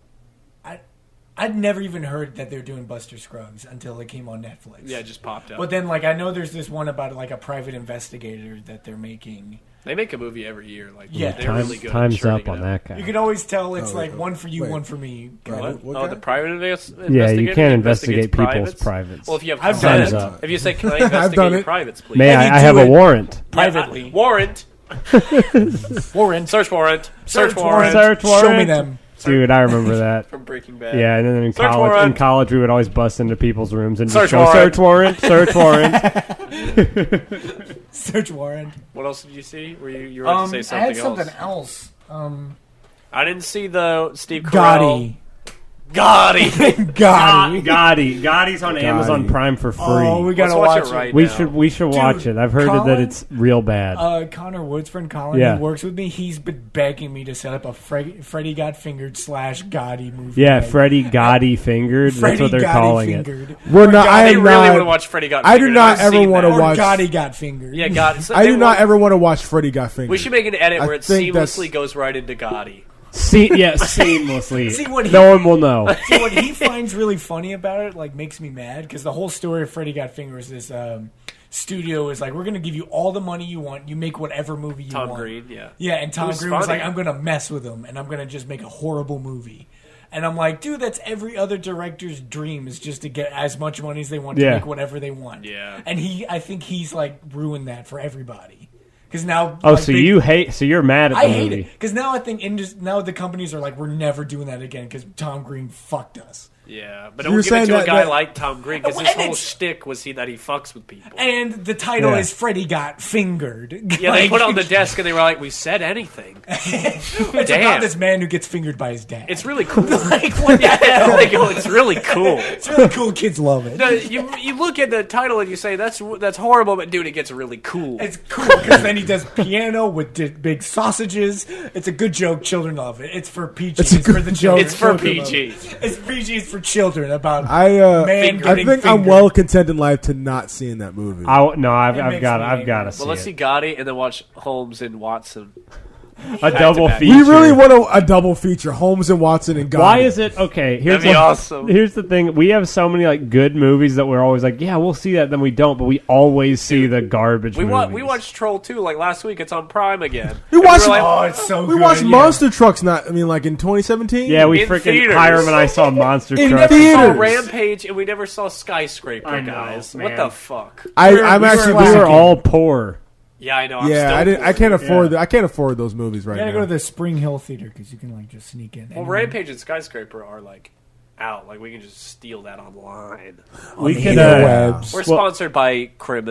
I'd never even heard that they're doing Buster Scruggs until it came on Netflix.
Yeah, it just popped up.
But then, like, I know there's this one about like a private investigator that they're making.
They make a movie every year. Like
Yeah.
they're really good. at
Time's
churning
up
it
on
out.
that guy.
You can always tell it's
Oh,
like
wait,
one for you,
wait.
one for me.
What?
What
Oh,
guy?
the private investigator.
Yeah, you can't
investigates
investigate people's privates.
Well, if you have
I've done
Time's
it.
up.
if you say, "Can I investigate
done
your
it.
privates, please?"
May
Let me
I have
do
a
it.
warrant?
Privately.
Warrant.
Warrant.
Search warrant.
Search
warrant.
Search warrant.
Show me them.
Dude, I remember that.
From Breaking Bad.
Yeah, and then in
Search
college,
warrant.
we would always bust into people's rooms and
Search
just go,
warrant.
search warrant, search warrant.
Search warrant.
What else did you see? Were you were about to say
I had
something
something else.
I didn't see the Steve Carell.
Gotti.
Gotti.
Gotti.
Gotti's on Amazon Prime for free.
Oh, we
Let's
gotta
watch
watch
it right
we
now.
should watch
Dude,
it. I've heard that
Colin-
it's real bad.
Connor Wood's friend Colin,
Yeah.
who works with me, he's been begging me to set up a Freddy Got Fingered / Gotti movie.
Yeah,
night.
Freddie Gotti fingered. That's
Freddie
what they're
Gotti
calling
fingered.
it.
We're not. I
They
am
really
not.
want to watch Freddie Got
I do
Fingered.
not
I've
ever
seen
wanna
that.
Or
watch-
Gotti Got Fingered.
Yeah, Gotti. So
I
they
do not
want-
ever want to watch Freddie Got Fingered.
We should make an edit
I
where it
think that's-
seamlessly goes right into Gotti.
Seamlessly.
See, what he-
no one will know.
See, what he finds really funny about it, like, makes me mad, because the whole story of Freddy Got Fingered is this studio is like, we're going to give you all the money you want. You make whatever movie you want.
Tom Green, yeah.
Yeah, and Tom
was
Green was
funny.
like, I'm going to mess with him, and I'm going to just make a horrible movie. And I'm like, dude, that's every other director's dream, is just to get as much money as they want to
Yeah.
make whatever they want.
Yeah.
And I think he's, like, ruined that for everybody. Because now...
Oh,
like,
so
big-
you're mad at the
I hate
movie.
it because now I think now the companies are like, we're never doing that again because Tom Green fucked us.
Yeah, but
So
don't
you're
give it
saying
to a
that-
guy
that-
like Tom Green because
And
his whole
it's-
shtick was that he fucks with people.
And the title
Yeah.
is Freddy Got Fingered.
Yeah, they put it on the desk and they were like, "We said anything."
It's
Damn.
about this man who gets fingered by his dad.
It's really cool.
like, what the
Yeah,
hell?
like, oh, it's really cool.
It's really cool. Kids love it.
No, you look at the title and you say that's horrible, but dude, it gets really cool.
It's cool because then he does piano with big sausages. It's a good joke. Children love it. It's for PG.
It's a
for
good
the
joke.
children.
It's for
Children love
PG.
it. It's PG. It's for children about
I
man
I
getting
think I'm
fingered.
well content in life to not seeing that movie.
I've
makes
got
me
to
angry.
see
Well, let's
it.
see Gotti and then watch Holmes and Watson.
A double
back.
feature.
we really want a double feature: Holmes and Watson and Gotti.
Why is it okay? Here's
That'd be awesome.
Here's the thing: we have so many like good movies that we're always like, yeah, we'll see that, then we don't, but we always see the garbage.
We
movies.
watched Troll 2 like last week. It's on Prime again.
We
And
watched-
were like,
Oh, it's so
We
good.
watched
yeah.
Monster Trucks. Like in 2017.
Yeah, we
in
freaking
theaters.
Hiram and I saw Monster
In
Truck.
we saw
theaters.
Rampage and we never saw Skyscraper,
I know,
guys.
man.
What the fuck?
I'm
we
actually.
were
We were
lacking.
all poor.
Yeah, I know. I'm
Yeah,
still
I didn't. I
poor.
can't afford. I can't afford those movies right
You gotta
now.
go to the Spring Hill Theater because you can like just sneak in.
Well, Rampage and Skyscraper are like out. Like we can just steal that online.
We
the
could.
interwebs.
We're
Well-
sponsored by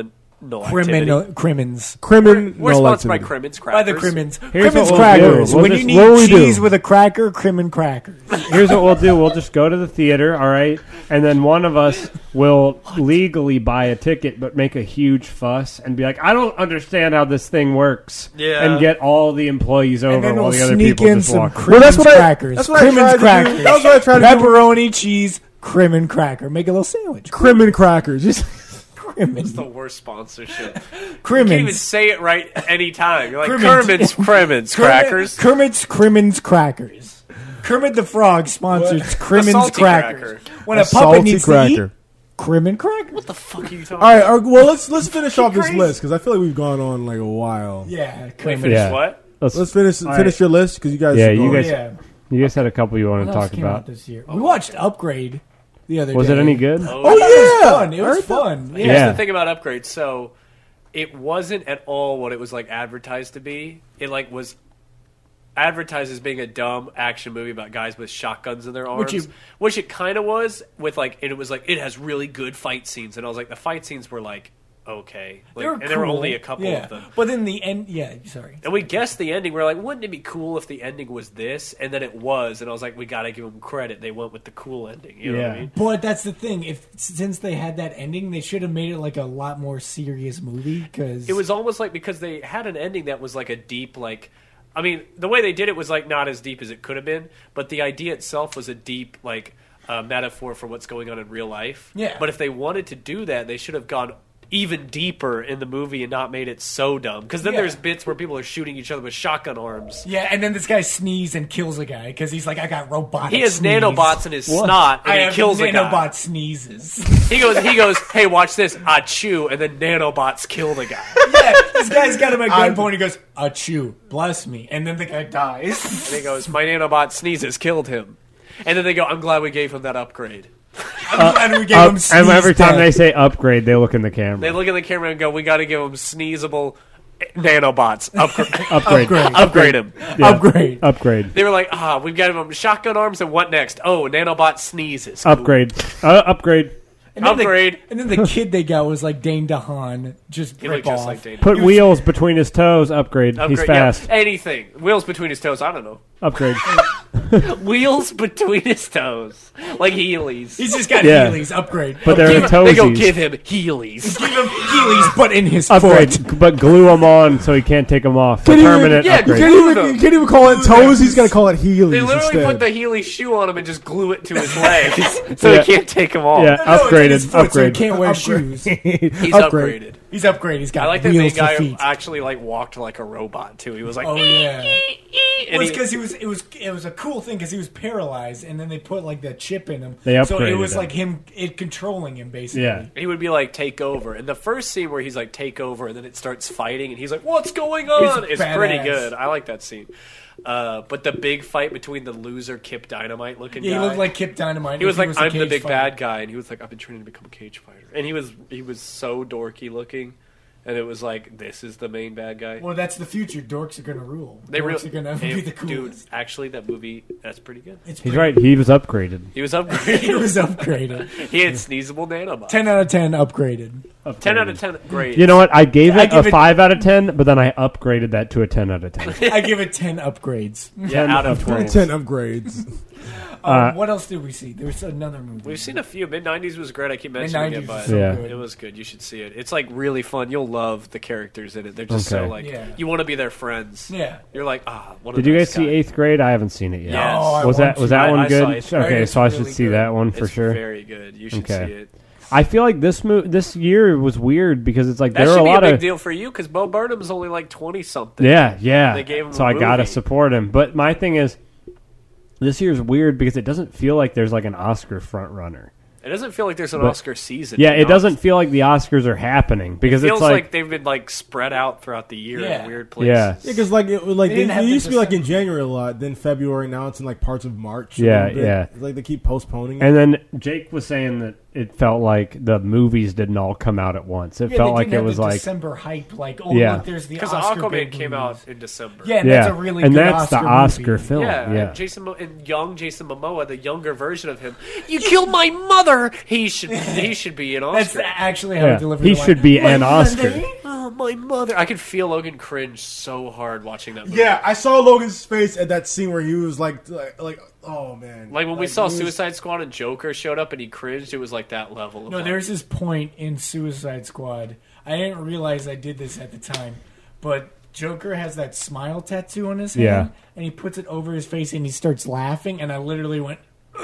Criminal
Crimmins.
Crimin.
We're
no
sponsored by
activity.
Crimmins
By
Crackers.
the Crimmins.
Here's
Crimmins
what we'll do.
crackers.
We'll
When
just-
you
what
need
we do.
cheese with a cracker, Crimin crackers.
Here's what we'll do. We'll just go to the theater, all right? And then one of us will legally buy a ticket but make a huge fuss and be like, I don't understand how this thing works.
Yeah.
And get all the employees
And
over
then
while
we'll
the other
sneak
people
in
just
some
walk.
Crimmins
that's what I-
crackers.
that's what I
Crimmins
tried to do.
crackers.
That was what I tried to do.
Pepperoni, cheese, Crimin cracker. Make a little sandwich.
Crimin crackers. Just
Crimmins.
The worst sponsorship. You can't even
Crimmins.
say it right any time. You're like
Crimmins.
Crimmins Crackers.
Crimmins crackers. Kermit the Frog sponsors Crimmins
salty
crackers.
cracker.
When
A
a puppet
salty
needs
cracker.
to eat, Crimin crackers.
What the fuck are you talking
all right.
about?
Well, let's finish off this
crazy.
list because I feel like we've gone on like a while.
Yeah,
Wait,
Crimmins.
finish
Yeah.
what?
Let's finish
right.
your list because you guys.
Yeah,
are
you
going.
guys-
Yeah.
You guys had a couple you wanted
What
to
else
talk
came out
about.
this year? We watched Upgrade the other
Was
day.
it any good?
Oh yeah, it was fun. It was
Heard
fun.
Here's
Yeah.
the thing about Upgrade. So it wasn't at all what it was like advertised to be. It like was advertised as being a dumb action movie about guys with shotguns in their arms, which it kind of was. With like, and it was like it has really good fight scenes, and I was like, the fight scenes were like okay, like, and there were
cool.
only a couple
Yeah.
of them.
But in the end, yeah, sorry.
And we guessed the ending. We are like, wouldn't it be cool if the ending was this? And then it was. And I was like, we got to give them credit. They went with the cool ending. You know what I
Yeah.
mean?
But that's the thing. Since they had that ending, they should have made it like a lot more serious movie because
It was almost like because they had an ending that was like a deep, like, I mean, the way they did it was like not as deep as it could have been, but the idea itself was a deep, like, metaphor for what's going on in real life.
Yeah.
But if they wanted to do that, they should have gone even deeper in the movie and not made it so dumb. Because then
Yeah.
there's bits where people are shooting each other with shotgun arms.
Yeah, and then this guy sneezes and kills a guy because he's like, I got robotic.
He has
sneeze.
nanobots in his snot, and
I
he
have
kills a
nanobot
guy.
sneezes.
He goes, hey, watch this, achoo, and then nanobots kill the guy.
Yeah, this guy's got him at gunpoint. He goes, achoo, bless me, and then the guy dies.
And he goes, my nanobot sneezes, killed him. And then they go, I'm glad we gave him that upgrade.
I'm glad we gave him sneeze
And every time
death.
they say upgrade, they look in the camera.
They look at the camera and go, we got to give him sneezable nanobots.
Upgrade.
Upgrade him.
Yeah.
Upgrade.
Upgrade.
They were like, we've got him shotgun arms, and what next? Oh, nanobot sneezes. Cool.
Upgrade. Upgrade.
And then
Upgrade.
and then the kid they got was like Dane DeHaan. Just
He
rip
looked just
off.
like Dana.
Put wheels between his toes. Upgrade. He's
Upgrade,
fast.
yeah, anything. Wheels between his toes. I don't know.
Upgrade.
Wheels between his toes. Like Heelys.
He's just got
Yeah.
Heelys. Upgrade.
But they're
They go,
toesies.
give him Heelys.
Give him Heelys, but in his
Upgrade.
foot.
But glue them on so he can't take them off.
Can't even-
Permanent
yeah,
upgrade.
You can't even call it toes. He's gonna call it heelys
They literally
instead.
put the Heely shoe on him and just glue it to his legs so
Yeah.
he can't take them off.
Yeah,
No, it's in his
upgraded.
foot, so he
Upgrade.
can't wear shoes.
He's
Upgrade.
upgraded.
He's upgraded. He's got
I like that main
wheels for
guy
feet.
actually like walked like a robot too. He was like,
Oh yeah.
and
Well, it's
he-
because he it was a cool thing because he was paralyzed, and then they put like that chip in him.
They
so it
upgraded
was
him.
like it controlling him basically.
Yeah.
He would be like, take over. And the first scene where he's like, take over, and then it starts fighting, and he's like, what's going on? It's pretty
badass.
good. I like that scene. But the big fight between the loser Kip Dynamite looking
Yeah,
guy.
he looked like Kip Dynamite.
He was like,
a
I'm the
cage
big
fighter.
bad guy. And he was like, I've been training to become a cage fighter. And he was so dorky looking. And it was like, this is the main bad guy.
Well, that's the future. Dorks are gonna rule.
They
Dorks
really
are gonna be the
Dude,
coolest.
actually, that movie, that's pretty good.
It's
He's right. He was upgraded.
He was
He
upgraded.
was upgraded.
He had sneezable nanobots.
10 out of 10 upgraded.
10 out of 10 grades.
You know what? I gave
I
it
give
a
it-
5 out of 10, but then I upgraded that to a 10 out of 10.
I give it 10 upgrades.
Yeah,
10
out of 12.
10 upgrades.
What else did we see? There was another movie.
We've seen a few. Mid-90s was great. I keep mentioning
Mid-90s
it, but
was so
Yeah.
good.
it was good. You should see it. It's like really fun. You'll love the characters in it. They're just so
Okay.
like
Yeah.
you want to be their friends.
Yeah.
You're like, what a
Did you
nice
guys see
guy.
8th grade? I haven't seen it yet.
Yes. Oh,
I
was
want
that
to.
one
I saw
good?
8th grade.
Okay,
It's
so I should
really
see
good.
that one for
It's
sure.
very good. You should
Okay.
see it.
I feel like this year was weird because it's like
That
there
should
are a
be a
lot
big
of
deal for you because Bo Burnham's only like 20 something.
yeah.
They gave him
so
a
I gotta
movie.
support him. But my thing is, this year's weird because it doesn't feel like there's like an Oscar front runner.
It doesn't feel like there's an
But-
Oscar season.
Yeah,
to be
it doesn't
honest.
feel like the Oscars are happening because
It feels
it's
like they've been like spread out throughout the year
Yeah.
in weird places.
Yeah.
Yeah, because like it
They didn't have
used to be like in
December.
January a lot, then February. Now it's in like parts of March. a
Yeah,
little bit.
yeah.
It's like they keep postponing.
And then Jake was saying that it felt like the movies didn't all come out at once. It
Yeah,
felt
they
like
didn't
it
have
was
the
like
December hype. Like, oh,
Yeah.
look, there's the
Because
Oscar
Aquaman
big
came
movies.
out in December.
Yeah, and that's a really
and
good
that's the
Oscar
Oscar
movie.
film.
Yeah,
Yeah,
and Jason Momoa, the younger version of him. You killed my mother. He should be an
That's
Oscar.
actually how
Yeah.
he delivered
He
the line.
should be
My
an Oscar.
mother?
Oh, my mother! I could feel Logan cringe so hard watching that movie.
yeah, I saw Logan's face at that scene where he was like oh man.
Like when we saw
he was-
Suicide Squad and Joker showed up and he cringed, it was like that level. Of
No,
like-
there's this point in Suicide Squad. I didn't realize I did this at the time, but Joker has that smile tattoo on his hand,
Yeah.
and he puts it over his face and he starts laughing, and I literally went,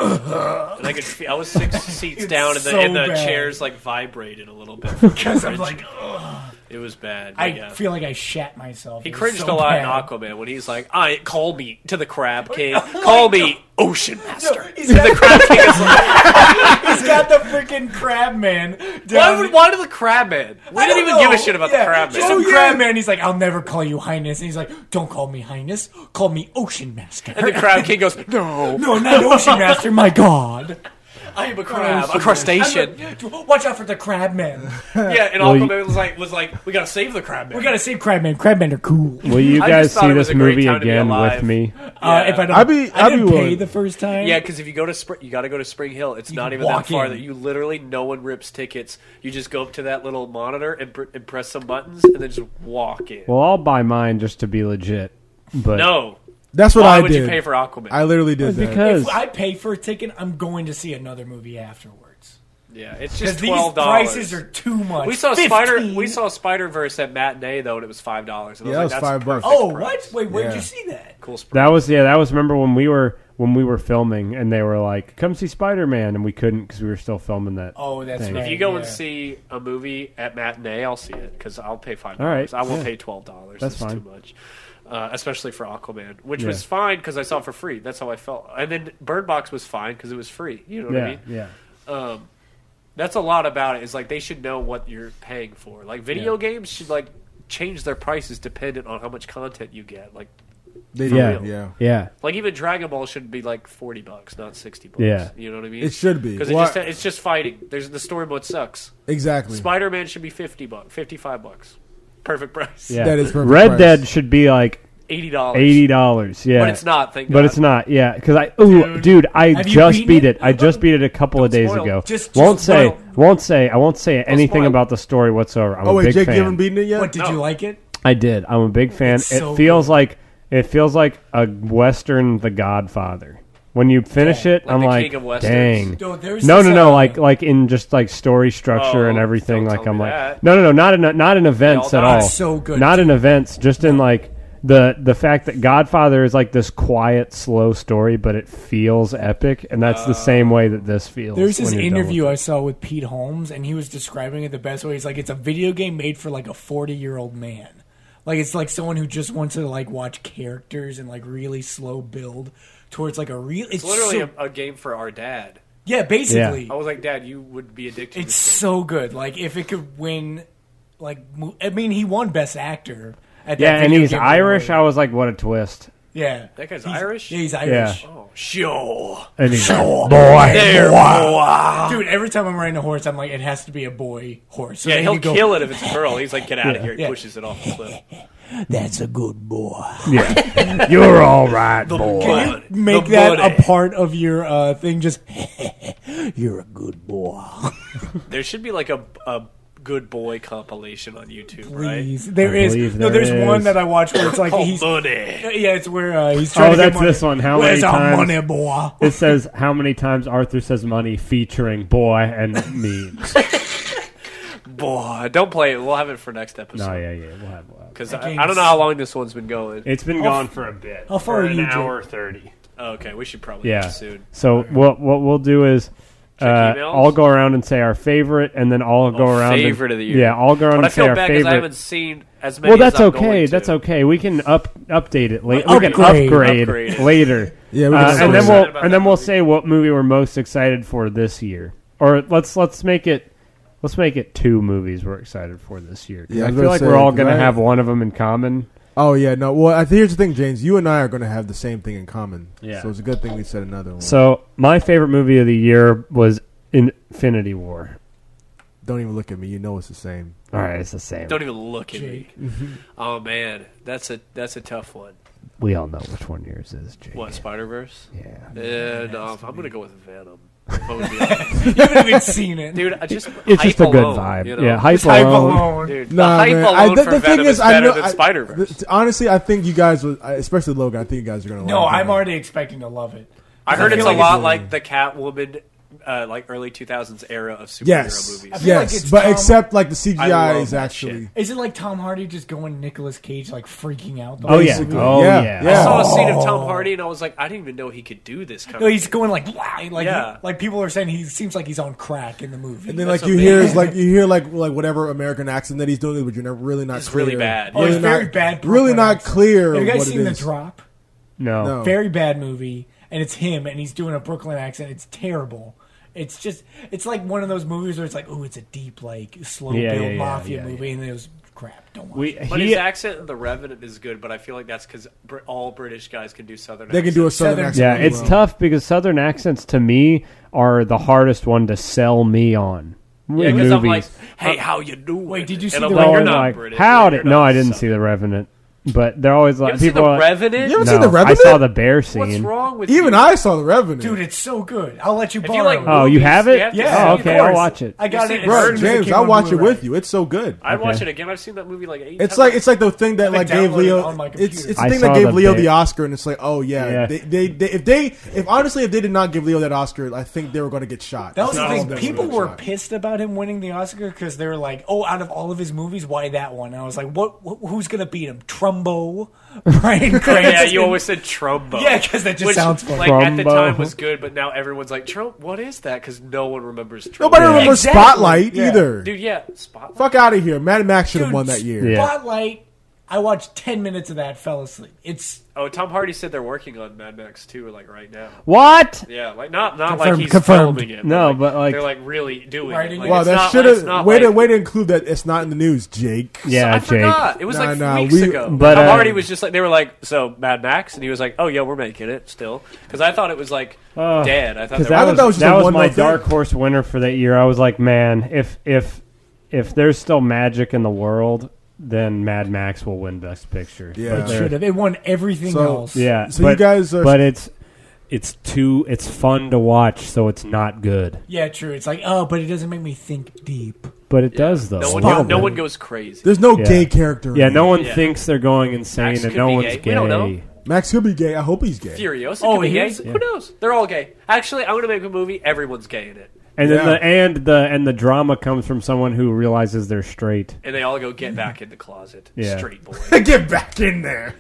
and I could feel, I was 6 seats
It's
down
so
and the
bad.
chairs like vibrated a little bit.
because I'm like, ugh.
It was bad.
I
but yeah.
feel like I shat myself.
He
It was
cringed
so
a lot
bad.
in Aquaman when he's like, call me to the Crab King. Call me Ocean Master.
He's got,
The Crab King is like,
he's got the freaking Crab Man. down-
why did the Crab Man? We
I
didn't
don't
even give a
know.
shit about
Yeah,
the Crab Man.
just some Crab Man. He's like, I'll never call you Highness. And he's like, don't call me Highness. Call me Ocean Master.
And the Crab King goes, no,
No, not Ocean Master. My God.
I am a crab, a crustacean.
Watch out for the Crab Man.
Yeah, and
Well,
Aquaman was like, we gotta save the Crab Man.
We gotta save Crab Man. Crab Men are cool.
Will you
I
guys
just thought
see
it was
this
a great
movie
time to be
again
alive.
with me?
If I don't,
I'd be
I didn't pay
willing.
the first time.
Yeah, because if you go to you got to go to Spring Hill. It's not even that
walk
far.
in.
That you literally no one rips tickets. You just go up to that little monitor and press some buttons and then just walk in.
Well, I'll buy mine just to be legit. But
No,
That's what
why
I
would
did.
you pay for Aquaman?
I literally did that.
because
If I pay for a ticket, I'm going to see another movie afterwards.
yeah, it's
Because
just
these
$12.
prices are too much.
We saw
15.
Spider-Verse at matinee though, and it was $5. And I was
Yeah,
like,
that was
that's
$5.
perfect
Oh,
price.
what? Wait, where'd
Yeah.
you see that?
Cool.
that was remember when we were filming and they were like, come see Spider-Man, and we couldn't because we were still filming that.
Oh, that's
thing.
right.
If you go and
yeah.
see a movie at matinee, I'll see it because I'll pay $5.
All right,
I won't
yeah.
pay $12.
That's
That's
fine.
too much, especially for Aquaman, which
Yeah.
was fine because I saw it for free. That's how I felt. And then Bird Box was fine because it was free. You know what I mean?
yeah.
That's a lot about it. Is like they should know what you're paying for. Like video
Yeah.
games should like change their prices dependent on how much content you get. Like
They
Yeah.
did, yeah.
Yeah.
Like even Dragon Ball should be like $40, not $60.
Yeah.
You know what I mean?
It should be.
because
Well,
it's just fighting. There's the story mode sucks.
exactly.
Spider-Man should be $50, $55. Perfect price.
Yeah.
That is perfect
Red
price.
Dead should be like
$80.
$80. Yeah.
But it's not. Thank
But
God.
it's not, yeah. Because I
Have you
just
beaten
beat
it?
it. I just beat it a couple of days
spoil.
ago.
Just
won't
spoil.
I won't say anything
spoil.
about the story whatsoever. I'm
Oh
a
wait,
big
Jake,
fan.
you haven't beaten it yet?
What, did
No.
you like it?
I did. I'm a big fan.
It's
It
so
feels
good.
like a Western The Godfather. When you finish
Yeah.
it,
Like
I'm
the
like,
King of Westerns.
dang.
No, there's
No,
this,
no, no. Like in just like story structure
Oh,
and everything.
don't
Like
tell
I'm
me
like,
that.
no, not in events
They
at
all
all.
die.
So good,
Not
dude.
in events. Just in like the fact that Godfather is like this quiet, slow story, but it feels epic, and that's the same way that this feels.
There's this
when you're done
interview
with
I saw with Pete Holmes, and he was describing it the best way. He's like, it's a video game made for like a 40-year-old man. Like it's like someone who just wants to like watch characters and like really slow build towards like a real.
It's literally a game for our dad.
Yeah, basically.
I was like, Dad, you would be addicted.
It's
to this
so good. Like if it could win, like I mean, he won Best Actor. At
Yeah,
that
and
Video
he's
Game
Irish.
Award.
I was like, what a twist.
Yeah,
That guy's Irish?
Yeah, he's Irish.
Yeah.
Oh, sure.
And he's
There, boy.
Dude, every time I'm riding a horse, I'm like, it has to be a boy horse. So
Yeah,
then
he'll
you go,
kill it if it's a girl. He's like, get out of here. He
Yeah.
pushes it off the cliff.
That's a good boy.
yeah. You're all right, boy.
Can you make
The
that
buddy.
a part of your thing? Just, you're a good boy.
There should be like a good boy compilation on YouTube, right?
Please. There
I
is.
believe
No,
there
there's one
is.
that I watch where it's like
Called
he's.
Money.
Yeah, it's where he's trying
Oh,
to get
that's
money.
this one. How
Where's
many
our
times?
money, boy?
It says how many times Arthur says money featuring boy and memes.
Boy, don't play it. We'll have it for next episode.
No, yeah. We'll have.
Because
That
I don't know how long this one's been going.
It's been gone for a bit.
how far
for
are
an
you, Jake?
hour 30.
Okay, we should probably
Yeah.
end soon.
So what we'll do is
Check emails?
I'll go around and say our favorite, and then I'll go around.
favorite
and,
of the year.
Yeah, I'll go around
But I
and say
feel
our
bad because I
favorite.
haven't seen as many
Well,
as
that's
I'm
okay.
going to.
That's okay. We can update it later. We can
Upgrade.
upgrade later.
Yeah, we can
and
so
then
excited about that
we'll
movie.
say what movie we're most excited for this year, or let's make it 2 movies we're excited for this year. 'Cause
Yeah, I
I
was
feel
gonna
like
say,
we're all
'cause
going to
I-
have one of them in common.
Oh yeah, no. Well, I think here's the thing, James. You and I are going to have the same thing in common.
Yeah.
So it's a good thing we said another one.
So my favorite movie of the year was Infinity War.
Don't even look at me. You know it's the same.
All right, it's the same.
Don't even look at me.
Jake.
Oh man, that's a tough one.
We all know which one yours is, Jake.
What, Spider-Verse?
Yeah.
No, I'm gonna go with Venom. If I would be honest.
You haven't even seen it.
Dude, I just
It's
hype
just a good
alone,
vibe.
you know?
Yeah, hype
Just hype
alone.
alone.
Dude,
Nah,
the hype
man.
alone
the
for
thing
Venom is
I
better
know-
than Spider-Verse.
Honestly, I think you guys would, especially Logan. I think you guys are going to.
No,
like
I'm
it.
already expecting to love it.
I heard
I
it's
feel
a
like
lot
it's-
like the Catwoman, like early 2000s era of superhero
Yes,
movies.
I feel like
yes,
it's
but
Tom-
except like the
I
CGI
love
is
that
actually.
shit.
Is it like Tom Hardy just going Nicolas Cage, like freaking out? The
Oh
whole
yeah.
movie?
Oh
Yeah,
yeah.
yeah.
I saw a scene of Tom Hardy and I was like, I didn't even know he could do this kind
No,
of
he's going like, like,
Yeah.
like people are saying he seems like he's on crack in the movie.
And then
That's
like you hear is
amazing.
like you hear like whatever American accent that he's doing, but you're not really not
It's
clear.
really bad.
Oh, it's
Really
very
not-
bad
Really
Brooklyn
not
accent.
clear.
Have you guys
what
seen
it
The
is.
No.
Drop?
No.
Very bad movie, and it's him, and he's doing a Brooklyn accent. It's terrible. It's just, it's like one of those movies where it's like, oh, it's a deep, like, slow
Yeah,
build
yeah,
mafia
yeah,
movie, and it was crap. Don't watch
We
it.
But
he,
his accent in The Revenant is good, but I feel like that's because all British guys can do Southern
They can do a southern
Southern-
accent.
yeah,
really
it's
well.
tough because Southern accents to me are the hardest one to sell me on.
Yeah,
in
because
movies.
I'm like, hey, how you doing?
Wait, did you see
and I'm
the
like,
They're
you're
always
not
like,
British.
howdy.
You're
No,
not
I didn't
Southern.
see The Revenant, but they're always
You
like
haven't seen
people.
The
are-
Revenant?
You haven't
no,
seen The
I
Revenant?
saw the bear scene.
What's wrong with
Even
you?
I saw the Revenant.
Dude, it's so good. I'll let you
If
borrow
you like
it.
Oh, you
movies,
have it?
have to
Yeah,
see
Oh,
it.
okay,
of
I'll
course.
watch it.
I got
You
it.
see-
bro,
as soon as it
James,
came
I'll
on
watch it
Blu-ray.
with you. It's so good.
I'd
Okay.
watch it again. I've seen that movie like 8
It's
times.
like the thing that
I
like
downloaded
gave
it
Leo.
on my
It's
computer.
the
I
thing
saw
that gave
the
Leo
bit.
the Oscar, and it's like, oh yeah,
Yeah.
if honestly if they did not give Leo that Oscar, I think they were going to get shot.
That was
I
the
think
thing.
they
People
get
were
shot.
pissed about him winning the Oscar because they were like, "Oh, out of all of his movies, why that one?" And I was like, "What? Who's gonna beat him? Trumbo, Bryan Cranston?"
yeah, you always said Trumbo.
Yeah, 'cause that just
Which,
sounds fun.
Like at the
Trumbo.
time was good, but now everyone's like, Trump. What is that? Because no one remembers Trumbo.
Nobody remembers
Exactly.
Spotlight
Yeah.
either.
Dude, yeah, Spotlight.
Fuck out of here. Mad Max should have
Dude,
won that year.
Yeah.
Spotlight. I watched 10 minutes of that, fell asleep. It's
Oh, Tom Hardy said they're working on Mad Max 2, like right now.
What?
Yeah, like not like
Confirmed,
he's
confirmed.
filming it.
No, but, like-
they're like really doing
Writing
it.
it.
Like,
Wow,
it's
that
not-
should
it's not
have way
like-
to include that. It's not in the news, Jake.
Yeah,
I
Jake.
forgot. It was like
Nah,
weeks
we-
ago.
but,
Tom
uh,
Hardy was just like, they were like, so Mad Max, and he was like, oh yeah, we're making it still, because I thought it was like dead. I thought
Because
they were-
I thought that was just
that
a
was
one
my
note thing.
dark horse winner for that year. I was like, man, if there's still magic in the world, then Mad Max will win Best Picture.
Yeah.
But
it
they're-
should have. It won everything
So-
else.
Yeah.
So you guys are-
but it's fun to watch, so it's not good.
Yeah, true. It's like, oh, but it doesn't make me think deep.
But it does though.
no one,
Spotlight.
no one goes crazy.
There's no
Yeah.
gay character.
Yeah,
in
no
it.
one
Yeah.
thinks they're going insane,
Max
and
could
no
be
one's
gay.
gay.
We don't know.
Max could be gay. I hope he's gay.
Furiosa
Oh,
could be
he
gay.
is?
Who knows? They're all gay. Actually, I'm going to make a movie. Everyone's gay in it,
And then
Yeah.
the drama comes from someone who realizes they're straight.
and they all go get back in the closet.
Yeah.
Straight boy.
Get back in there.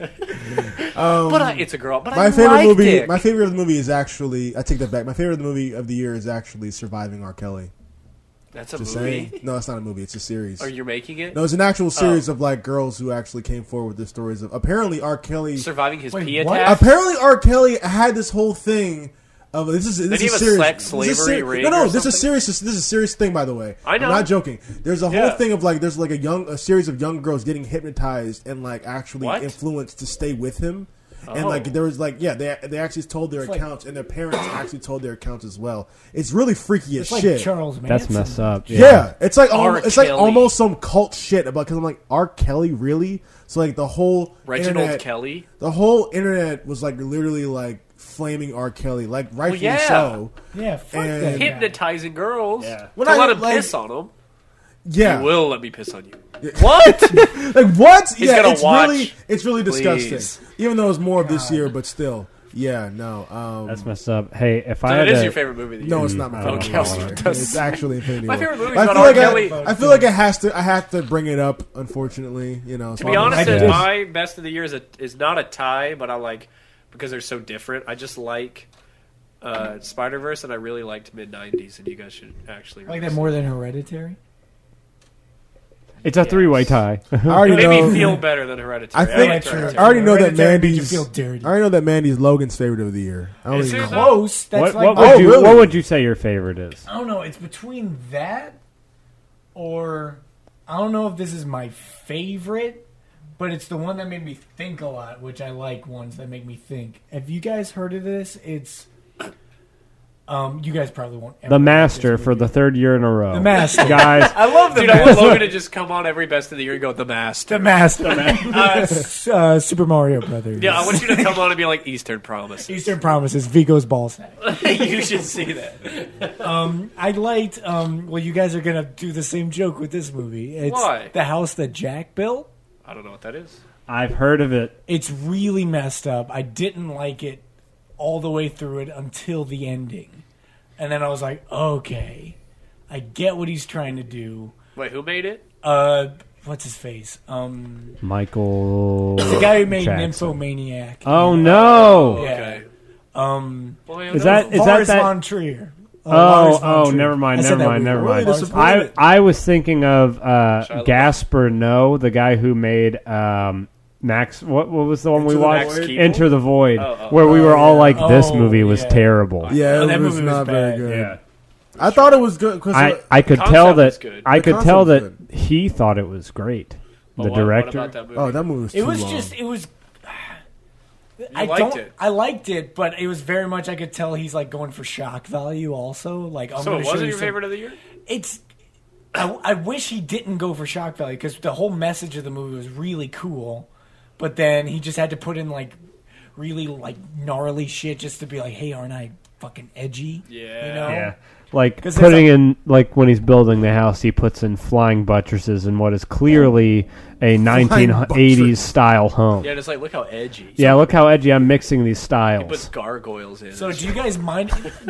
But it's a girl. But
My
I
favorite
like
movie.
Dick.
My favorite of the movie is actually. I take that back. My favorite movie of the year is actually Surviving R. Kelly.
That's a
Just
movie?
saying. No, it's not a movie. It's a series.
Or you're making it?
No, it's an actual series of like girls who actually came forward with the stories of apparently R. Kelly.
Surviving his
Wait,
pee
what?
attack?
Apparently, R. Kelly had this whole thing of this is
he have a
serious.
sex slavery ring
No,
or
this is
something?
serious. This is a serious thing, by the way.
I know.
I'm not joking. There's a whole
Yeah.
thing of like there's like a series of young girls getting hypnotized and like actually
What?
influenced to stay with him. And
Oh.
like there was like they actually told their
like-
accounts and their parents actually told their accounts as well. It's really freaky as
It's like
shit.
Charles Manson.
That's messed up.
Yeah, it's like
R.
it's like
Kelly.
almost some cult shit about because I'm like R. Kelly really. So like the whole
Reginald
internet,
Kelly?
the whole internet was like literally like flaming R. Kelly, like rightfully
yeah.
so.
Yeah, fuck
And-
that guy.
Hypnotizing girls.
Yeah.
When
Don't
I,
let him
like-
piss on them.
Yeah,
He will let me piss on you. What?
like what?
He's
yeah,
gonna
it's
watch.
really disgusting.
Please.
Even though it's more of this year, but still, yeah, no.
That's messed up. Hey, if
So
I
that
had
is
to,
your favorite movie of the
No,
year.
it's not my
Oh,
favorite.
okay.
movie. It's actually Infinity
My
War.
favorite movie
But
is
I
about
feel
R.
like
Kelly.
I feel like I have to bring it up. Unfortunately, you know.
To be honest,
I did.
my best of the year is not a tie, but I like because they're so different. I just like Spider Verse, and I really liked mid '90s, and you guys should actually
I like that more than Hereditary.
it's a three-way tie.
I already
It made
know.
me feel better than Hereditary.
I think
liked
I
Hereditary.
I already know that
Hereditary made you
Mandy's.
feel dirty.
I already know that Mandy's Logan's favorite of the year. I don't
Is
even
it
know.
though?
Close. That's
what,
like
what would you
really?
What would you say your favorite is?
I don't know. It's between that or I don't know if this is my favorite, but it's the one that made me think a lot, which I like ones that make me think. Have you guys heard of this? It's you guys probably won't. Ever
The
like
Master
this
for the
movie.
third year in a row.
The Master.
Guys.
I love the
Dude, I want
Master.
Logan to just come on every best of the year and go The Master.
The Master. Super Mario Brothers.
Yeah, I want you to come on and be like Eastern Promise.
Eastern Promises. Vigo's ball sack.
You should see that.
I liked. Well, you guys are gonna do the same joke with this movie. It's
Why?
The house that Jack built.
I don't know what that is.
I've heard of it.
It's really messed up. I didn't like it all the way through it until the ending, and then I was like, okay, I get what he's trying to do.
Wait, who made it?
What's his face?
Michael.
The guy who made
Jackson.
Nymphomaniac.
Oh no!
Yeah.
Okay.
Boy,
Is that
Lars
that?
von Trier? Lars von Trier.
Never
I
mind,
said
never
that
mind,
weird.
never
Really
mind.
disappointed.
I was thinking of
LaBeouf.
Gaspar Noé, the guy who made Max. What was the one we
Into the
watched?
Void?
Enter the Void,
Oh,
where we were all like, "This
Oh,
movie was
yeah.
terrible."
Yeah,
Oh,
it
that
was
movie was
not very
bad.
good.
Yeah.
I thought it was good because
I could
concept
tell
was
that
good.
I
The
could tell that
concept was
he thought it was great.
But
The
what
director.
about that movie?
oh, that movie was too
It was
long.
just. It was.
liked it.
I liked it, but it was very much. I could tell he's like going for shock value. Also, like I'm
So
gonna
it
show
wasn't
you
your
some-
favorite of the year?
It's. I wish he didn't go for shock value because the whole message of the movie was really cool, but then he just had to put in like really like gnarly shit just to be like, hey, aren't I fucking edgy?
Yeah.
You know?
Yeah. Like
'Cause
putting
there's
in, like when he's building the house, he puts in flying buttresses in what is clearly a 1980s style home.
Yeah, and it's like, look how edgy.
Yeah, look how edgy I'm mixing these
He puts
styles.
gargoyles in.
So do you guys mind?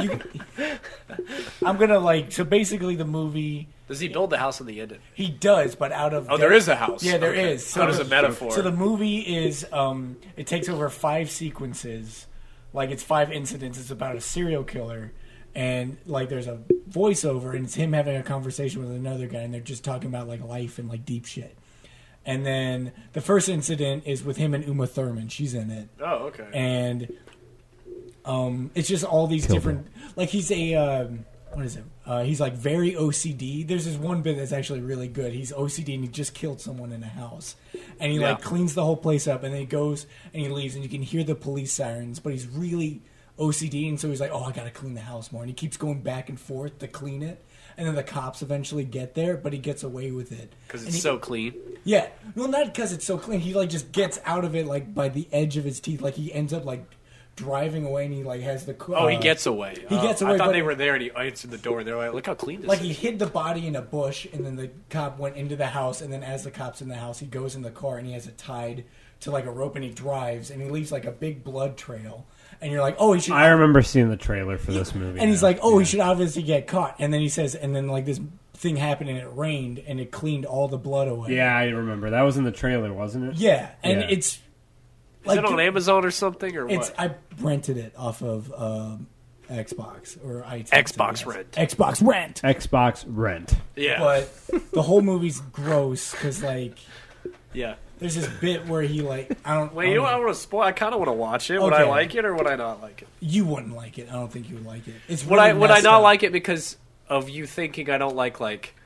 I'm gonna like. So basically, the movie
Does he build the house in the end?
he does, but out of
Oh, there is a house.
Yeah, there
Okay.
is.
So there's a metaphor.
So the movie is it takes over 5 sequences, like it's 5 incidents. It's about a serial killer, and like there's a voiceover, and it's him having a conversation with another guy, and they're just talking about like life and like deep shit. And then the first incident is with him and Uma Thurman. She's in it,
Oh, okay.
and it's just all these
Kill
different. Like he's a what is it? He's like very OCD. There's this one bit that's actually really good. He's OCD and he just killed someone in a house, and he
Yeah.
like cleans the whole place up, and then he goes and he leaves, and you can hear the police sirens, but he's really OCD, and so he's like, oh, I gotta clean the house more, and he keeps going back and forth to clean it, and then the cops eventually get there, but he gets away with it
Because
And
it's
he-
so clean.
yeah, well, not because it's so clean. He like just gets out of it like by the edge of his teeth. Like he ends up like driving away, and he like has the.
Oh, he gets away.
he gets away,
I thought
but-
they were there, and he answered the door. They're like, "Look how clean this
Like
is."
he hid the body in a bush, and then the cop went into the house, and then as the cop's in the house, he goes in the car, and he has it tied to like a rope, and he drives, and he leaves like a big blood trail, and you're like, oh, he should.
I remember seeing the trailer for this movie.
And he's
now.
like, oh, he should obviously get caught, and then he says, and then like this thing happened, and it rained, and it cleaned all the blood away.
Yeah, I remember. That was in the trailer, wasn't it?
Yeah, and
Yeah.
it's
Is it on Amazon or something, or
It's
what?
I rented it off of Xbox or iTunes.
Xbox Rent.
Xbox Rent.
Xbox Rent.
Yeah.
But the whole movie's gross because like
Yeah.
there's this bit where he like I don't.
Wait, you know what? I want to spoil. I kind of want to watch it. Would I
Okay.
like it or would I not like it?
You wouldn't like it. I don't think you would like it. It's
Would
really
I
messed
not
up.
like it because of you thinking I don't like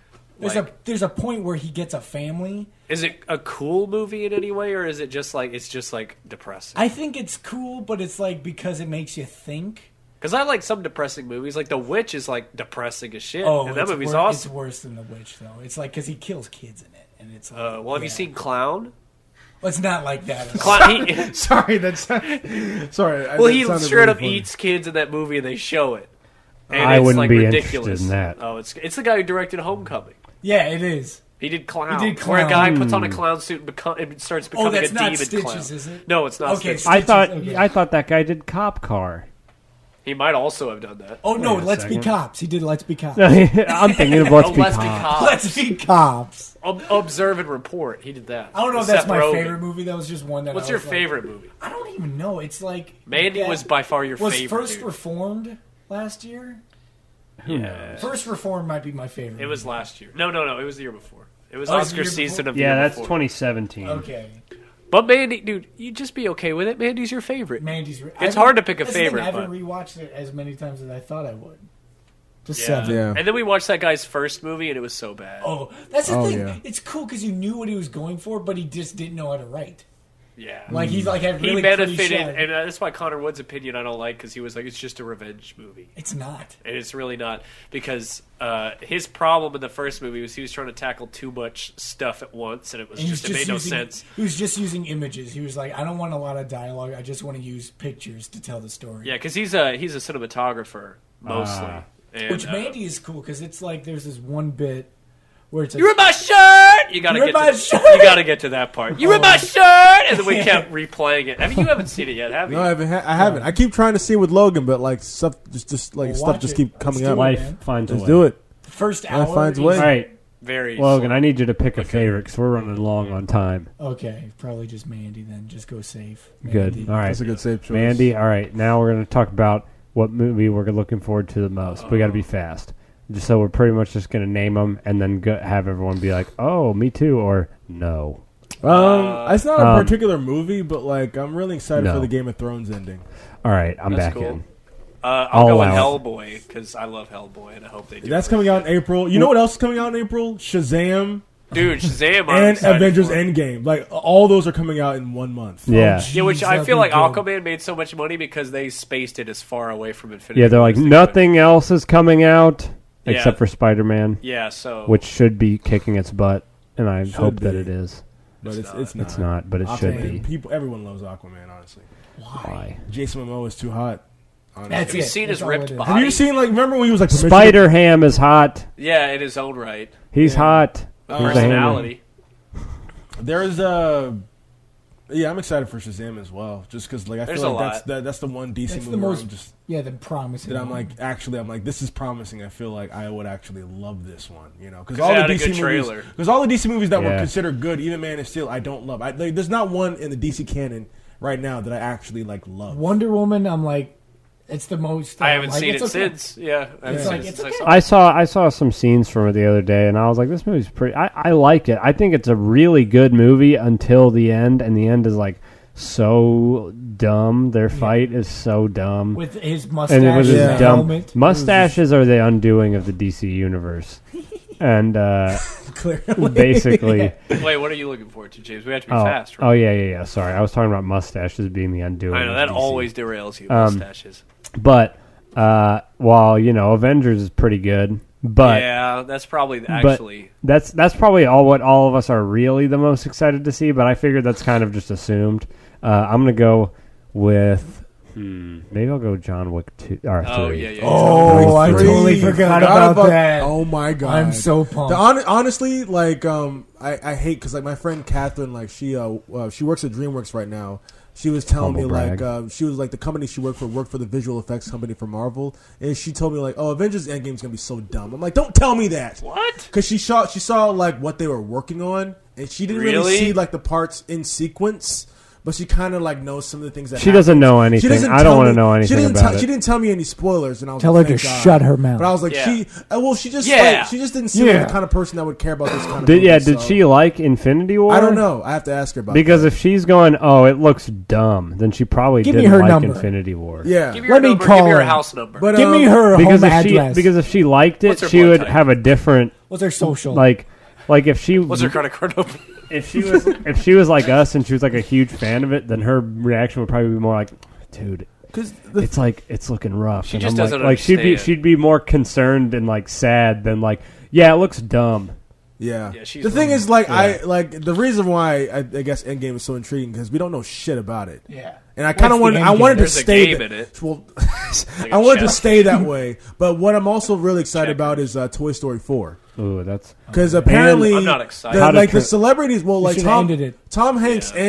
There's a point where he gets a family.
Is it a cool movie in any way, or is it just like depressing?
I think it's cool, but it's like because it makes you think.
Because I like some depressing movies. Like The Witch is like depressing as shit,
Oh,
and that
it's
movie's
It's
awesome.
worse than The Witch, though. It's like because he kills kids in it, and it's. Like,
Well, have you seen Clown?
Well, it's not like that.
Clown. He,
Sorry, that's sorry.
well, he
that sounded
straight
really
up
funny.
eats kids in that movie, and they show it. And
I
it's,
wouldn't
like,
be
ridiculous.
interested in that.
Oh, it's the guy who directed Homecoming.
Yeah, it is.
He did Clown.
He did
Where a guy
Clown.
puts on a clown suit and it starts becoming
that's
a
not
demon
Stitches,
clown.
is it?
No, it's not
Okay,
Stitches.
Stitches.
I thought that guy did Cop Car.
He might also have done that.
Oh no,
Wait a
Let's Be
second.
Cops. He did Let's Be Cops.
I'm thinking of Let's
Oh,
Be
Let's Be
Cops.
Cops.
Let's Be Cops.
Observe and Report. He did that.
I don't know if
With
that's
Seth
my
Rogen.
favorite movie. That was just one that.
What's
I
your
was like-
favorite movie?
I don't even know. It's like
Mandy
that-
was by far your
was
favorite.
First
dude.
Reformed last year.
Yeah.
First Reformed might be my favorite.
It was
movie.
last year. No, it was the year before. It was
Oh, it was the
Oscar
year
season
before?
of the
Yeah,
year
that's
before.
2017.
Okay,
But Mandy, dude, you just be okay with it. Mandy's your favorite.
Mandy's.
It's hard to pick a
that's the thing,
favorite,
I haven't
but-
rewatched it as many times as I thought I would. Just
Yeah.
7.
Yeah.
And then we watched that guy's first movie, and it was so bad.
Oh, that's the
Oh,
thing.
yeah.
It's cool because you knew what he was going for, but he just didn't know how to write.
Yeah.
Like he's like had really
He
pretty
benefited,
shot.
and that's why Connor Wood's opinion I don't like, because he was like, it's just a revenge movie.
It's not.
And it's really not, because his problem in the first movie was he was trying to tackle too much stuff at once, and it was
And
just, it made no sense.
He was just using images. He was like, I don't want a lot of dialogue. I just want to use pictures to tell the story.
Yeah, because he's a cinematographer, mostly. And,
Which Mandy is cool because it's like there's this one bit where it's like,
You ripped my shirt! You gotta
You
get
ripped my
to
shirt!
You gotta get to that part. You ripped my shirt! And then we kept replaying it. I mean, you haven't seen it yet, have you?
No, I haven't. I keep trying to see it with Logan, but like stuff just
Well,
stuff
watch
just
it.
keep coming
Let's
up.
do it.
Life
man.
finds a
Let's
way.
do it.
first
Life
hour.
finds a
is-
way.
All right,
Very
Logan,
slow.
I need you to pick a favorite because we're running long on time.
Okay, probably just Mandy then. Just go safe.
Good.
Mandy.
All right,
That's a good safe choice.
Mandy. All right, now we're going to talk about what movie we're looking forward to the most. We got to be fast. Just so we're pretty much just going to name them and then have everyone be like, "Oh, me too," or "No."
It's not a
Um,
particular movie, but like I'm really excited
No.
for the Game of Thrones ending.
All right, I'm
That's
back
cool.
in.
I'll
I'll
go with
allow it.
Hellboy, because I love Hellboy, and I hope they do.
That's coming out in April. You know what else is coming out in April? Shazam
Dude, Shazam, I'm
and
excited
Avengers
for.
Endgame. Like all those are coming out in 1 month.
Yeah,
Yeah, which
Jeez,
I
that'd
feel
be
like
good.
Aquaman made so much money because they spaced it as far away from Infinity
yeah. They're
War
like
as they
nothing else is coming out
Yeah.
except for Spider-Man,
could. Yeah, so
which should be kicking its butt, and I
Should
hope that
be.
it is.
But
It's
it's
not.
not.
It's not, but it should
Aquaman,
be.
everyone loves Aquaman. Honestly,
Why?
Jason Momoa is too hot. Honestly.
That's
have you
it.
seen
That's
his
all
ripped
it is.
body?
Have you seen like remember when he was like
Spider Ham is hot.
Yeah, in his own right.
He's hot. He's the Hammer.
Personality.
There is a. Yeah, I'm excited for Shazam as well. Just because, like, I
There's
feel
a
like
lot.
that's the one DC
That's
movie
the
where
most
I'm just
the promising.
that I'm
one.
like, this is promising. I feel like I would actually love this one, you know, because
'Cause
all
it
the
had a
DC
good
movies,
trailer.
because all the DC movies that were
Yeah.
considered good, even Man of Steel, I don't love. There's not one in the DC canon right now that I actually like love.
Wonder Woman. I'm like, it's the most.
I haven't
like,
seen it
it's okay.
since. Yeah, I haven't
It's
seen
like,
it
it's
since
okay.
I saw it.
I saw some scenes from it the other day, and I was like, "This movie's pretty." I liked it. I think it's a really good movie until the end, and the end is like so dumb. Their fight is so dumb,
with his mustache
and it was
and
just
the
dumb.
helmet.
Mustaches are the undoing of the DC universe, and
Clearly,
basically,
Wait, what are you looking forward to, James? We have to be fast, right?
oh yeah. Sorry, I was talking about mustaches being the undoing.
I know
of
that
DC.
always derails you. Mustaches.
But while Avengers is pretty good, but
Yeah, that's probably actually.
that's probably what all of us are really the most excited to see. But I figured that's kind of just assumed. I'm gonna go with maybe I'll go John Wick 2 or 3.
Oh yeah.
Oh, I
Three.
totally forgot about that.
Oh my god!
I'm so pumped.
Honestly, like, I hate because like my friend Catherine, like she works at DreamWorks right now. She was telling me
Humble brag.
like she was like the company she worked for the visual effects company for Marvel, and she told me like, oh, Avengers Endgame's gonna be so dumb. I'm like, don't tell me that.
What?
Because she saw like what they were working on, and she didn't really
Really?
see like the parts in sequence. but she kind of like knows some of the things that
She doesn't know anything.
She doesn't
I don't
tell
want to
me-
know anything about it.
She didn't tell me any spoilers, and I was
Tell
like,
her to
thank God.
shut her mouth.
But I was like,
Yeah.
she just
Yeah.
like, she just didn't seem like the kind of person that would care about this kind of. movie,
Did
so.
she like Infinity War?
I don't know. I have to ask her about
Because
that.
if she's going, oh, it looks dumb, then she probably
Give me
didn't
her
like
number.
Infinity War.
Yeah,
Give me your
Let me
number.
call
Give me your
her.
house number.
but
Give me her
Because
home
if
address.
if she liked it,
What's her
she
blood
would
type?
have a different
What's her social?
like if she
What's her credit card number?
if she was like us and she was like a huge fan of it, then her reaction would probably be more like, dude,
because
it's looking rough.
She
And
just
I'm
doesn't
like
understand.
she'd be more concerned and like sad than like, yeah, it looks dumb.
yeah.
she's
The thing
wrong.
is, like, I like the reason why I guess Endgame is so intriguing because we don't know shit about it.
yeah.
And I kind of
What's the
wanted, I
end
wanted
game?
to
There's a
stay.
game in it.
Well,
Like
I
a
wanted to
chef.
stay that way. But what I'm also really excited about is Toy Story 4
Ooh, that's
because apparently
I'm not excited.
How to
like the
tra-
celebrities. Well, like
should've
Tom,
ended it.
Tom Hanks
Yeah.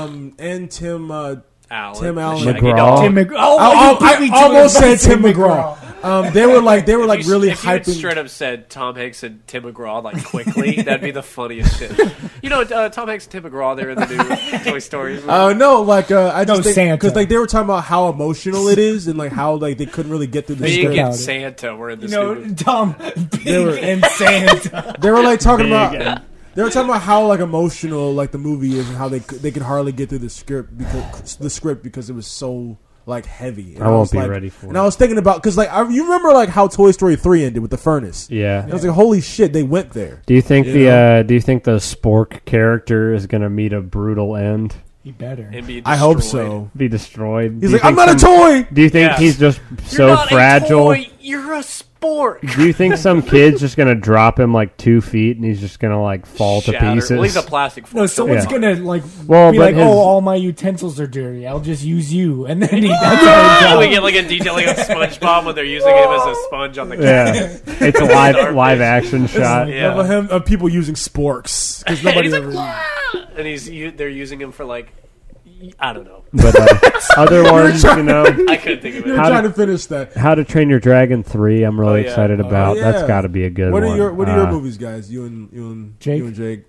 and Tim.
Allen,
Tim
the
Allen.
Shaggy
McGraw.
dog.
Tim McGraw. Oh,
I almost said Tim McGraw. They were like
If
really
if you had
hyping.
straight up said Tom Hanks and Tim McGraw like quickly, that'd be the funniest shit. You know, Tom Hanks and Tim McGraw, they're in the new Toy Story movie.
No, like I
No,
just think
Santa.
because like they were talking about how emotional it is and like how like they couldn't really get through the
Big
script.
and
about it.
Santa were in
You
this
know,
movie.
Tom,
They were-
Big and Santa.
They were like talking
Big
about.
and-
They were talking about how like emotional like the movie is and how they could hardly get through the script because it was so like heavy. And
I won't
was
be
like-
ready for
And
it.
I was thinking about because like you remember like how Toy Story 3 ended with the furnace.
yeah.
I was like, holy shit, they went there.
Do you think
You
do you think the Spork character is gonna meet a brutal end?
He better.
And be
I hope
destroyed.
so.
Be destroyed?
He's
Do you
like, I'm
think
not a
some-
toy.
Do you think
Yeah.
he's just
You're
so
not
fragile?
A toy, you're a sport.
Do you think some kid's just gonna drop him like 2 feet and he's just gonna like fall to
Shatter.
pieces?
Well, he's a plastic fork.
No, someone's
Yeah.
gonna like
Well,
be
but
like,
his-
"Oh, all my utensils are dirty. I'll just use you," and then he. That's
Oh,
what
we
he
get like a detailing of SpongeBob when they're using him as a sponge on the
Yeah, it's a live action shot.
Yeah.
Of him of people using sporks because
and
nobody
he's
ever.
like, "Wah!" And they're using him for like, I don't know.
But other ones, you know,
I couldn't think of
You're
it.
How
trying
to-
to finish that.
How to Train Your Dragon 3. I'm really
Oh, yeah.
excited about.
yeah.
That's got to be a good
What
one.
are your movies, guys? You and
Jake?
Jake.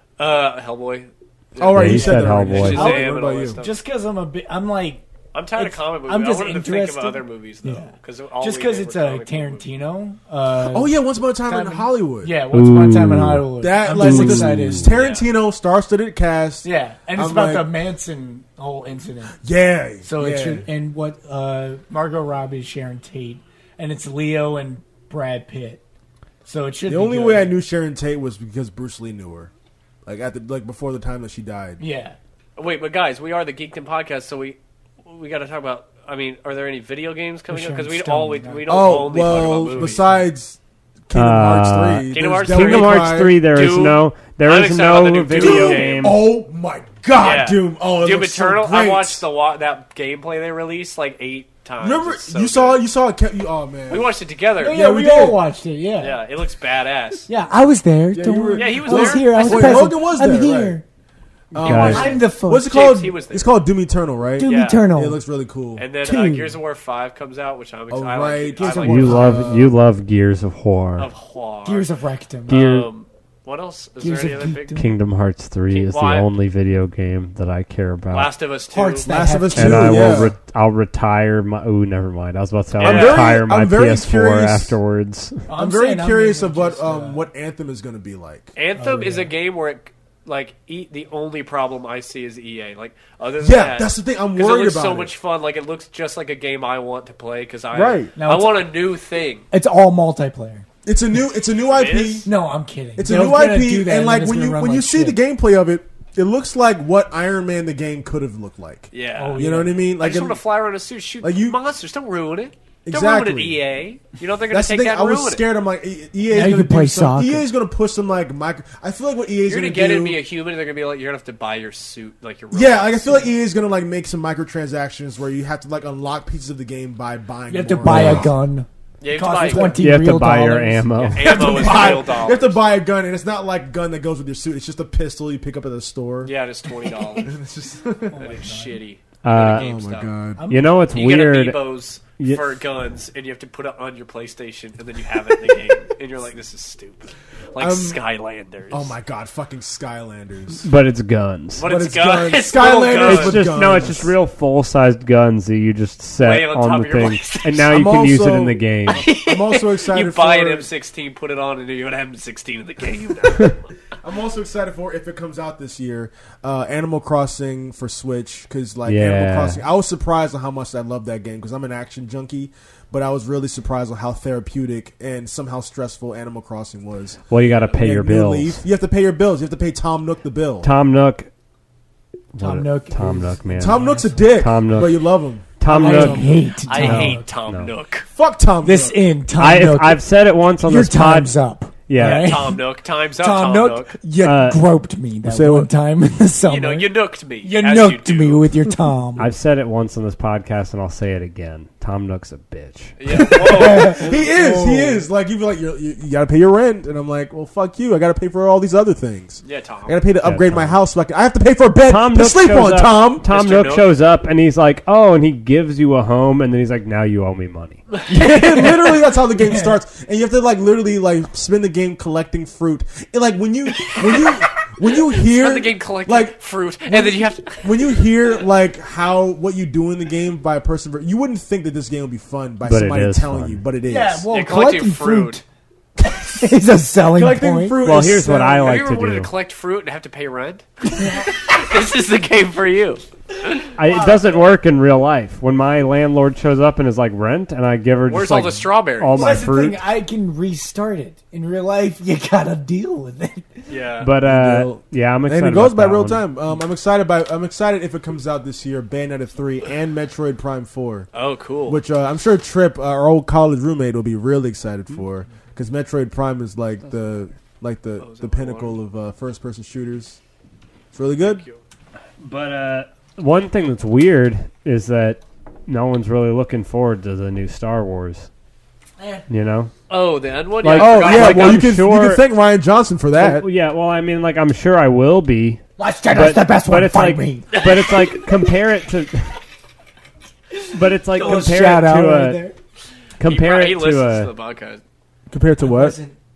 Hellboy.
Oh right,
Yeah,
you
he
said
said
that. already.
Hellboy.
Shazam
What
and all
about
that
you?
stuff.
Just because I'm like,
I'm tired of
It's-
comic movies.
I'm just
I wanted to think of
interested-
other movies though,
Yeah.
because
just because it's a Tarantino.
Oh yeah, Once Upon a Time in
Time-
Hollywood.
Yeah, Once Upon a Time in
Ooh.
Hollywood.
That
I'm
like
just
with
excited.
this Tarantino star-studded cast.
Yeah, and it's
I'm
about
like-
the Manson whole incident.
Yeah.
So
yeah.
it should, and what Margot Robbie, Sharon Tate, and it's Leo and Brad Pitt. So it should.
The
be
only
good.
way I knew Sharon Tate was because Bruce Lee knew her, like before the time that she died.
Yeah.
Wait, but guys, we are the Geekdom podcast, so we got to talk about. I mean, are there any video games coming up? Because we
Stone,
we
no.
don't
Oh
only talk about
well,
movies.
besides Kingdom Hearts 3,
Kingdom
there's
Hearts
Devil
3.
Kingdom
May
Hearts
Cry.
3. There is
Doom.
no
I'm excited about the new
video
Doom.
game.
Oh my God,
Yeah.
Doom! Oh, it
Doom
looks so
Eternal. I
great.
watched that gameplay they released like 8 times.
Remember,
It's so
you saw
good.
it. You saw it. Oh man,
We watched it together.
Oh,
Yeah,
yeah,
we
we all
did.
watched it. Yeah.
it looks badass.
Yeah, I was there.
Yeah,
Don't
you were-
worry.
Yeah, he was
I was
there.
here. I was
Wait,
present.
Logan was
I'm
there,
here.
Guys.
I'm the phone.
What's it
James,
called?
he was there.
It's called Doom Eternal, right?
Doom
Yeah.
Eternal.
It looks really cool.
And then
Two.
Gears of War 5 comes out, which I'm excited.
Oh,
I
right.
like,
Gears
I
of
like
War.
You love Gears of War.
of War.
Gears of Rectum.
Gear-
What else? Is
Gears
there any
of
other big?
Geekdom.
Kingdom Hearts 3 is the
Why?
only video game that I care about.
Last of Us 2.
Hearts that
Last
have
of Us
and
2,
I
yeah.
will I'll retire my. Oh, never mind. I was about to say I'll
I'm very-
retire my
I'm very
PS4
curious-
afterwards.
I'm very
saying I'm
curious
even
of what
just,
what Anthem is going to be like.
Anthem
Oh,
is
yeah.
a game where the only problem I see is EA. Like other than
Yeah,
that,
that's the thing. I'm
'cause
worried
it looks
about
so
it.
much fun. Like it looks just like a game I want to play because
Right.
Now
I
it's-
want a new thing.
It's all multiplayer.
It's a new IP.
is?
No, I'm kidding.
It's a
They're
new
gonna
IP,
do that,
and like
it's
when
gonna
you
run
when you
like
see the
shit.
gameplay of it, it looks like what Iron Man the game could have looked like.
Yeah.
Oh,
You know what I mean?
I
Like
just want to fly around a suit, shoot
like you-
monsters. Don't ruin it. Don't
Exactly.
ruin it, EA. You know they're going to
that's the
take
thing.
that
I
and
was
ruin
scared. I'm like, EA
Now
is
you
going to
can play
do some.
soccer.
EA is going to push some like micro. I feel like what EA is
You're
going
gonna
to
get
do.
in, be a human. They're gonna be like, you're gonna have to buy your suit, like your.
Yeah,
robot
like I feel like
suit.
EA is going to like make some microtransactions where you have to like unlock pieces of the game by buying.
You have to
more.
buy a gun.
Yeah, you have to
Costs
buy
20
You have to
real
buy your
dollars.
ammo.
ammo is
Buy-
real
you
dollars.
have to buy a gun, and it's not like a gun that goes with your suit. It's just a pistol you pick up at the store.
Yeah, it's $20.
It's just,
That is shitty.
Uh,
oh my god.
You know what's
You
weird?
get amiibos
Yeah.
for guns, and you have to put it on your PlayStation, and then you have it in the game, and you're like, "This is stupid." like Skylanders.
Oh my god, fucking Skylanders.
But it's guns.
But
But
it's
it's
guns.
guns.
It's little
Skylanders
guns.
It's
with
just
guns.
no. It's just real full-sized guns that you just set
Lay on top
on
of
the
your
thing,
PlayStation.
and now you
I'm
can use it
also-
in the game.
I'm also excited
You buy an
for
M16, put it on, and you have an M16 in the game.
I'm also excited for if it comes out this year, Animal Crossing for Switch, because like
Yeah.
Animal Crossing, I was surprised on how much I love that game because I'm an action junkie, but I was really surprised on how therapeutic and somehow stressful Animal Crossing was.
Well, you got to pay
And
your
New
bills.
Leaf, you have to pay your bills. You have to pay Tom Nook the bill.
Tom Nook.
Tom Nook
Tom
is-
Nook, man.
Tom Nook's a dick,
Tom Nook.
but you love him.
Tom
I
Nook.
hate Tom.
I hate Tom
No.
Nook.
Fuck Tom
this
Nook.
in Tom Nook.
I've said it once on
your
this pod.
time's up.
Yeah.
all right?
Tom Nook, time's up.
Tom Nook, you groped me that
Say
one
what?
time in the summer.
You know, you nooked me.
You
as
nooked
you
me
do.
with your Tom.
I've said it once on this podcast, and I'll say it again. Tom Nook's a bitch.
Yeah. Whoa.
He is. Like, you be like, you got to pay your rent. And I'm like, well, fuck you. I got to pay for all these other things.
Yeah, Tom.
I got to pay to upgrade my
Tom.
house. So I have to pay for a bed
Tom
to
Nook
sleep
shows
on,
up.
Tom.
Tom
Mr.
Nook
Nook?
shows up, and he's like, "Oh," and he gives you a home, and then he's like, "Now you owe me money."
Literally, that's how the game starts. And you have to, like, literally, like, spend the game collecting fruit. And, like, when you hear...
Spend the game collecting
like,
fruit, and then you have to...
when you hear, like, what you do in the game by a person... You wouldn't think that this game would be fun by
But it
somebody
is
telling
fun.
you, but it is.
yeah, well,
Yeah, collecting
collecting
fruit.
fruit is a selling
collecting
point.
fruit
Well,
is
here's what I
so-
like
Have you ever
to
wanted
do.
to collect fruit and have to pay rent? This is the game for you.
It doesn't work in real life. When my landlord shows up and is like rent, and I give her
Where's
just
all
like
the strawberries?
all
Well,
my
that's the
fruit.
thing. I can restart it. In real life, you gotta deal with it.
Yeah.
But yeah, I'm excited.
And it goes by
about that
real
one.
time. I'm excited if it comes out this year. Bayonetta 3 and Metroid Prime 4,
oh, cool.
which I'm sure Trip, our old college roommate, will be really excited for because Metroid Prime is like the pinnacle of first person shooters. It's really good.
But one thing that's weird is that no one's really looking forward to the new Star Wars. You know?
Oh, the end one?
Like-
yeah, I
Oh
forgot
yeah,
about
well
I'm
you can
sure-
thank Ryan Johnson for that.
Well, yeah. Well, I mean, like, I'm sure I will be.
Last Jedi's the best one.
It's
Fight
like,
me.
but it's like compare it to. But it's like
Little
compare
shout
it
out
to
right
a
there.
compare
he
it
listens
to
to
a
the podcast.
Compared to what?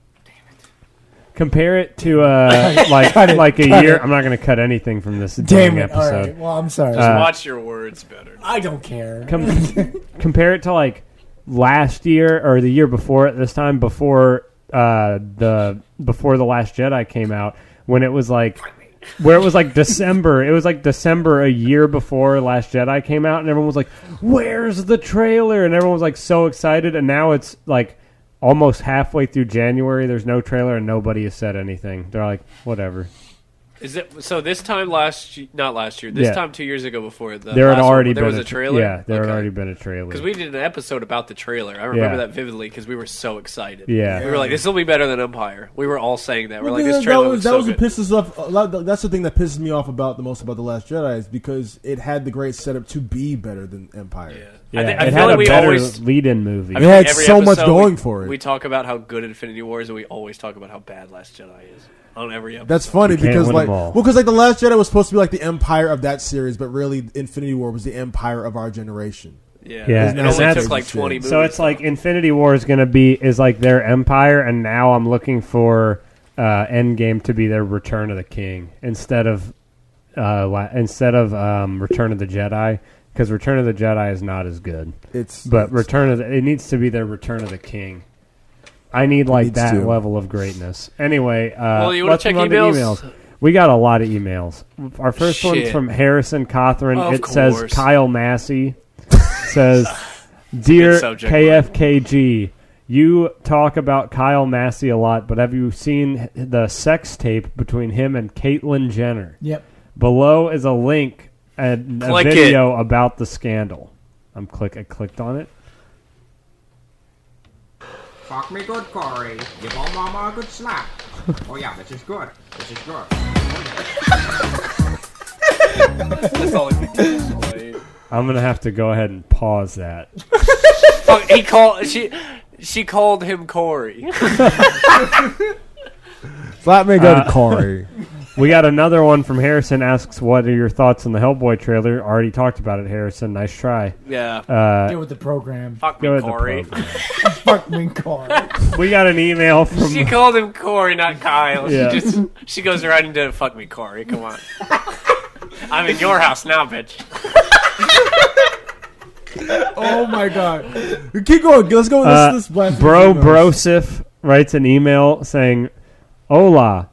compare it to a like
Cut it,
like a
cut
year.
it.
I'm not going to cut anything from this
Damn
damn
it. All
episode.
right. Well, I'm sorry.
Watch your words better.
I don't care.
Compare it to like last year or the year before at this time before the Last Jedi came out, when it was like where it was like December. It was like December a year before Last Jedi came out, and everyone was like, "Where's the trailer?" And everyone was like so excited. And now it's like almost halfway through January. There's no trailer, and nobody has said anything. They're like, "Whatever."
Is it so? This time not last year. This
Yeah.
time 2 years ago before the
There had
last
already
one, there
been
was a trailer.
Yeah, there had
Okay.
already been a trailer.
Because we did an episode about the trailer. I remember
Yeah.
that vividly because we were so excited.
Yeah.
We were like, "This will be better than Empire." We were all saying that. We're like,
Well,
"This trailer
that
looks
was
so
what
good."
pisses off. That's the thing that pisses me off about the most about the Last Jedi is because it had the great setup to be better than Empire.
Yeah.
yeah,
I
it
feel
had
like
a
we
better
always.
lead-in movie.
I mean, it had
every
so much
episode
going
we,
for it.
We talk about how good Infinity War is, and we always talk about how bad Last Jedi is on every episode.
That's funny
You can't
because
win
like,
them all.
well, because like the Last Jedi was supposed to be like the Empire of that series, but really Infinity War was the Empire of our generation.
yeah.
Yeah,
It
and
only
that's-
took like 20 movies.
So it's like Infinity War is going to be like their empire, and now I'm looking for Endgame to be their Return of the King instead of Return of the Jedi, because Return of the Jedi is not as good. But it needs to be their Return of the King. I need like
needs
that
to.
level of greatness. Anyway,
Well, you wanna
let's
check
move on to
emails?
We got a lot of emails. Our first one's
Shit.
from Harrison Cothran.
Of
It says
course.
Kyle Massey says, "Dear
subject,
KFKG, you talk about Kyle Massey a lot, but have you seen the sex tape between him and Caitlyn Jenner?
Yep.
Below is a link and a
Click
video about the scandal." I clicked on it.
Fuck me good, Corey. Give old mama a good slap. Oh yeah, this is good. This is good.
That's all I think.
I'm gonna have to go ahead and pause that.
Fuck, she called him Corey.
Slap me good, Corey.
We got another one from Harrison. Asks, "What are your thoughts on the Hellboy trailer?" Already talked about it, Harrison. Nice try.
Yeah.
Get with the program.
Fuck
Go
me,
with the
Corey.
program.
Fuck me, car.
We got an email from.
She called him Corey, not Kyle.
Yeah.
She goes right into fuck me, Corey. Come on. I'm in your house now, bitch.
Oh my god! Keep going. Let's go. Let's blast
Bro
these emails.
Brosif writes an email saying, "Hola,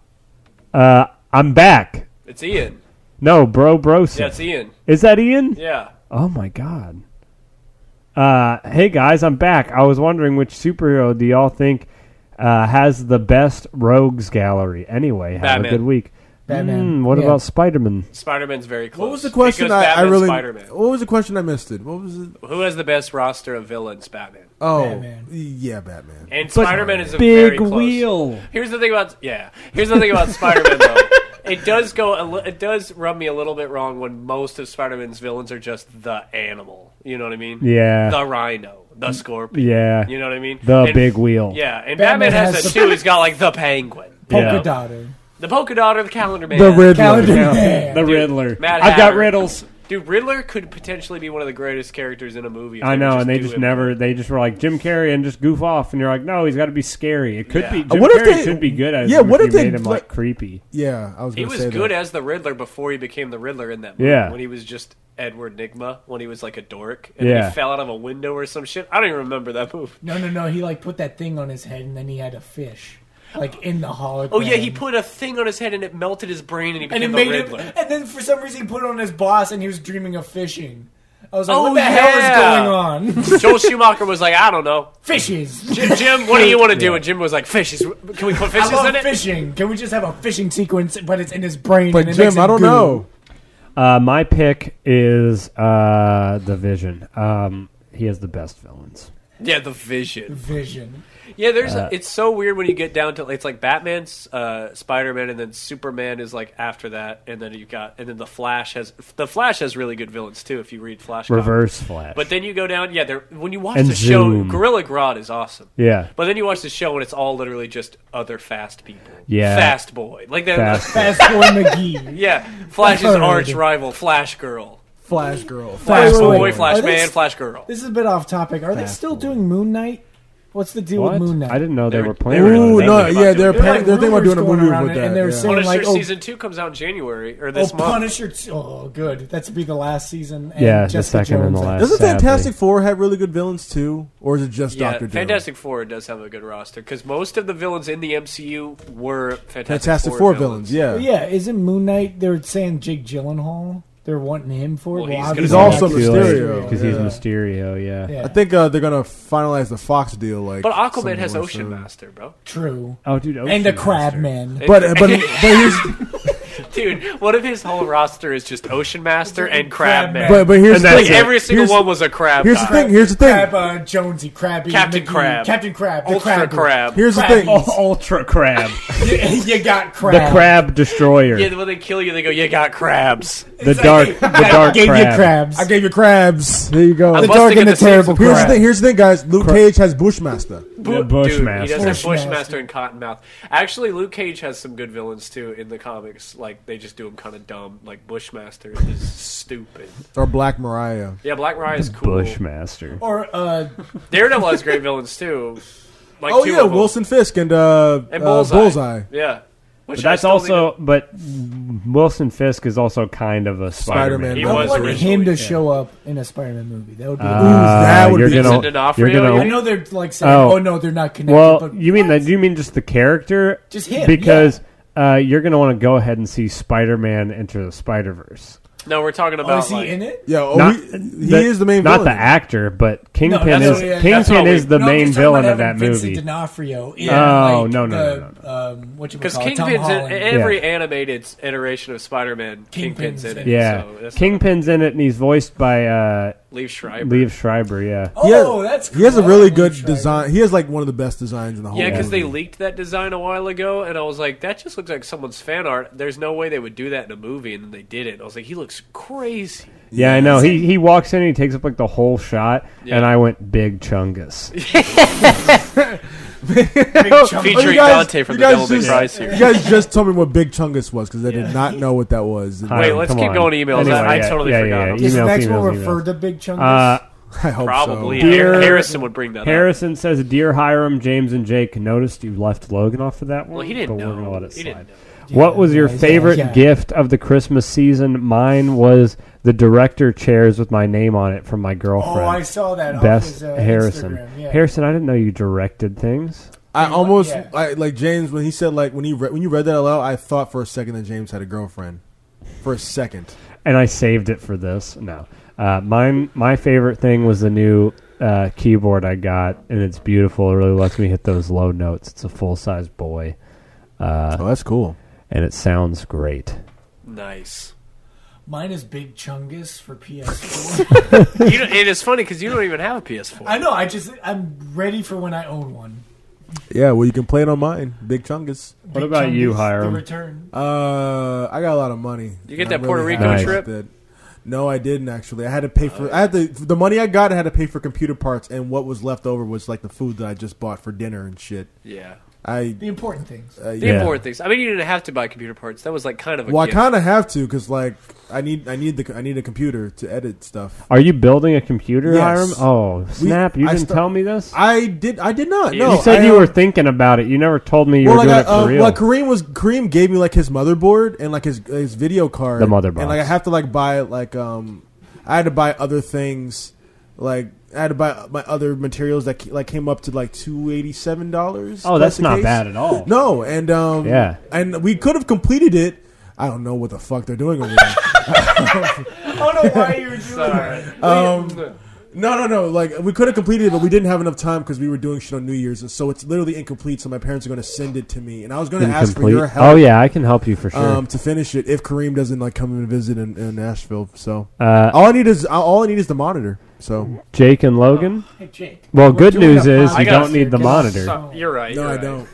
I'm back."
It's Ian.
No, Bro Brosif.
Yeah, it's Ian.
Is that Ian?
Yeah.
Oh my god. Hey guys, I'm back. I was wondering which superhero do y'all think has the best rogues gallery? Anyway, have
Batman.
a good week.
Batman.
What
Yeah.
about Spider-Man?
Spider-Man's very close.
What was the question?
It goes
I
Batman,
really.
Spider-Man.
What was the question? I missed it. What was it?
Who has the best roster of villains? Batman.
Oh,
Batman.
yeah, Batman.
And Spider-Man is a very
Big
close.
wheel.
Here's the thing about Spider-Man though. It does rub me a little bit wrong when most of Spider-Man's villains are just the animal. You know what I mean?
Yeah.
The Rhino, the Scorpion.
Yeah.
You know what I mean?
The
And-
big wheel.
Yeah, and
Batman
Batman, has
has
that
the-
too. He's got like the Penguin,
Polka
Yeah.
Dotter.
the Polka Dot, or the Calendar Man.
The Riddler.
Calendar Man.
The Riddler.
Mad
I've got
Hatter.
riddles.
Dude, Riddler could potentially be one of the greatest characters in a movie. if
I
would
know, and they
do
just
him.
never. They just were like Jim Carrey and just goof off, and you're like, no, he's got to be scary. It could
Yeah.
be. Jim
What if
Carrey
they-
could be good as.
yeah,
him
what
if
if
you
they
made him like creepy?
Yeah, I was.
He
Gonna
was
say
good
that.
as the Riddler before he became the Riddler in that movie.
Yeah.
When he was just Edward Nygma, when he was like a dork, and
Yeah.
he fell out of a window or some shit. I don't even remember that movie.
No. He like put that thing on his head, and then he had a fish, like in the hologram.
Oh yeah, he put a thing on his head and it melted his brain and he
and
became
it
the
made
Riddler.
him. And then for some reason, he put it on his boss, and he was dreaming of fishing. I was like,
Oh,
what the
yeah.
hell is going on?
Joel Schumacher was like, I don't know.
Fishes.
Jim, what do you want to do? And Jim was like, fishes. Can we put
I
fishes
love
in it?
fishing. Can we just have a fishing sequence, but it's in his brain?
But
and it
Jim,
makes it
I don't
goo?
know.
My pick is the Vision. He has the best villains.
Yeah, the Vision.
Vision.
Yeah, there's. It's so weird when you get down to it's like Batman's, Spider-Man, and then Superman is like after that, and then the Flash has really good villains too. If you read Flash, comics.
Reverse Flash.
But then you go down, when you watch
And
the show,
Zoom.
Gorilla Grodd is awesome.
Yeah.
But then you watch the show and it's all literally just other fast people.
Yeah.
Fast Boy, like that.
Fast.
Fast Boy McGee.
Yeah, Flash's
Heard.
arch rival, Flash Girl,
Flash Girl.
Flash
wait,
Boy,
wait.
Flash
Are they
Man,
s-
Flash Girl.
This is a bit off topic. Are they
Fast
still
Boy.
doing Moon Knight? What's the deal
What?
with Moon Knight?
I didn't know they
They're-
were planning.
Ooh,
on
no,
it.
yeah, they're
They're
they're thinking about doing a
rumors
movie
going
with
around, and
that.
they're
yeah.
saying-
Punisher
like, oh-
season 2 comes out in January or this
Oh,
month.
Punisher! Oh, good. That's be the last season. And
Yeah, the
Jessica
second and the
Jones.
last.
Doesn't
sadly.
Fantastic Four have really good villains too, or is it just
Yeah,
Doctor Doom?
Fantastic Four does have a good roster because most of the villains in the MCU were
Fantastic Four villains. Yeah.
Yeah, isn't Moon Knight? They're saying Jake Gyllenhaal. They're wanting him for it.
Well, he's gonna
obviously
He's
be
also
that's
Mysterio.
because he's
Yeah.
Mysterio. Yeah.
Yeah,
I think they're gonna finalize the Fox deal. Like,
But Aquaman
somewhere
has Ocean
soon.
Master, bro.
true.
Oh, dude.
And the
Ocean
Crab
Master.
Man.
But here's
Dude, what if his whole roster is just Ocean Master and
Crab
Crab Man?
Man.
but here's
And
the
that's
Like
thing.
every single
Here's-
one was a crab.
Here's the
guy.
thing. Here's the thing.
Crab, Jonesy, Krabby,
Captain
McGee,
Crab.
Captain Crab, the
Ultra
Crab.
Crab.
Here's the
Crab.
thing.
Ultra Crab.
You got
The
Crab.
Crab Destroyer.
Yeah, when they kill you, they go, "You got crabs."
The dark
Gave
crab.
you crabs.
I gave you crabs. There you go.
I'm
the
busting
dark and
into
the terrible
Sam's
Here's the thing. Here's the thing, guys. Luke Cage has Bushmaster.
The
Dude,
Bushmaster.
he does have
Bushmaster.
Bushmaster and Cottonmouth. Actually, Luke Cage has some good villains too in the comics. Like they just do him kind of dumb. Like Bushmaster is stupid.
Or Black Mariah.
Yeah, Black Mariah is cool.
Bushmaster.
Or
Daredevil has great villains too. Like
Oh
two
yeah,
of them.
Wilson Fisk and
And Bullseye. Yeah. Which
But that's
I still need
also, but Wilson Fisk is also kind of a
Spider-Man.
Spider-Man.
He
I
was
want
originally,
him to
yeah.
show up in a Spider-Man movie. That would be.
that would
you're
be-
gonna,
Vincent D'Onofrio,
you're gonna,
I know they're like saying,
Oh.
"Oh no, they're not connected."
well,
but
you mean
what?
that? Do you mean just the character?
Just him,
because you're gonna want to go ahead and see Spider-Man Enter the Spider-Verse.
No, we're talking
Oh,
about
is he
like,
in it?
Yeah, oh,
Not-
he is the main
not
villain.
the actor, but Kingpin
that's
is
what- yeah,
that's what
Kingpin
we-
is the
No, I'm
main
just talking
villain
about
of that
having
movie.
Vincent D'Onofrio. In,
Oh,
like,
no.
What you
because
call it, Tom
Kingpin's in
Holland.
every animated iteration of Spider-Man. Kingpin's in it.
Yeah,
so that's
Kingpin's in it, and he's voiced by
Liev Schreiber.
Liev Schreiber. Yeah.
Oh, that's cool.
He has a
I
really
like
good
Schreiber.
design. He has like one of the best designs in the whole.
Yeah, because they
movie.
leaked that design a while ago, and I was like, that just looks like someone's fan art. There's no way they would do that in a movie, and then they did it. And I was like, he looks crazy.
Yeah, I know. He walks in and he takes up like the whole shot,
Yeah.
and I went Big Chungus.
Featuring Dante from the Devil May Cry series.
You guys just told me what Big Chungus was because I did not know what that was.
Wait, let's keep going to emails.
Anyway,
I totally forgot.
Does the next one
emails.
refer to Big Chungus?
I hope
Probably.
so.
Harrison would bring that up.
Harrison says, "Dear Hiram, James, and Jake, noticed you left Logan off of that one.
Well, he didn't
but
know.
We're gonna let it
He
slide.
didn't know.
What was your favorite gift of the Christmas season? Mine was the director chairs with my name on it from my girlfriend.
Oh, I saw that. off
Best
his,
Harrison.
Instagram. Yeah.
Harrison, I didn't know you directed things.
I almost
Yeah.
like James when he said like when you read that aloud. I thought for a second that James had a girlfriend. For a second.
And I saved it for this. No. My favorite thing was the new keyboard I got, and it's beautiful. It really lets me hit those low notes. It's a full-size boy.
Oh, that's cool.
And it sounds great.
Nice.
Mine is Big Chungus for PS4.
It is funny because you don't even have a PS4.
I know. I'm ready for when I own one.
Yeah, well, you can play it on mine. Big Chungus.
What about you,
Chungus,
Hiram?
The Return.
I got a lot of money.
You get
And I
that Puerto
really
Rico
happy
trip?
with it. No, I didn't actually. I had to pay for. I had the money I got. I had to pay for computer parts, and what was left over was like the food that I just bought for dinner and shit.
Yeah.
The important things.
The
Yeah.
important things. I mean, you didn't have to buy computer parts. That was like kind of a
Well,
gift.
I kind of have to because like I need a computer to edit stuff.
Are you building a computer,
Yes.
Hiram? Oh, snap. You
I
didn't tell me this?
I did not.
You
No,
You said
I,
you were thinking about it. You never told me you were doing it for real.
Well, Kareem gave me like his motherboard and like his video card.
The motherboard.
And like I have to like buy like I had to buy other things. Like I had to buy my other materials that like came up to like $287.
Oh, that's not
case.
bad at all.
No, and
Yeah.
and we could have completed it. I don't know what the fuck they're doing over there.
I don't know why you were doing that.
No. Like we could have completed it, but we didn't have enough time because we were doing shit on New Year's, and so it's literally incomplete. So my parents are going to send it to me, and I was going to ask for
Incomplete.
your help.
Oh, yeah, I can help you for sure.
To finish it if Kareem doesn't like come and visit in Nashville. So
Uh,
all I need is the monitor. So
Jake and Logan?
Hey, Jake.
Well,
We're
good
doing
news
a
is
podcast
you don't need
here.
the
Get
monitor.
off.
You're right.
no,
you're
I
right.
don't.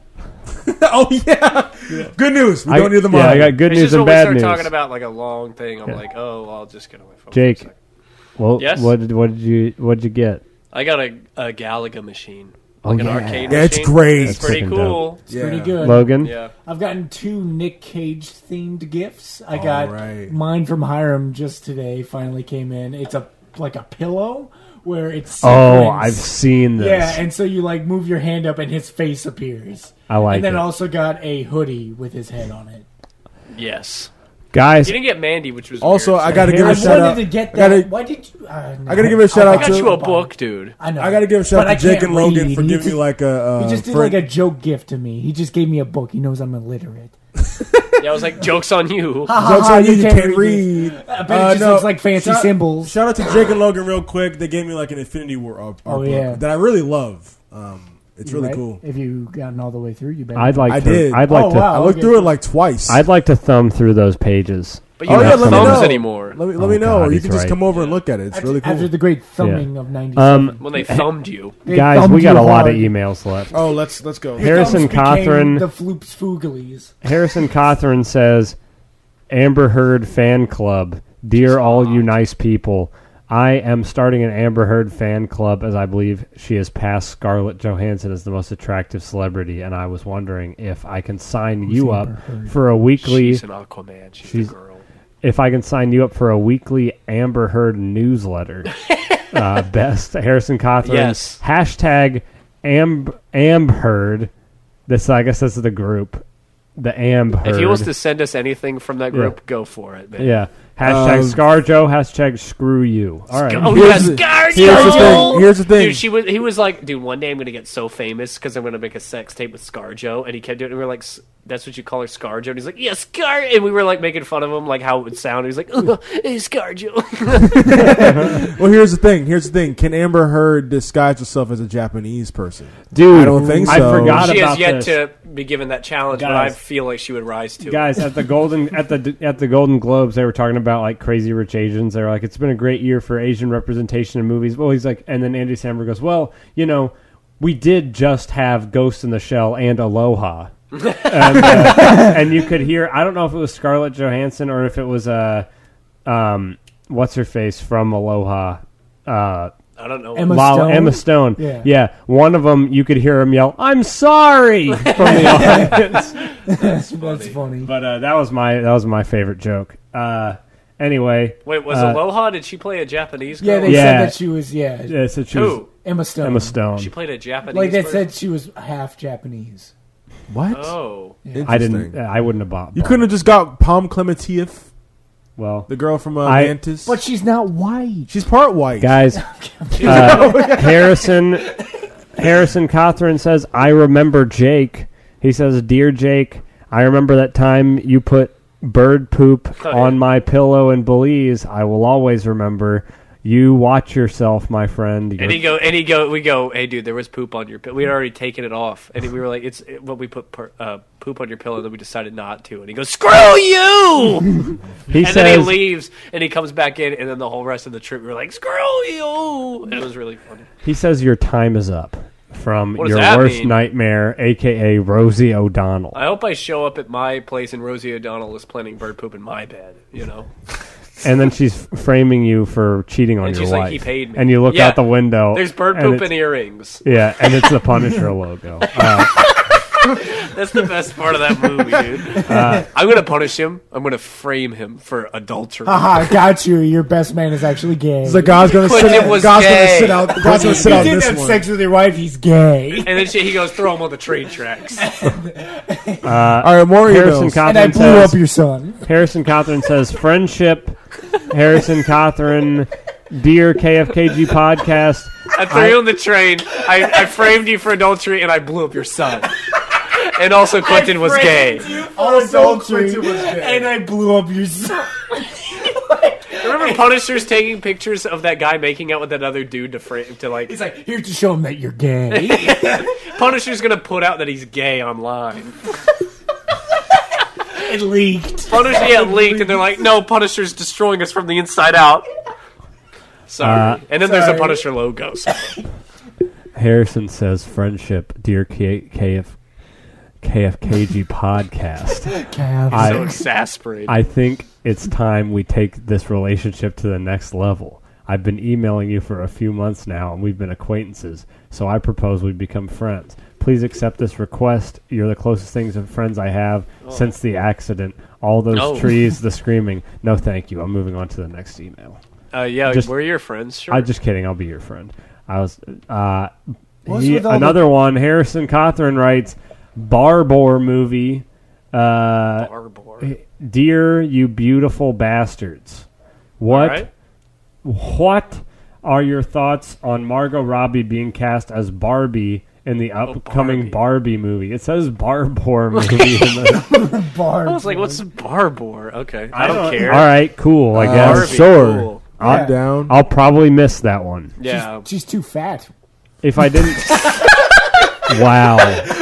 Oh yeah. Good news. We don't need the
Yeah,
monitor.
I got good
It's
news
just
and
when we
bad
start
news.
talking about like a long thing, I'm
Yeah.
like, oh, I'll just get on my phone.
Jake.
For a second.
Well,
Yes?
what did you get?
I got a Galaga machine, like an
yeah.
arcade
Yeah, it's
machine.
great.
It's pretty
Freaking
cool.
It's pretty good.
Logan?
Yeah.
I've gotten 2 Nick Cage themed gifts. I
All
got
right.
mine from Hiram just today. Finally came in. It's like a pillow where it's
Oh,
sequins.
I've seen this.
Yeah, and so you like move your hand up and his face appears.
I like
And then
it.
also got a hoodie with his head on it.
Yes.
Guys,
You didn't get Mandy, which was
Also,
weird.
I got to give
I
a shout
wanted
out.
to get
I gotta-
that. Why did you?
I got to give a shout
I
out
got
to.
you a book, dude.
I know.
I got to give a shout
But
out to
I
Jake
can't
and Logan
read.
for
He
giving me
just-
like a.
He just did
for-
like a joke gift to me. He just gave me a book. He knows I'm illiterate.
Yeah, I was like, joke's on you.
Jokes on you can't read.
But it just looks like fancy symbols.
Shout out to Jake and Logan real quick. They gave me like an Infinity War art book
yeah.
that I really love. It's
You
really
right?
cool.
If you gotten all the way through, you better.
I'd like
I
to.
did.
I'd like
Oh,
to.
wow.
I looked
okay.
through it like twice.
I'd like to thumb through those pages.
But you
Oh,
don't
yeah,
have
let me
thumbs
know.
anymore.
Let me
Oh,
know.
God,
Or you
he's
can just
right.
come over and look at it. It's really
After
cool.
the great thumbing of '97.
When they thumbed you.
They
Guys,
thumbed
we got
you
a lot of
hard.
emails left.
Oh, let's go.
The
Harrison
thumbs became
Cothran.
The Floops Foogalies.
Harrison Cothran says, Amber Heard fan club. Dear all you nice people, I am starting an Amber Heard fan club as I believe she has passed Scarlett Johansson as the most attractive celebrity, and I was wondering if I can sign you up for a weekly.
She's an Aquaman. She's
She's-
the girl.
If I can sign you up for a weekly Amber Heard newsletter. Best Harrison Cothran.
Yes.
Hashtag Heard. This, I guess, this is the group. The Heard.
If he wants to send us anything from that group, go for it, man.
Yeah. Hashtag ScarJo. Hashtag screw you. All right.
Oh,
Here's
yes,
the-
Scarjo!
Here's the thing. Here's the thing.
Dude, he was like, dude, one day I'm going to get so famous because I'm going to make a sex tape with ScarJo. And he kept doing it. And we were like, that's what you call her, ScarJo? And he's like, yeah, Scar. And we were like making fun of him, like how it would sound. He's like, hey, ScarJo.
Well, here's the thing. Can Amber Heard disguise herself as a Japanese person?
Dude,
I don't think
I
so.
forgot
She
about
has yet
this.
to be given that challenge, but I
Guys.
feel like she would rise to it.
Guys, at the Golden Globes, they were talking about like Crazy Rich Asians. They were like, "It's been a great year for Asian representation in movies." Well, he's like, and then Andy Samberg goes, "Well, you know, we did just have Ghost in the Shell and Aloha," and you could hear. I don't know if it was Scarlett Johansson or if it was what's her face from Aloha.
I don't know.
Emma Stone.
Yeah.
One of them, you could hear him yell, "I'm sorry!" from the audience.
That's funny.
But that was my favorite joke. Anyway.
Wait, was Aloha? Did she play a Japanese girl?
Yeah, they said that she was. Yeah,
they said she was
Emma Stone.
Emma Stone.
She played a Japanese.
Like they
person?
said, she was half Japanese.
What?
Oh,
I didn't. I wouldn't have bought.
You couldn't have just got Palm Clementieff,
Well,
the girl from Mantis.
But she's not white.
She's part white.
guys. Harrison Cothran says, "I remember Jake." He says, "Dear Jake, I remember that time you put bird poop on my pillow in Belize. I will always remember. You watch yourself, my friend."
we go, "Hey, dude, there was poop on your pillow. We had already taken it off." And we were like, we put poop on your pillow, and then we decided not to. And he goes, "Screw you!"
He
and
says,
then he leaves, and he comes back in, and then the whole rest of the trip, we were like, "Screw you!" And it was really funny.
He says, "Your time is up." From
What does
your
that
worst
mean?
nightmare, a.k.a. Rosie O'Donnell.
I hope I show up at my place, and Rosie O'Donnell is planning bird poop in my bed,
And then she's framing you for cheating on
And
your
she's
wife.
like, "He paid me."
And you look
Yeah.
out the window.
There's bird
and
poop
it's-
and earrings.
Yeah, and it's the Punisher logo.
That's the best part of that movie, dude. I'm going to punish him. I'm going to frame him for adultery.
Haha, got you. Your best man is actually gay.
So God's gonna
Quentin
sit.
was
God's
gay.
gonna sit out. God's gonna sit
He
out
didn't
this
have
one.
sex with your wife. He's gay.
And then he goes, "Throw him on the train tracks."
All right, more
Harrison
emails.
And I
Cothran
blew
says,
up your son.
Harrison Cothran says, "Friendship." Harrison Cothran, "Dear KFKG podcast,
I threw you on the train. I framed you for adultery, and I blew up your son. And also, Quentin was gay.
Adultery.
Quentin was gay.
And I blew up your son.
Remember Punishers taking pictures of that guy making out with that other dude to like.
He's like, here to show him that you're gay.
Punisher's gonna put out that he's gay online.
It leaked.
Punisher leaked, and they're like, "No, Punisher's destroying us from the inside out." Sorry. And then there's a
sorry.
Punisher logo. So.
Harrison says, "Friendship, dear KFKG podcast.
So exasperated.
I think it's time we take this relationship to the next level. I've been emailing you for a few months now, and we've been acquaintances, so I propose we become friends. Please accept this request. You're the closest things of friends I have since the accident. All those trees, the screaming. No, thank you. I'm moving on to the next email."
We're your friends. Sure.
I'm just kidding. I'll be your friend. I was.
What's with all
Another one. Harrison Cothran writes, "Barbor movie.
Barbor.
Dear you beautiful bastards. What?
All right.
What are your thoughts on Margot Robbie being cast as Barbie in the upcoming Barbie movie?" It says Barbor movie. In the,
bar.
I was like, "What's Barbor?" Okay, I don't care.
All right, cool. I guess.
Barbie,
Sword.
cool.
I'm down.
I'll probably miss that one
Yeah.
She's too fat.
if I didn't. Wow.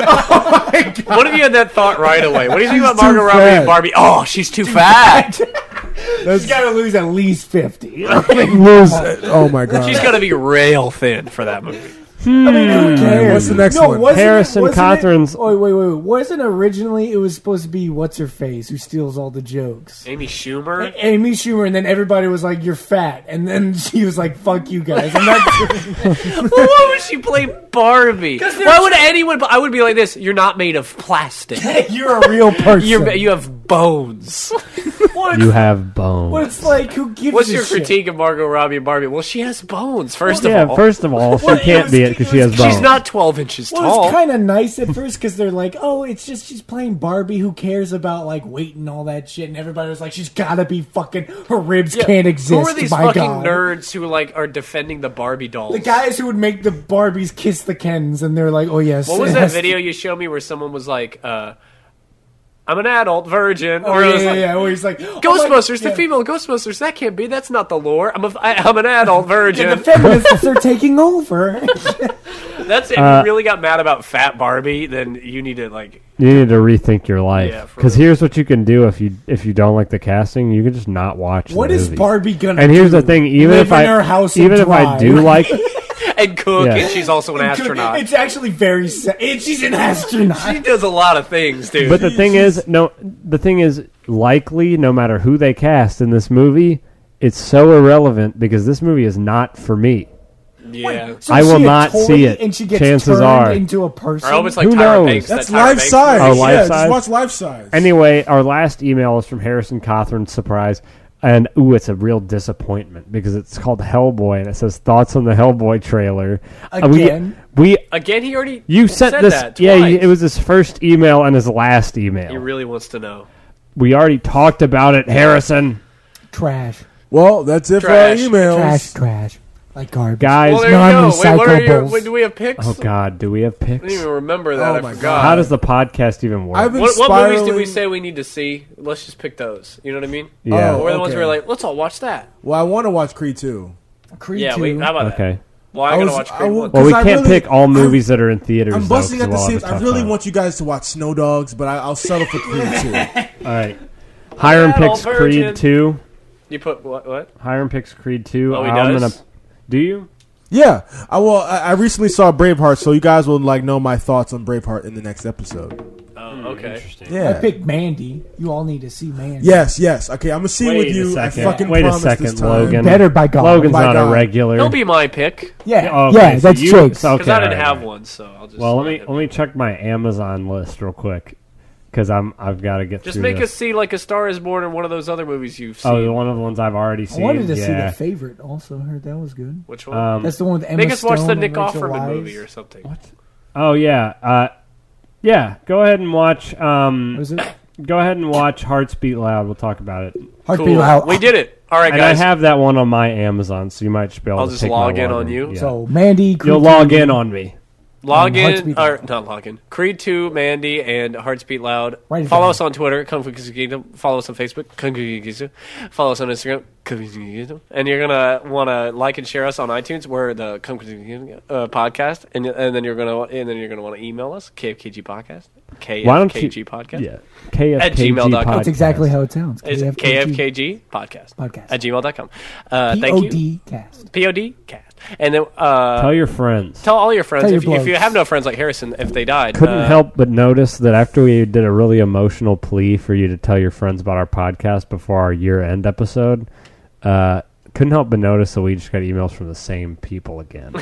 What if you had that thought right away? What do you think about
She's too
Margot Robbie
fat.
and Barbie? Oh, she's too fat.
She's got to lose at least 50.
Lose. Oh my God.
She's got to be rail thin for that movie.
I mean, who cares?
What's the next
no,
one?
wasn't
Harrison
wasn't
Cothran's-
Oh, wait. Wasn't originally it was supposed to be what's her face who steals all the jokes?
Amy Schumer.
Amy Schumer, and then everybody was like, "You're fat," and then she was like, "Fuck you guys." And that's
Well, why would she play Barbie? Why would anyone? I would be like this. You're not made of plastic.
you're a real person.
You have bones.
You have bones.
Well, it's like, who gives
What's
a
your
shit?
critique of Margot Robbie and Barbie? Well, she has bones. First of
Yeah,
all,
first of all, she
Well, it
can't
was-
be it because she has bones.
she's not 12 inches
Well,
tall.
it's kind of nice at first because they're like, "Oh, it's just she's playing Barbie. Who cares about like weight and all that shit?" And everybody was like, "She's gotta be fucking. Her ribs can't exist."
Who are these
my
fucking
God.
nerds who like are defending the Barbie dolls?
The guys who would make the Barbies kiss the Kens, and they're like, "Oh yes."
What was
it
that
has-
video you showed me where someone was like, "I'm an adult virgin,"
Oh,
or it was like,
Where he's like, "Oh,
Ghostbusters,
my-
the female Ghostbusters. That can't be. That's not the lore. I'm an adult virgin.
The feminists are taking over.
That's if you really got mad about fat Barbie, then you need to like.
You need to rethink your life.
Yeah, for
Because
real.
here's what you can do if you don't like the casting, you can just not watch.
What
the
is
movie.
Barbie gonna?
And here's
do?
the thing: even
Live
if
in her house and
even if I do
drive?
like,
And cook,
Yeah.
and she's also an astronaut.
It's actually very sad. She's an astronaut.
She does a lot of things, dude.
but the thing is, likely no matter who they cast in this movie, it's so irrelevant because this movie is not for me.
Yeah.
So
I
is
will
she a
not
toy
see it.
And she gets
Chances
turned
are.
into a person.
I hope it's like
Who
Tyra
knows?
Banks.
That's
that Tyra
life
Banks
size.
Oh,
movie.
life
Yeah,
size?
just watch life size.
Anyway, our last email is from Harrison Cawthorn. Surprise. And, it's a real disappointment because it's called Hellboy, and it says, thoughts on the Hellboy trailer.
Again?
We
Again, he already
You sent
said
this.
that
Yeah,
twice.
it was his first email and his last email.
He really wants to know.
We already talked about it, Harrison.
Trash.
Well, that's it
Trash.
for our emails.
Trash. Like garbage.
Guys,
Well, there you go. Wait, what are your?
Non-recyclables.
Wait, do we have picks?
oh God, do we have
I
picks?
didn't even remember that.
Oh
I
my
forgot.
God.
How does the podcast even work?
I've been
What movies did we
spiraling-
say we need to see? Let's just pick those. You know what I mean?
yeah.
Oh.
Or the ones
okay.
we were like, let's all watch that.
Well, I want to watch Creed 2.
Creed
Yeah,
2.
how about that?
Okay.
Well, I'm
I
gonna
was-
watch
I
Creed
will-
1.
Well, we
'Cause I
can't
really-
pick all movies that are in theaters.
I'm
though,
busting
'cause
at the
we'll have
seams.
a
I
tough
really
time.
want you guys to watch Snow Dogs, but I'll settle for Creed 2.
All right. Hiram
Battle
picks
Virgin.
Creed 2.
You put what?
Hiram picks Creed 2.
Oh, he
I'm
does?
gonna. Do you?
Yeah, I recently saw Braveheart, so you guys will know my thoughts on Braveheart in the next episode.
Oh, okay.
Interesting.
Yeah.
I picked Mandy. You all need to see Mandy.
Yes. Okay, I'm gonna see
Wait
with you.
a second.
I fucking
Wait a
promise
second,
this time.
Logan.
Better by God.
Logan's
my
not
God.
a regular.
He'll be my pick
Yeah,
Okay,
yeah,
so
that's
you-
Jake's.
so-
because I
Okay,
didn't
all right,
have
all right.
one. So I'll just.
Well, let
him.
me check my Amazon list real quick because I've got to get
Just
through
make
this.
us see like A Star Is Born or one of those other movies you've seen.
Oh, one of the ones I've already
I
seen.
wanted to see
yeah.
The Favorite. Also heard that was good.
Which one?
Um,
That's the one with Emma
Make us watch
Stone
the
and
Nick
Rachel
Offerman
Weisz.
movie or something.
Oh yeah, yeah. Go ahead and watch.
What is it?
Go ahead and watch Hearts Beat Loud. We'll talk about it.
Heartbeat
Cool.
Loud.
We did it. All right,
And
guys.
I have that one on my Amazon, so you might just be able
I'll
to
just
take
log
my
in
one
on you.
Yeah.
So Mandy. Creed
You'll log
2,
in on me.
Log in,
Heartbeat
or
Loud.
not log in. Creed 2, Mandy, and Hearts Beat Loud.
Write it
Follow
down.
us on Twitter, Kung Fu Kingdom. Follow us on Facebook, Kung Fu Kingdom. Follow us on Instagram, Kung Fu Kingdom. And you're gonna want to like and share us on iTunes. We're the Kung Fu Kingdom podcast, and then you're gonna want to email us KFKG podcast,
Why don't you?
KFKG podcast.
Yeah. KFKG
At gmail.com.
podcast.
That's exactly how it sounds.
It's KFKG podcast
Podcast.
at gmail.com. Thank you.
POD cast.
POD cast. And then
Tell your friends.
tell all your friends
Tell your
if you
blokes.
have no friends like Harrison if they died.
Couldn't help but notice that after we did a really emotional plea for you to tell your friends about our podcast before our year-end episode, couldn't help but notice that we just got emails from the same people again.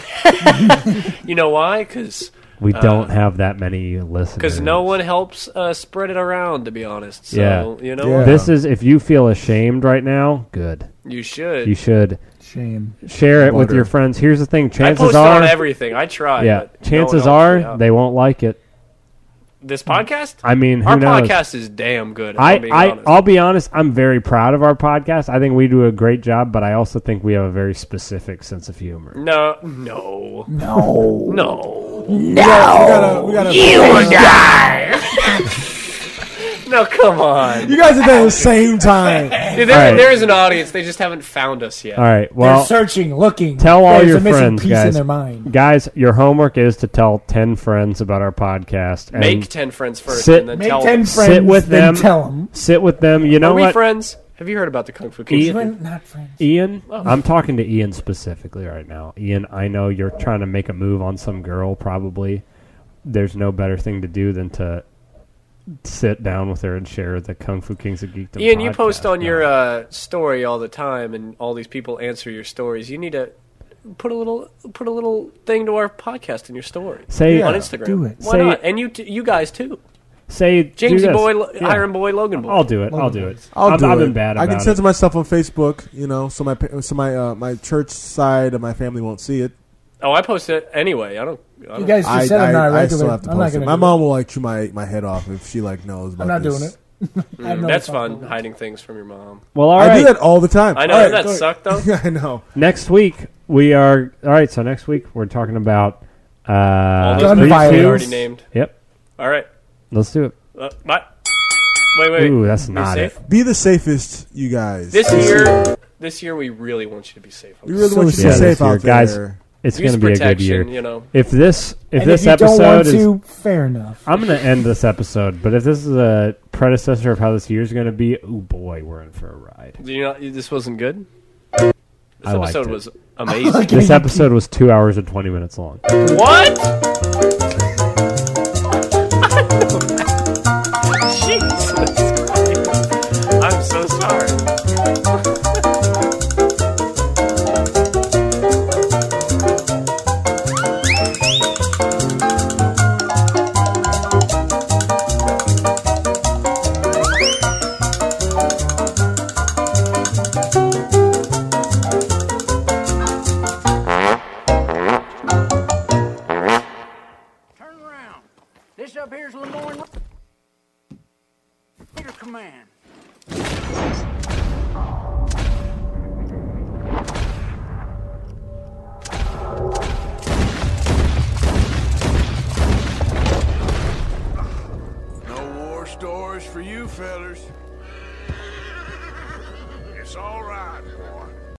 You know why? Because
We don't have that many listeners.
no one helps spread it around. To be honest, so
Yeah.
you know
Yeah.
what?
This is if you feel ashamed right now, good.
You should.
You should
Shame.
share it with
Butter.
your friends. Here's the thing:
I
chances
post
are,
on everything. I try.
yeah,
but
chances
no one helps me
are
out.
they won't like it.
This podcast.
I mean, who
Our
knows?
podcast is damn good. If I'm being honest.
I'll be honest. I'm very proud of our podcast. I think we do a great job, but I also think we have a very specific sense of humor.
No.
We gotta.
No, come on.
You guys are there at the same time.
Dude,
right.
there's an audience. They just haven't found us yet.
All right.
They're
Well,
searching, looking.
tell all
There's
your
a missing
friends,
piece
guys.
in their mind.
Guys, your homework is to tell 10 friends about our podcast. And
Make 10 friends first,
sit-
and then
Make
tell
10
them.
friends,
Sit with
then
them.
tell them.
Sit with them. You know
Are we
what?
friends? Have you heard about the Kung Fu Kingdom?
Not friends.
Ian,
Oh.
I'm talking to Ian specifically right now. Ian, I know you're trying to make a move on some girl, probably. There's no better thing to do than to sit down with her and share the Kung Fu Kings of Geekdom
Ian, you
podcast.
post on
No.
your story all the time, and all these people answer your stories. You need to put a little thing to our podcast in your story
Say,
on Instagram.
do it.
Why
Say-
not? And you guys too.
say, do
Jamesy
this.
boy,
Yeah.
Hiram boy, Logan boy.
I'll do it. I'll do it.
I've
been bad
I
about
can
it.
censor myself on Facebook, so my church side of my family won't see it.
Oh, I post it anyway. I don't.
You guys just said I'm not a
I
regular.
still have to
I'm not
post it.
going
My
to
mom will chew my head off if she knows about
I'm not
this.
doing it. I have no
That's
responsibility.
fun, hiding things from your mom.
Well, all
I
right.
do that all the time.
I know,
All
doesn't that
go
suck, though?
ahead. I know.
Next week, we are... All right, so next week, we're talking about...
All those
Gun
movies we
violence.
already named.
Yep.
All right.
Let's do it.
Bye. Wait.
Ooh, that's
Be
not
safe.
it.
Be the safest, you guys.
This year, we really want you to be safe.
We really
So
want you to
Yeah,
be
this
safe
year,
out
guys.
there.
It's
Use
going to be a good
protection,
year.
you know.
If this
And
this
if you don't want
episode is...
to, fair enough.
I'm going to end this episode, but if this is a predecessor of how this year's going to be, oh boy, we're in for a ride.
Do you know this wasn't good? This
I liked
episode
it.
was amazing.
This episode was 2 hours and 20 minutes long.
What? Jesus Christ. I'm so sorry.
worse for you, fellas. It's all right, boy.